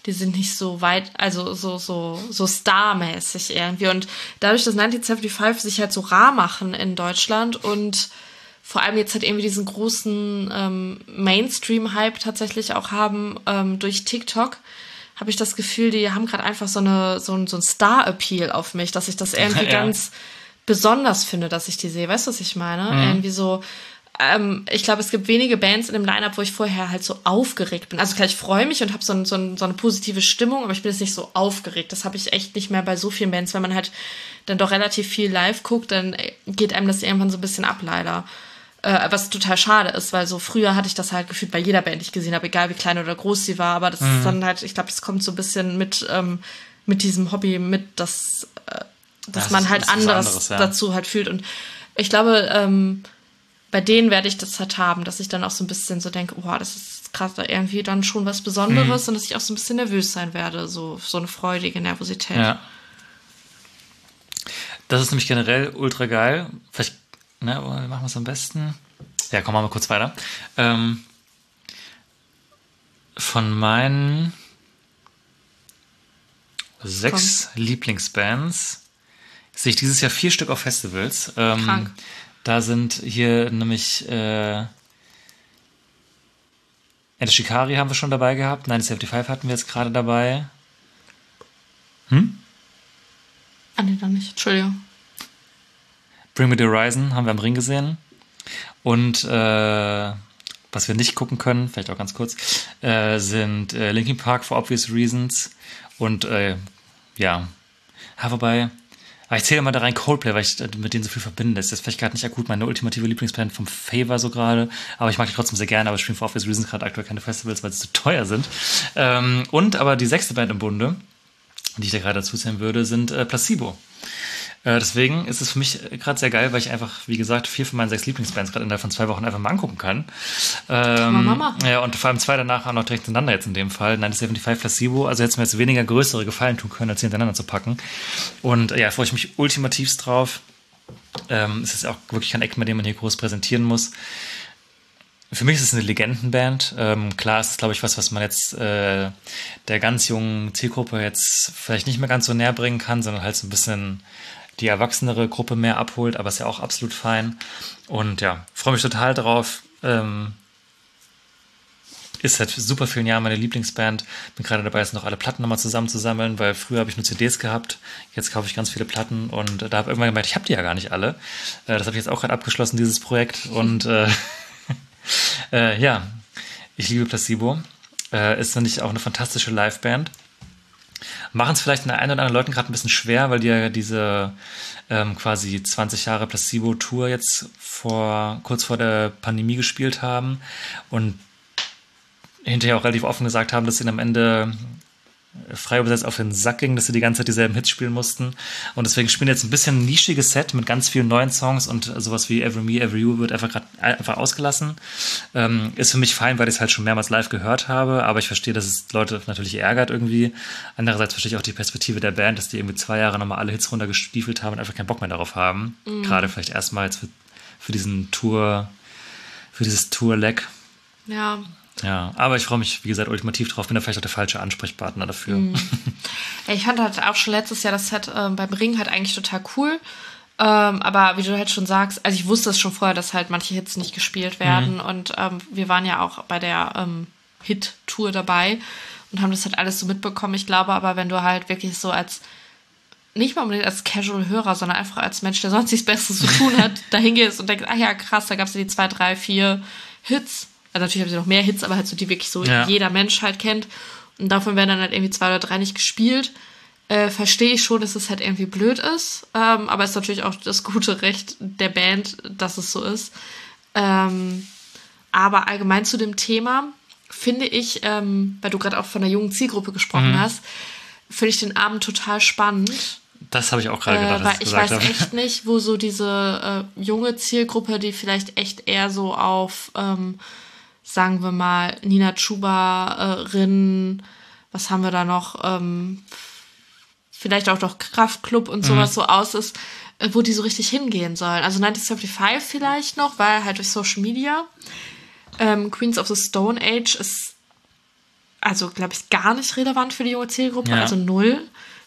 die sind nicht so weit, also so, so, so starmäßig irgendwie. Und dadurch, dass neunzehnhundertfünfundsiebzig sich halt so rar machen in Deutschland und vor allem jetzt halt irgendwie diesen großen ähm, Mainstream-Hype tatsächlich auch haben ähm, durch TikTok, habe ich das Gefühl, die haben gerade einfach so eine so ein, so ein Star-Appeal auf mich, dass ich das irgendwie ja. ganz besonders finde, dass ich die sehe. Weißt du, was ich meine? Mhm. Irgendwie so, ähm, ich glaube, es gibt wenige Bands in dem Line-Up, wo ich vorher halt so aufgeregt bin. Also klar, ich freue mich und habe so, ein, so, ein, so eine positive Stimmung, aber ich bin jetzt nicht so aufgeregt. Das habe ich echt nicht mehr bei so vielen Bands. Wenn man halt dann doch relativ viel live guckt, dann geht einem das irgendwann so ein bisschen ab, leider. Was total schade ist, weil so früher hatte ich das halt gefühlt bei jeder Band, die ich gesehen habe, egal wie klein oder groß sie war, aber das mhm. ist dann halt, ich glaube, das kommt so ein bisschen mit ähm, mit diesem Hobby mit, dass, äh, dass das man halt anderes, anderes ja. dazu halt fühlt und ich glaube, ähm, bei denen werde ich das halt haben, dass ich dann auch so ein bisschen so denke, boah, das ist krass, da irgendwie dann schon was Besonderes mhm. und dass ich auch so ein bisschen nervös sein werde, so, so eine freudige Nervosität. Ja. Das ist nämlich generell ultra geil. Vielleicht Ne, machen wir es am besten. Ja, kommen wir mal kurz weiter. Ähm, von meinen sechs Komm. Lieblingsbands sehe ich dieses Jahr vier Stück auf Festivals. Ähm, Krank. Da sind hier nämlich äh, Ed Shikari haben wir schon dabei gehabt. neunzehnhundertfünfundsiebzig hatten wir jetzt gerade dabei. Hm? Ah, nee, dann nicht. Entschuldigung. Bring Me the Horizon haben wir am Ring gesehen. Und äh, was wir nicht gucken können, vielleicht auch ganz kurz, äh, sind äh, Linkin Park for Obvious Reasons. Und äh, ja, ja, wobei, aber ich zähle mal da rein Coldplay, weil ich mit denen so viel verbinde. Das ist vielleicht gerade nicht akut meine ultimative Lieblingsband vom Favor so gerade, aber ich mag die trotzdem sehr gerne, aber ich spiele for Obvious Reasons gerade aktuell keine Festivals, weil sie zu teuer sind. Ähm, und aber die sechste Band im Bunde, die ich da gerade dazu zählen würde, sind äh, Placebo. Deswegen ist es für mich gerade sehr geil, weil ich einfach, wie gesagt, vier von meinen sechs Lieblingsbands gerade innerhalb von zwei Wochen einfach mal angucken kann. Ähm, Mama. Ja, und vor allem zwei danach auch noch direkt hintereinander jetzt in dem Fall. neunzehnhundertfünfundsiebzig Placebo, also hätte es mir jetzt weniger größere Gefallen tun können, als sie hintereinander zu packen. Und ja, freue ich mich ultimativst drauf. Ähm, es ist auch wirklich kein Act, mit dem man hier groß präsentieren muss. Für mich ist es eine Legendenband. Ähm, klar ist es, glaube ich, was, was man jetzt äh, der ganz jungen Zielgruppe jetzt vielleicht nicht mehr ganz so näher bringen kann, sondern halt so ein bisschen die erwachsenere Gruppe mehr abholt, aber ist ja auch absolut fein. Und ja, freue mich total drauf. Ähm, ist seit super vielen Jahren meine Lieblingsband. Bin gerade dabei, jetzt noch alle Platten nochmal zusammenzusammeln, weil früher habe ich nur C Ds gehabt. Jetzt kaufe ich ganz viele Platten und da habe ich irgendwann gemerkt, ich habe die ja gar nicht alle. Äh, das habe ich jetzt auch gerade abgeschlossen, dieses Projekt. Und äh, äh, ja, ich liebe Placebo. Äh, ist nämlich auch eine fantastische Liveband. Machen es vielleicht den einen oder anderen Leuten gerade ein bisschen schwer, weil die ja diese ähm, quasi zwanzig Jahre Placebo-Tour jetzt vor kurz vor der Pandemie gespielt haben und hinterher auch relativ offen gesagt haben, dass sie am Ende frei übersetzt auf den Sack ging, dass sie die ganze Zeit dieselben Hits spielen mussten. Und deswegen spielen jetzt ein bisschen ein nischiges Set mit ganz vielen neuen Songs und sowas wie Every Me, Every You wird einfach grad einfach ausgelassen. Ähm, ist für mich fein, weil ich es halt schon mehrmals live gehört habe, aber ich verstehe, dass es Leute natürlich ärgert irgendwie. Andererseits verstehe ich auch die Perspektive der Band, dass die irgendwie zwei Jahre nochmal alle Hits runtergestiefelt haben und einfach keinen Bock mehr darauf haben. Mhm. Gerade vielleicht erstmal jetzt für, für diesen Tour, für dieses Tour-Leg. Ja. Ja, aber ich freue mich, wie gesagt, ultimativ drauf. Bin da vielleicht auch der falsche Ansprechpartner dafür. Mm. Ja, ich fand halt auch schon letztes Jahr das Set ähm, beim Ring halt eigentlich total cool. Ähm, aber wie du halt schon sagst, also ich wusste es schon vorher, dass halt manche Hits nicht gespielt werden. Mhm. Und ähm, wir waren ja auch bei der ähm, Hit-Tour dabei und haben das halt alles so mitbekommen. Ich glaube aber, wenn du halt wirklich so als, nicht mal unbedingt als Casual-Hörer, sondern einfach als Mensch, der sonst nichts Besseres zu tun hat, dahin gehst und denkst, ach ja, krass, da gab es ja die zwei, drei, vier Hits. Also natürlich haben sie noch mehr Hits, aber halt so, die wirklich so ja. jeder Mensch halt kennt. Und davon werden dann halt irgendwie zwei oder drei nicht gespielt. Äh, verstehe ich schon, dass es halt irgendwie blöd ist. Ähm, aber es ist natürlich auch das gute Recht der Band, dass es so ist. Ähm, aber allgemein zu dem Thema finde ich, ähm, weil du gerade auch von der jungen Zielgruppe gesprochen mhm. hast, finde ich den Abend total spannend. Das habe ich auch gerade gedacht, äh, weil ich weiß habe. echt nicht, wo so diese äh, junge Zielgruppe, die vielleicht echt eher so auf ähm, sagen wir mal, Nina Chuba-Rin, was haben wir da noch, ähm, vielleicht auch noch Kraftklub und sowas mhm. so aus ist, äh, wo die so richtig hingehen sollen. Also neunzehnhundertfünfundsiebzig vielleicht noch, weil halt durch Social Media. Ähm, Queens of the Stone Age ist also glaube ich, gar nicht relevant für die junge Zielgruppe, Ja. also null.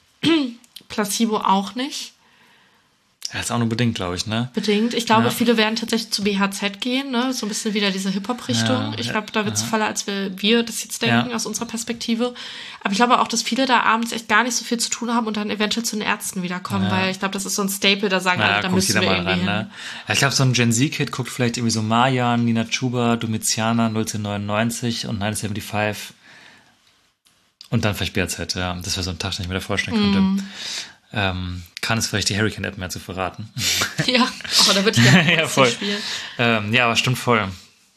Placebo auch nicht. Ja, ist auch nur bedingt, glaube ich, ne? Bedingt. Ich glaube, Ja. viele werden tatsächlich zu B H Z gehen, ne? So ein bisschen wieder diese Hip-Hop-Richtung. Ja, ich ja, glaube, da wird es ja. voller, als wir, wir das jetzt denken, Ja. aus unserer Perspektive. Aber ich glaube auch, dass viele da abends echt gar nicht so viel zu tun haben und dann eventuell zu den Ärzten wiederkommen, Ja. weil ich glaube, das ist so ein Staple, da sagen Ja, alle, da guckt müssen jeder wir mal irgendwie rein, hin. ne? Ja, ich glaube, so ein Gen Z-Kid guckt vielleicht irgendwie so Marjan, Nina Chuba, Domitiana, neunzehnhundertneunundneunzig und neunzehnhundertfünfundsiebzig. Und dann vielleicht B H Z, ja. Das wäre so ein Tag, den ich mir da vorstellen könnte. Mm. Ähm, kann es vielleicht die Hurricane-App mehr zu verraten? Ja, aber da würde ich gerne Ja, ja, voll. spielen. Ähm, ja, aber stimmt voll.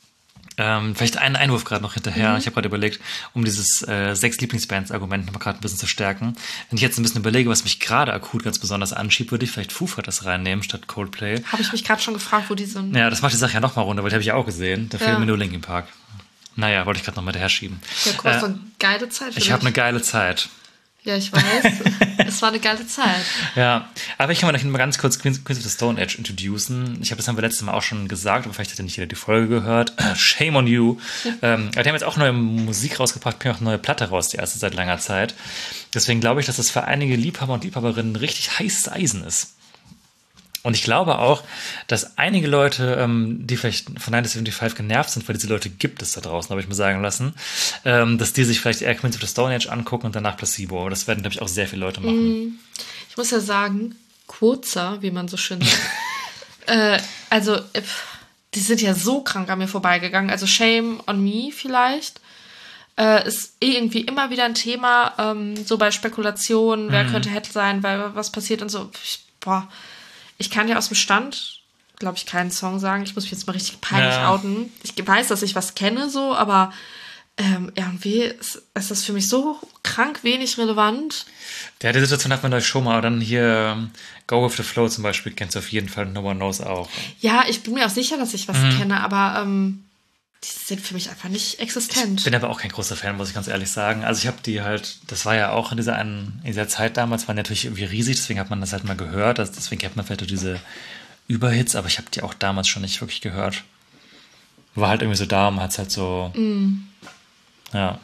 Ähm, vielleicht einen Einwurf gerade noch hinterher. Mhm. Ich habe gerade überlegt, um dieses äh, sechs Lieblingsbands-Argument noch mal gerade ein bisschen zu stärken. Wenn ich jetzt ein bisschen überlege, was mich gerade akut ganz besonders anschiebt, würde ich vielleicht Foo Fighters reinnehmen statt Coldplay. Habe ich mich gerade schon gefragt, wo die sind. Ja, das macht die Sache ja noch mal runter, weil die habe ich ja auch gesehen. Da fehlt Ja. mir nur Linkin Park. Naja, wollte ich gerade noch mal daher schieben. Ja, guck mal, Äh, so eine geile Zeit für ich habe dich. eine geile Zeit. Ja, ich weiß. Es war eine geile Zeit. Ja, aber ich kann mal noch mal ganz kurz Queens, Queens of the Stone Age introducen. Ich habe das haben wir letztes Mal auch schon gesagt, aber vielleicht hat ja nicht jeder die Folge gehört. Shame on you. ähm, aber die haben jetzt auch neue Musik rausgebracht, bringen auch eine neue Platte raus, die erste seit langer Zeit. Deswegen glaube ich, dass das für einige Liebhaber und Liebhaberinnen richtig heißes Eisen ist. Und ich glaube auch, dass einige Leute, ähm, die vielleicht von neunzehnhundertfünfundsiebzig genervt sind, weil diese Leute gibt es da draußen, habe ich mir sagen lassen, ähm, dass die sich vielleicht eher Queens of the Stone Age angucken und danach Placebo. Das werden, glaube ich, auch sehr viele Leute machen. Ich muss ja sagen, kurzer, wie man so schön sagt. äh, also, äh, die sind ja so krank an mir vorbeigegangen. Also Shame on Me vielleicht. Äh, ist eh irgendwie immer wieder ein Thema, ähm, so bei Spekulationen, wer Mhm. könnte hätte sein, weil was passiert und so. Ich, boah, ich kann ja aus dem Stand, glaube ich, keinen Song sagen. Ich muss mich jetzt mal richtig peinlich Ja. outen. Ich weiß, dass ich was kenne, so, aber ähm, irgendwie ist, ist das für mich so krank wenig relevant. Ja, die Situation hat man da schon mal. Aber dann hier ähm, Go With The Flow zum Beispiel kennst du auf jeden Fall, No One Knows auch. Ja, ich bin mir auch sicher, dass ich was Mhm. kenne, aber ähm, die sind für mich einfach nicht existent. Ich bin aber auch kein großer Fan, muss ich ganz ehrlich sagen. Also ich habe die halt, das war ja auch in dieser, einen, in dieser Zeit damals, waren die natürlich irgendwie riesig, deswegen hat man das halt mal gehört. Also deswegen kennt man vielleicht auch diese Überhits, aber ich habe die auch damals schon nicht wirklich gehört. War halt irgendwie so da und hat es halt so... Mm. Ja.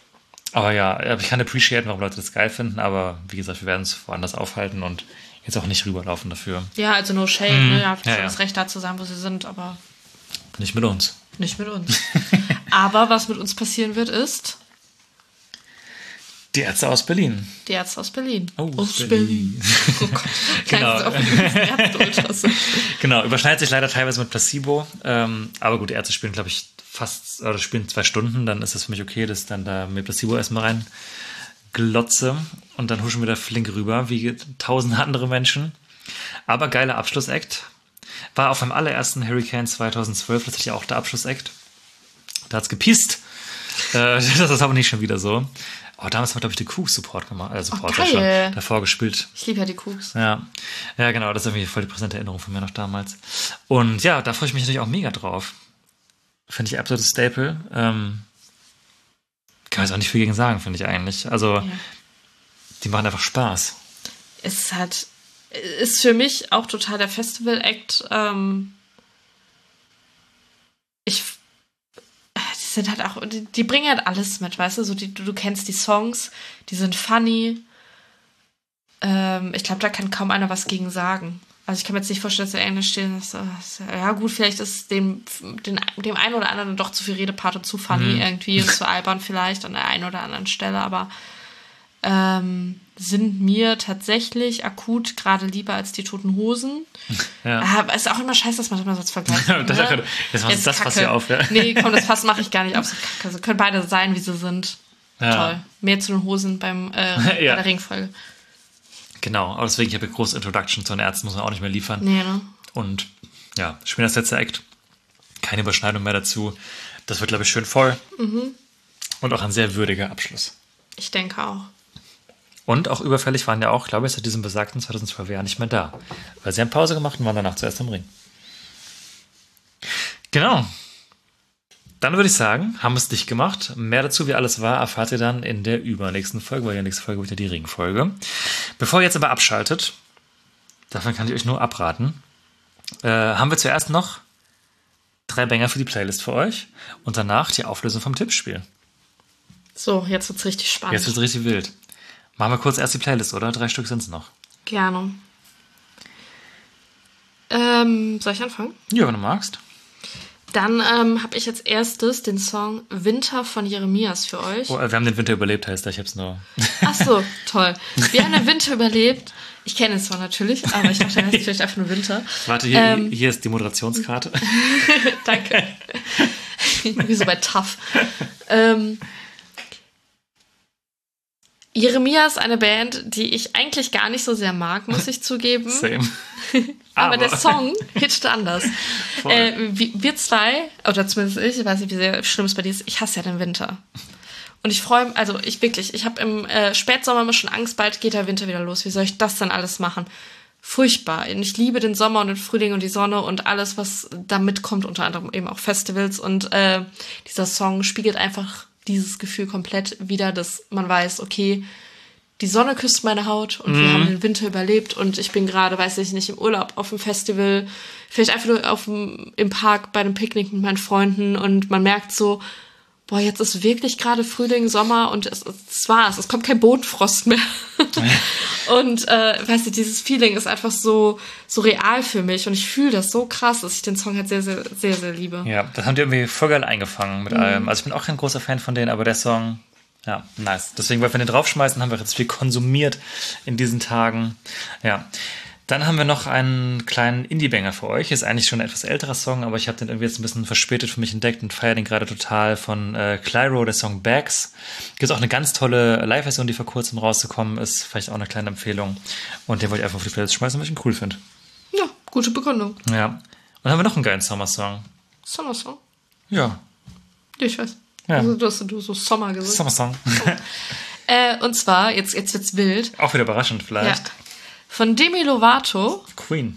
Aber ja, aber ich kann appreciaten, warum Leute das geil finden, aber wie gesagt, wir werden es woanders aufhalten und jetzt auch nicht rüberlaufen dafür. Ja, also no shade, Mhm. ne? Ihr habt Ja, schon ja. das Recht da zu sein, wo sie sind, aber Nicht mit uns. nicht mit uns. Aber was mit uns passieren wird, ist Die Ärzte aus Berlin. die Ärzte aus Berlin. Aus Berlin. Oh Gott. Genau. Kleines offenes Ärzte-Ultras. Genau, überschneidet sich leider teilweise mit Placebo. Ähm, aber gut, die Ärzte spielen, glaube ich, fast, oder spielen zwei Stunden, dann ist es für mich okay, dass dann da mit Placebo erstmal rein glotze und dann huschen wir da flink rüber, wie tausende andere Menschen. Aber geiler Abschlussakt. War auf meinem allerersten Hurricane zweitausendzwölf tatsächlich auch der Abschlussakt. Da hat's gepisst. Äh, das ist aber nicht schon wieder so. Oh, damals haben wir, glaube ich, die Cooks-Support gemacht. Äh, Support Oh, ja schon geil. davor gespielt. Ich liebe ja die Cooks. Ja. Ja, genau, das ist irgendwie voll die präsente Erinnerung von mir noch damals. Und ja, da freue ich mich natürlich auch mega drauf. Finde ich absolutes Staple. Ähm, kann man jetzt auch nicht viel gegen sagen, finde ich eigentlich. Also, Ja. die machen einfach Spaß. Es ist halt, ist für mich auch total der Festival-Act. Ähm, ich, die sind halt auch, die, die bringen halt alles mit, weißt du? So die, du, du kennst die Songs, die sind funny. Ähm, ich glaube, da kann kaum einer was gegen sagen. Also ich kann mir jetzt nicht vorstellen, dass der Englisch stehen ist. Ja gut, vielleicht ist dem, dem, dem einen oder anderen doch zu viel Redepart und zu funny Mhm. irgendwie und zu albern vielleicht an der einen oder anderen Stelle, aber ähm, sind mir tatsächlich akut gerade lieber als die Toten Hosen. Ja. Aber ist auch immer scheiße, dass man das mal so als Vergleich Das- ne? das- das- Jetzt das passt Kacke. hier auf, ja. Nee, komm, das Fass mache ich gar nicht auf. So Kacke. Also können beide sein, wie sie sind. Ja. Toll. Mehr zu den Hosen beim äh, Ja. bei der Ringfolge. Genau, aber deswegen, ich habe eine große Introduction zu den Ärzten, muss man auch nicht mehr liefern. Nee, ne? Und ja, spielen das letzte Act. Keine Überschneidung mehr dazu. Das wird, glaube ich, schön voll. Mhm. Und auch ein sehr würdiger Abschluss. Ich denke auch. Und auch überfällig waren ja auch, glaube ich, seit diesem besagten zweitausendzwölf Jahr nicht mehr da. Weil sie haben Pause gemacht und waren danach zuerst im Ring. Genau. Dann würde ich sagen, haben wir es dicht gemacht. Mehr dazu, wie alles war, erfahrt ihr dann in der übernächsten Folge, weil die nächste Folge wird ja die Ringfolge. Bevor ihr jetzt aber abschaltet, davon kann ich euch nur abraten, äh, haben wir zuerst noch drei Banger für die Playlist für euch und danach die Auflösung vom Tippspiel. So, jetzt wird's richtig spannend. Jetzt wird's richtig wild. Machen wir kurz erst die Playlist, oder? Drei Stück sind's noch. Gerne. Ähm, soll ich anfangen? Ja, wenn du magst. Dann ähm, habe ich als erstes den Song Winter von Jeremias für euch. Oh, wir haben den Winter überlebt, heißt er. Ich hab's nur... Ach so, toll. Wir haben den Winter überlebt. Ich kenne es zwar natürlich, aber ich dachte, er heißt vielleicht einfach nur Winter. Warte, hier, Ähm, hier ist die Moderationskarte. Danke. Wie so bei T A F. Ähm, Jeremia ist eine Band, die ich eigentlich gar nicht so sehr mag, muss ich zugeben. Same. Aber, Aber. der Song hitchte anders. Voll. Äh, wir, wir zwei, oder zumindest ich, ich weiß nicht, wie sehr schlimm es bei dir ist, ich hasse ja den Winter. Und ich freue mich, also ich wirklich, ich habe im äh, Spätsommer immer schon Angst, bald geht der Winter wieder los. Wie soll ich das dann alles machen? Furchtbar. Und ich liebe den Sommer und den Frühling und die Sonne und alles, was da mitkommt, unter anderem eben auch Festivals. Und äh, dieser Song spiegelt einfach dieses Gefühl komplett wider, dass man weiß, okay, die Sonne küsst meine Haut und mhm. wir haben den Winter überlebt und ich bin gerade, weiß ich nicht, im Urlaub, auf dem Festival, vielleicht einfach nur auf dem, im Park bei einem Picknick mit meinen Freunden und man merkt so, boah, jetzt ist wirklich gerade Frühling, Sommer und es, es war's, es kommt kein Bodenfrost mehr. Und äh, weißt du, dieses Feeling ist einfach so, so real für mich und ich fühle das so krass, dass ich den Song halt sehr, sehr, sehr, sehr liebe. Ja, das haben die irgendwie voll geil eingefangen mit mhm. allem. Also ich bin auch kein großer Fan von denen, aber der Song, ja, nice. Deswegen, weil wir den draufschmeißen, haben wir jetzt viel konsumiert in diesen Tagen. Ja. Dann haben wir noch einen kleinen Indie-Banger für euch. Ist eigentlich schon ein etwas älterer Song, aber ich habe den irgendwie jetzt ein bisschen verspätet für mich entdeckt und feiere den gerade total von äh, Clyro, der Song Bags. Gibt auch eine ganz tolle Live-Version, die vor kurzem rausgekommen ist. Vielleicht auch eine kleine Empfehlung. Und den wollte ich einfach auf die Playlist schmeißen, weil ich ihn cool finde. Ja, gute Begründung. Ja. Und dann haben wir noch einen geilen Sommersong. Sommersong? Ja. Ja, ich weiß. Ja. Also, du hast du so Sommer gesagt. Sommersong. äh, und zwar, jetzt, jetzt wird's wild. Auch wieder überraschend vielleicht. Ja. Von Demi Lovato. Queen.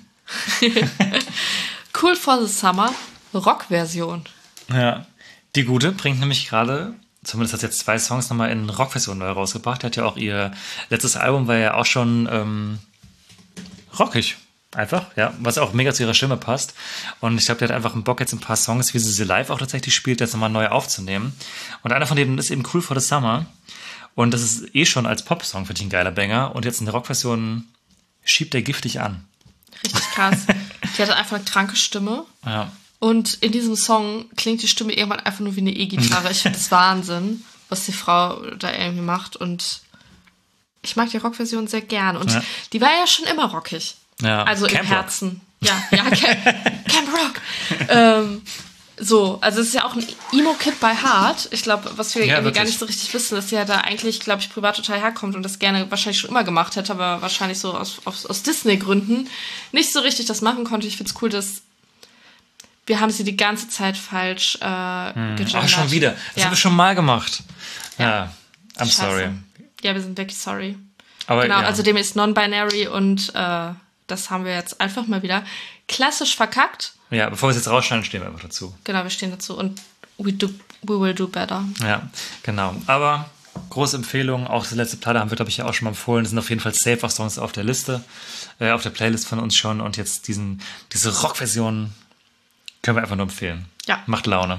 Cool for the Summer. Rock-Version. Ja. Die Gute bringt nämlich gerade, zumindest hat sie jetzt zwei Songs nochmal in Rock-Version neu rausgebracht. Die hat ja auch ihr letztes Album, war ja auch schon ähm, rockig. Einfach, ja, was auch mega zu ihrer Stimme passt. Und ich glaube, die hat einfach einen Bock, jetzt ein paar Songs, wie sie sie live auch tatsächlich spielt, jetzt nochmal neu aufzunehmen. Und einer von denen ist eben Cool for the Summer. Und das ist eh schon als Pop-Song, finde ich, ein geiler Banger. Und jetzt in der Rock-Version schiebt er giftig an. Richtig krass. Die hat einfach eine kranke Stimme. Ja. Und in diesem Song klingt die Stimme irgendwann einfach nur wie eine E-Gitarre. Ich finde das Wahnsinn, was die Frau da irgendwie macht. Und ich mag die Rock-Version sehr gern. Und ja. die war ja schon immer rockig. Ja. Also Camp im Herzen. Rock. Ja, ja, Camp, Camp Rock. ähm, so, also es ist ja auch ein Emo-Kid by Heart. Ich glaube, was wir ja, irgendwie gar nicht so richtig wissen, dass sie ja da eigentlich, glaube ich, privat total herkommt und das gerne wahrscheinlich schon immer gemacht hätte, aber wahrscheinlich so aus, aus, aus Disney-Gründen nicht so richtig das machen konnte. Ich finde es cool, dass wir haben sie die ganze Zeit falsch äh, hm. gegendert. Ach, schon wieder. Das ja. haben wir schon mal gemacht. Ja, ja. I'm Scheiße. sorry. Ja, wir sind wirklich sorry. Aber, genau, ja. also dem ist non-binary und äh, das haben wir jetzt einfach mal wieder klassisch verkackt. Ja, bevor wir es jetzt rausschneiden, stehen wir einfach dazu. Genau, wir stehen dazu und we, do, we will do better. Ja, genau. Aber große Empfehlung, auch die letzte Platte haben wir, glaube ich, ja auch schon mal empfohlen. Es sind auf jeden Fall Safe-Songs auf der Liste, äh, auf der Playlist von uns schon. Und jetzt diesen, diese Rock-Version können wir einfach nur empfehlen. Ja. Macht Laune.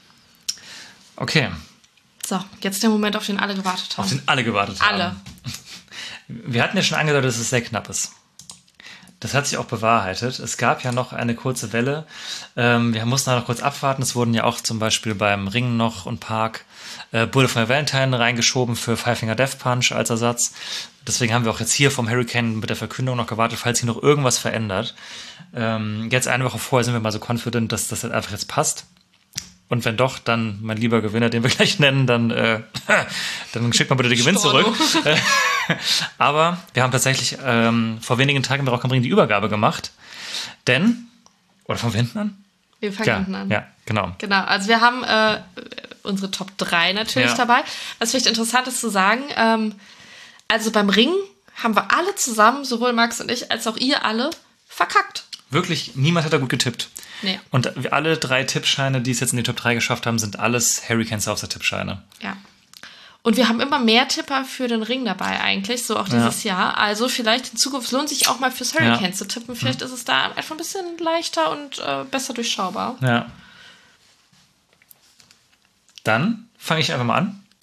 Okay. So, jetzt der Moment, auf den alle gewartet haben. Auf den alle gewartet haben. Alle. Wir hatten ja schon angedeutet, dass es sehr knapp ist. Das hat sich auch bewahrheitet. Es gab ja noch eine kurze Welle. Ähm, wir mussten noch kurz abwarten. Es wurden ja auch zum Beispiel beim Ring noch und Park äh, Bullet for My Valentine reingeschoben für Five Finger Death Punch als Ersatz. Deswegen haben wir auch jetzt hier vom Hurricane mit der Verkündung noch gewartet, falls sich noch irgendwas verändert. Ähm, jetzt eine Woche vorher sind wir mal so confident, dass das einfach jetzt passt. Und wenn doch, dann mein lieber Gewinner, den wir gleich nennen, dann, äh, dann schickt mal bitte den Gewinn Storno. zurück. Aber wir haben tatsächlich ähm, vor wenigen Tagen bei Rock am Ring die Übergabe gemacht. Denn, oder fangen wir hinten an? Wir fangen ja, hinten an. Ja, genau. Genau, also wir haben äh, unsere Top drei natürlich ja. dabei. Was vielleicht interessant ist zu sagen, ähm, also beim Ring haben wir alle zusammen, sowohl Max und ich, als auch ihr alle, verkackt. Wirklich, niemand hat da gut getippt. Nee. Und alle drei Tippscheine, die es jetzt in die Top drei geschafft haben, sind alles Hurricane Saucer Tippscheine. Ja. Und wir haben immer mehr Tipper für den Ring dabei eigentlich, so auch dieses ja. Jahr. Also vielleicht in Zukunft lohnt sich auch mal fürs Hurricane ja. zu tippen. Vielleicht mhm. ist es da einfach ein bisschen leichter und äh, besser durchschaubar. Ja. Dann fange ich einfach mal an.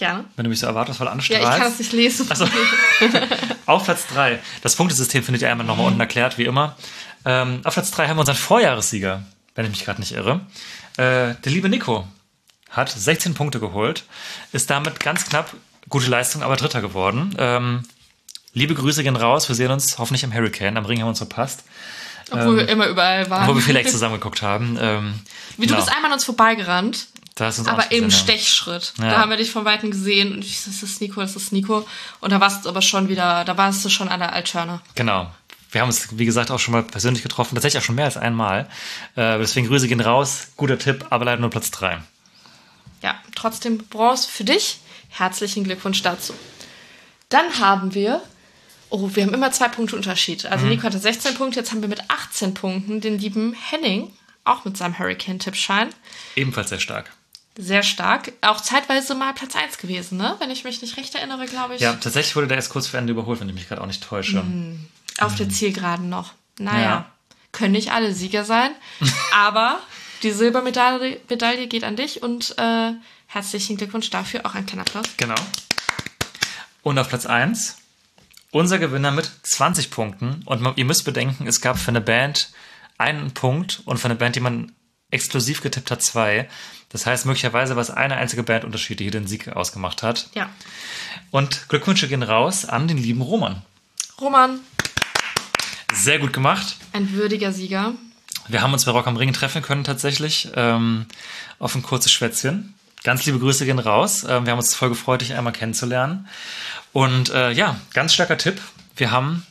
Gerne. Wenn du mich so erwartungsvoll anstrahlst. Ja, ich kann es nicht lesen. Achso. Auf Platz drei. Das Punktesystem findet ihr einmal nochmal unten erklärt, wie immer. Ähm, auf Platz drei haben wir unseren Vorjahressieger, wenn ich mich gerade nicht irre. Äh, der liebe Nico hat sechzehn Punkte geholt, ist damit ganz knapp, gute Leistung, aber Dritter geworden. Ähm, liebe Grüße gehen raus, wir sehen uns hoffentlich im Hurricane, am Ring haben wir uns verpasst. Obwohl ähm, wir immer überall waren. Wo wir vielleicht zusammen geguckt haben. Ähm, Wie, genau. Du bist einmal an uns vorbeigerannt, da hast du uns aber gesehen, im ja. Stechschritt. Ja. Da haben wir dich von Weitem gesehen und ich so, das ist Nico, das ist Nico. Und da warst du aber schon wieder, da warst du schon an der Altschörner. Genau. Wir haben uns, wie gesagt, auch schon mal persönlich getroffen, tatsächlich auch schon mehr als einmal. Äh, deswegen Grüße gehen raus, guter Tipp, aber leider nur Platz drei. Ja, trotzdem Bronze für dich. Herzlichen Glückwunsch dazu. Dann haben wir, oh, wir haben immer zwei Punkte Unterschied. Also mhm. Nico hatte sechzehn Punkte, jetzt haben wir mit achtzehn Punkten den lieben Henning, auch mit seinem Hurricane-Tippschein. Ebenfalls sehr stark. Sehr stark. Auch zeitweise mal Platz eins gewesen, ne? Wenn ich mich nicht recht erinnere, glaube ich. Ja, tatsächlich wurde der erst kurz vor Ende überholt, wenn ich mich gerade auch nicht täusche. Mhm. Auf mhm. der Zielgeraden noch. Naja, ja. Können nicht alle Sieger sein, aber die Silbermedaille Medaille geht an dich und äh, herzlichen Glückwunsch dafür. Auch ein kleiner Applaus. Genau. Und auf Platz eins unser Gewinner mit zwanzig Punkten. Und man, ihr müsst bedenken, es gab für eine Band einen Punkt und für eine Band, die man exklusiv getippt hat, zwei. Das heißt, möglicherweise war es eine einzige Bandunterschied, die hier den Sieg ausgemacht hat. Ja. Und Glückwünsche gehen raus an den lieben Roman. Roman. Sehr gut gemacht. Ein würdiger Sieger. Wir haben uns bei Rock am Ring treffen können tatsächlich ähm, auf ein kurzes Schwätzchen. Ganz liebe Grüße gehen raus. Ähm, wir haben uns voll gefreut, dich einmal kennenzulernen. Und äh, ja, ganz starker Tipp. Wir haben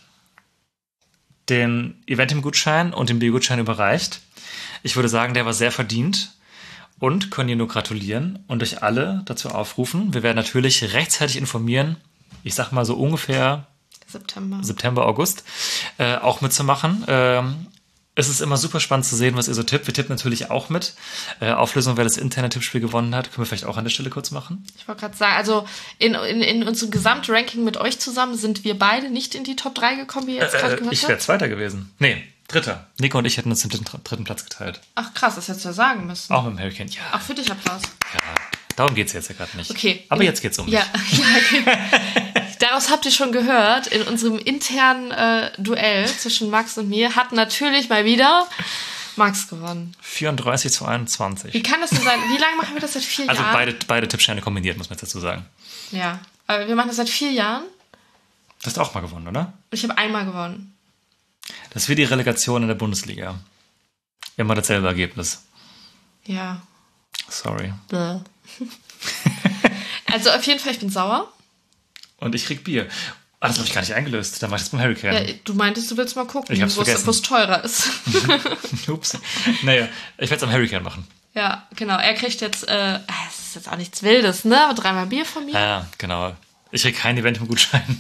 den Eventim-Gutschein und den Bier-Gutschein überreicht. Ich würde sagen, der war sehr verdient und können dir nur gratulieren und euch alle dazu aufrufen. Wir werden natürlich rechtzeitig informieren, ich sag mal so ungefähr September, September August, äh, auch mitzumachen. Ähm, es ist immer super spannend zu sehen, was ihr so tippt. Wir tippen natürlich auch mit. Äh, Auflösung, wer das interne Tippspiel gewonnen hat, können wir vielleicht auch an der Stelle kurz machen. Ich wollte gerade sagen, also in, in, in unserem Gesamtranking mit euch zusammen sind wir beide nicht in die Top drei gekommen, wie ihr jetzt äh, gerade gehört Ich habt. wäre Zweiter gewesen. Nee, Dritter. Nico und ich hätten uns den dritten, dritten Platz geteilt. Ach krass, das hättest du ja sagen müssen. Auch mit dem Hurricane, ja. Auch für dich Applaus. Ja, darum geht es jetzt ja gerade nicht. Okay. Aber jetzt geht es um mich. Ja, ja okay. Daraus habt ihr schon gehört, in unserem internen äh, Duell zwischen Max und mir hat natürlich mal wieder Max gewonnen. vierunddreißig zu einundzwanzig. Wie kann das denn sein? Wie lange machen wir das seit vier also Jahren? Also beide, beide Tippscheine kombiniert, muss man jetzt dazu sagen. Ja, aber wir machen das seit vier Jahren. Du hast auch mal gewonnen, oder? Ich habe einmal gewonnen. Das ist wie die Relegation in der Bundesliga. Immer dasselbe Ergebnis. Ja. Sorry. Also auf jeden Fall, ich bin sauer. Und ich krieg Bier. Ah, das habe ich gar nicht eingelöst. Dann mach ich das beim Hurricane. Ja, du meintest, du willst mal gucken, wo es teurer ist. Ups. Naja, ich werde es am Hurricane machen. Ja, genau. Er kriegt jetzt, äh, es ist jetzt auch nichts Wildes, ne? Aber dreimal Bier von mir. Ja, genau. Ich krieg kein Event im Gutschein.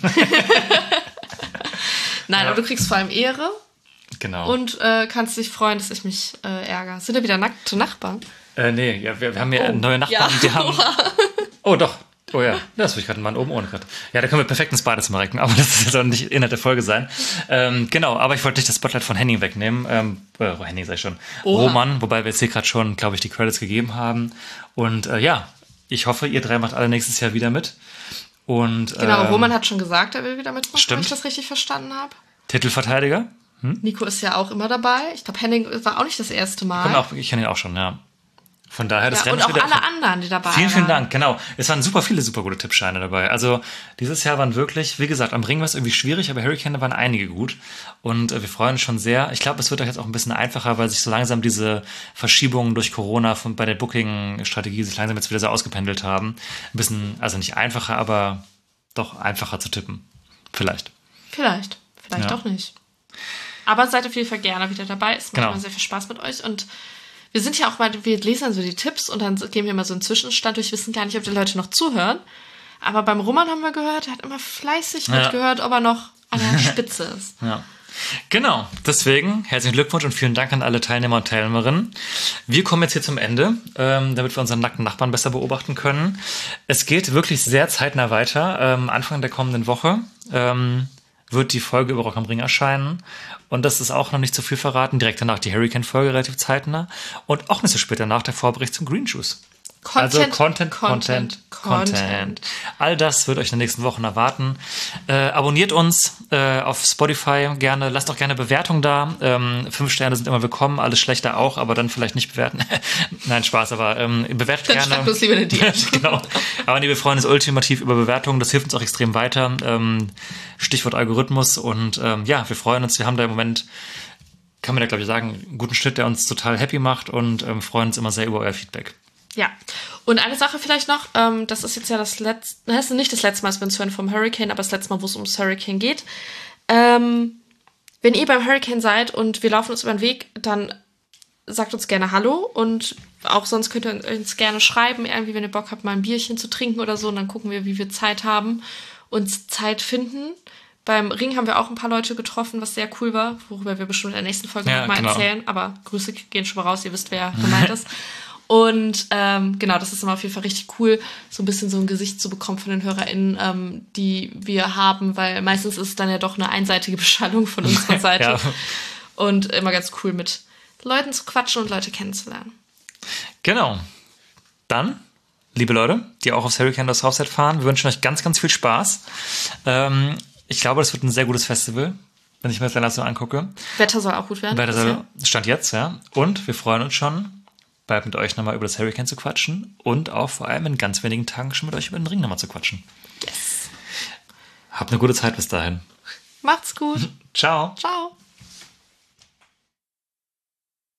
Nein, ja. aber du kriegst vor allem Ehre. Genau. Und äh, kannst dich freuen, dass ich mich äh, ärgere. Sind ja wieder nackte Nachbarn? Äh, nee, ja, wir, wir haben ja oh, neue Nachbarn. Ja. Die haben. Oh, doch. Oh ja, das will ich gerade einen Mann oben ohne gerade. Ja, da können wir perfekt ins Badezimmer recken, aber das soll nicht Inhalt der Folge sein. Ähm, genau, aber ich wollte nicht das Spotlight von Henning wegnehmen. Ähm, äh, Henning sag ich schon. Oha. Roman, wobei wir jetzt hier gerade schon, glaube ich, die Credits gegeben haben. Und äh, ja, ich hoffe, ihr drei macht alle nächstes Jahr wieder mit. Und, genau, ähm, Roman hat schon gesagt, er will wieder mitmachen, stimmt. wenn ich das richtig verstanden habe. Titelverteidiger. Hm? Nico ist ja auch immer dabei. Ich glaube, Henning war auch nicht das erste Mal. Komm auch, ich kenne ihn auch schon, ja. Von daher, das ja, Rennen und auch wieder alle anderen, die dabei waren. Vielen, vielen Dank, genau. Es waren super viele super gute Tippscheine dabei. Also dieses Jahr waren wirklich, wie gesagt, am Ring war es irgendwie schwierig, aber Hurricane waren einige gut. Und äh, wir freuen uns schon sehr. Ich glaube, es wird euch jetzt auch ein bisschen einfacher, weil sich so langsam diese Verschiebungen durch Corona von, bei der Booking-Strategie sich langsam jetzt wieder so ausgependelt haben. Ein bisschen, also nicht einfacher, aber doch einfacher zu tippen. Vielleicht. Vielleicht. Vielleicht ja. auch nicht. Aber seid auf jeden Fall gerne wieder dabei. Es macht genau. immer sehr viel Spaß mit euch und wir sind ja auch mal, wir lesen dann so die Tipps und dann geben wir mal so einen Zwischenstand durch. Wir wissen gar nicht, ob die Leute noch zuhören. Aber beim Roman haben wir gehört, er hat immer fleißig ja. mitgehört, ob er noch an der Spitze ist. Ja. Genau, deswegen herzlichen Glückwunsch und vielen Dank an alle Teilnehmer und Teilnehmerinnen. Wir kommen jetzt hier zum Ende, ähm, damit wir unseren nackten Nachbarn besser beobachten können. Es geht wirklich sehr zeitnah weiter. Ähm, Anfang der kommenden Woche ähm, wird die Folge über Rock am Ring erscheinen. Und das ist auch noch nicht zu viel verraten. Direkt danach die Hurricane-Folge relativ zeitnah. Und auch nicht so spät danach der Vorbericht zum Green Juice. Content, also Content, Content, Content, Content. Content. All das wird euch in den nächsten Wochen erwarten. Äh, abonniert uns äh, auf Spotify gerne. Lasst auch gerne Bewertungen da. Ähm, fünf Sterne sind immer willkommen. Alles schlechter auch, aber dann vielleicht nicht bewerten. Nein, Spaß, aber ähm, bewertet dann gerne. Schreibt uns lieber eine D M. Genau. Aber nee, wir freuen uns ultimativ über Bewertungen. Das hilft uns auch extrem weiter. Ähm, Stichwort Algorithmus. Und ähm, ja, wir freuen uns. Wir haben da im Moment, kann man ja glaube ich sagen, einen guten Schnitt, der uns total happy macht und ähm, freuen uns immer sehr über euer Feedback. Ja, und eine Sache vielleicht noch, ähm, das ist jetzt ja das letzte, das ist nicht das letzte Mal, dass wir uns hören vom Hurricane, aber das letzte Mal, wo es ums Hurricane geht. Ähm, wenn ihr beim Hurricane seid und wir laufen uns über den Weg, dann sagt uns gerne Hallo und auch sonst könnt ihr uns gerne schreiben, irgendwie, wenn ihr Bock habt, mal ein Bierchen zu trinken oder so, und dann gucken wir, wie wir Zeit haben, uns Zeit finden. Beim Ring haben wir auch ein paar Leute getroffen, was sehr cool war, worüber wir bestimmt in der nächsten Folge ja, nochmal genau. erzählen, aber Grüße gehen schon mal raus, ihr wisst, wer gemeint ist. Und ähm, genau, das ist immer auf jeden Fall richtig cool, so ein bisschen so ein Gesicht zu bekommen von den HörerInnen, ähm, die wir haben, weil meistens ist es dann ja doch eine einseitige Beschallung von unserer Seite. Ja. Und immer ganz cool, mit Leuten zu quatschen und Leute kennenzulernen. Genau. Dann, liebe Leute, die auch aufs Hurricane das Southside fahren, wir wünschen euch ganz, ganz viel Spaß. Ähm, ich glaube, das wird ein sehr gutes Festival, wenn ich mir das dann so angucke. Wetter soll auch gut werden. Wetter soll, Stand jetzt, ja. Und wir freuen uns schon, bald mit euch nochmal über das Hurricane zu quatschen und auch vor allem in ganz wenigen Tagen schon mit euch über den Ring nochmal zu quatschen. Yes. Habt eine gute Zeit bis dahin. Macht's gut. Ciao. Ciao.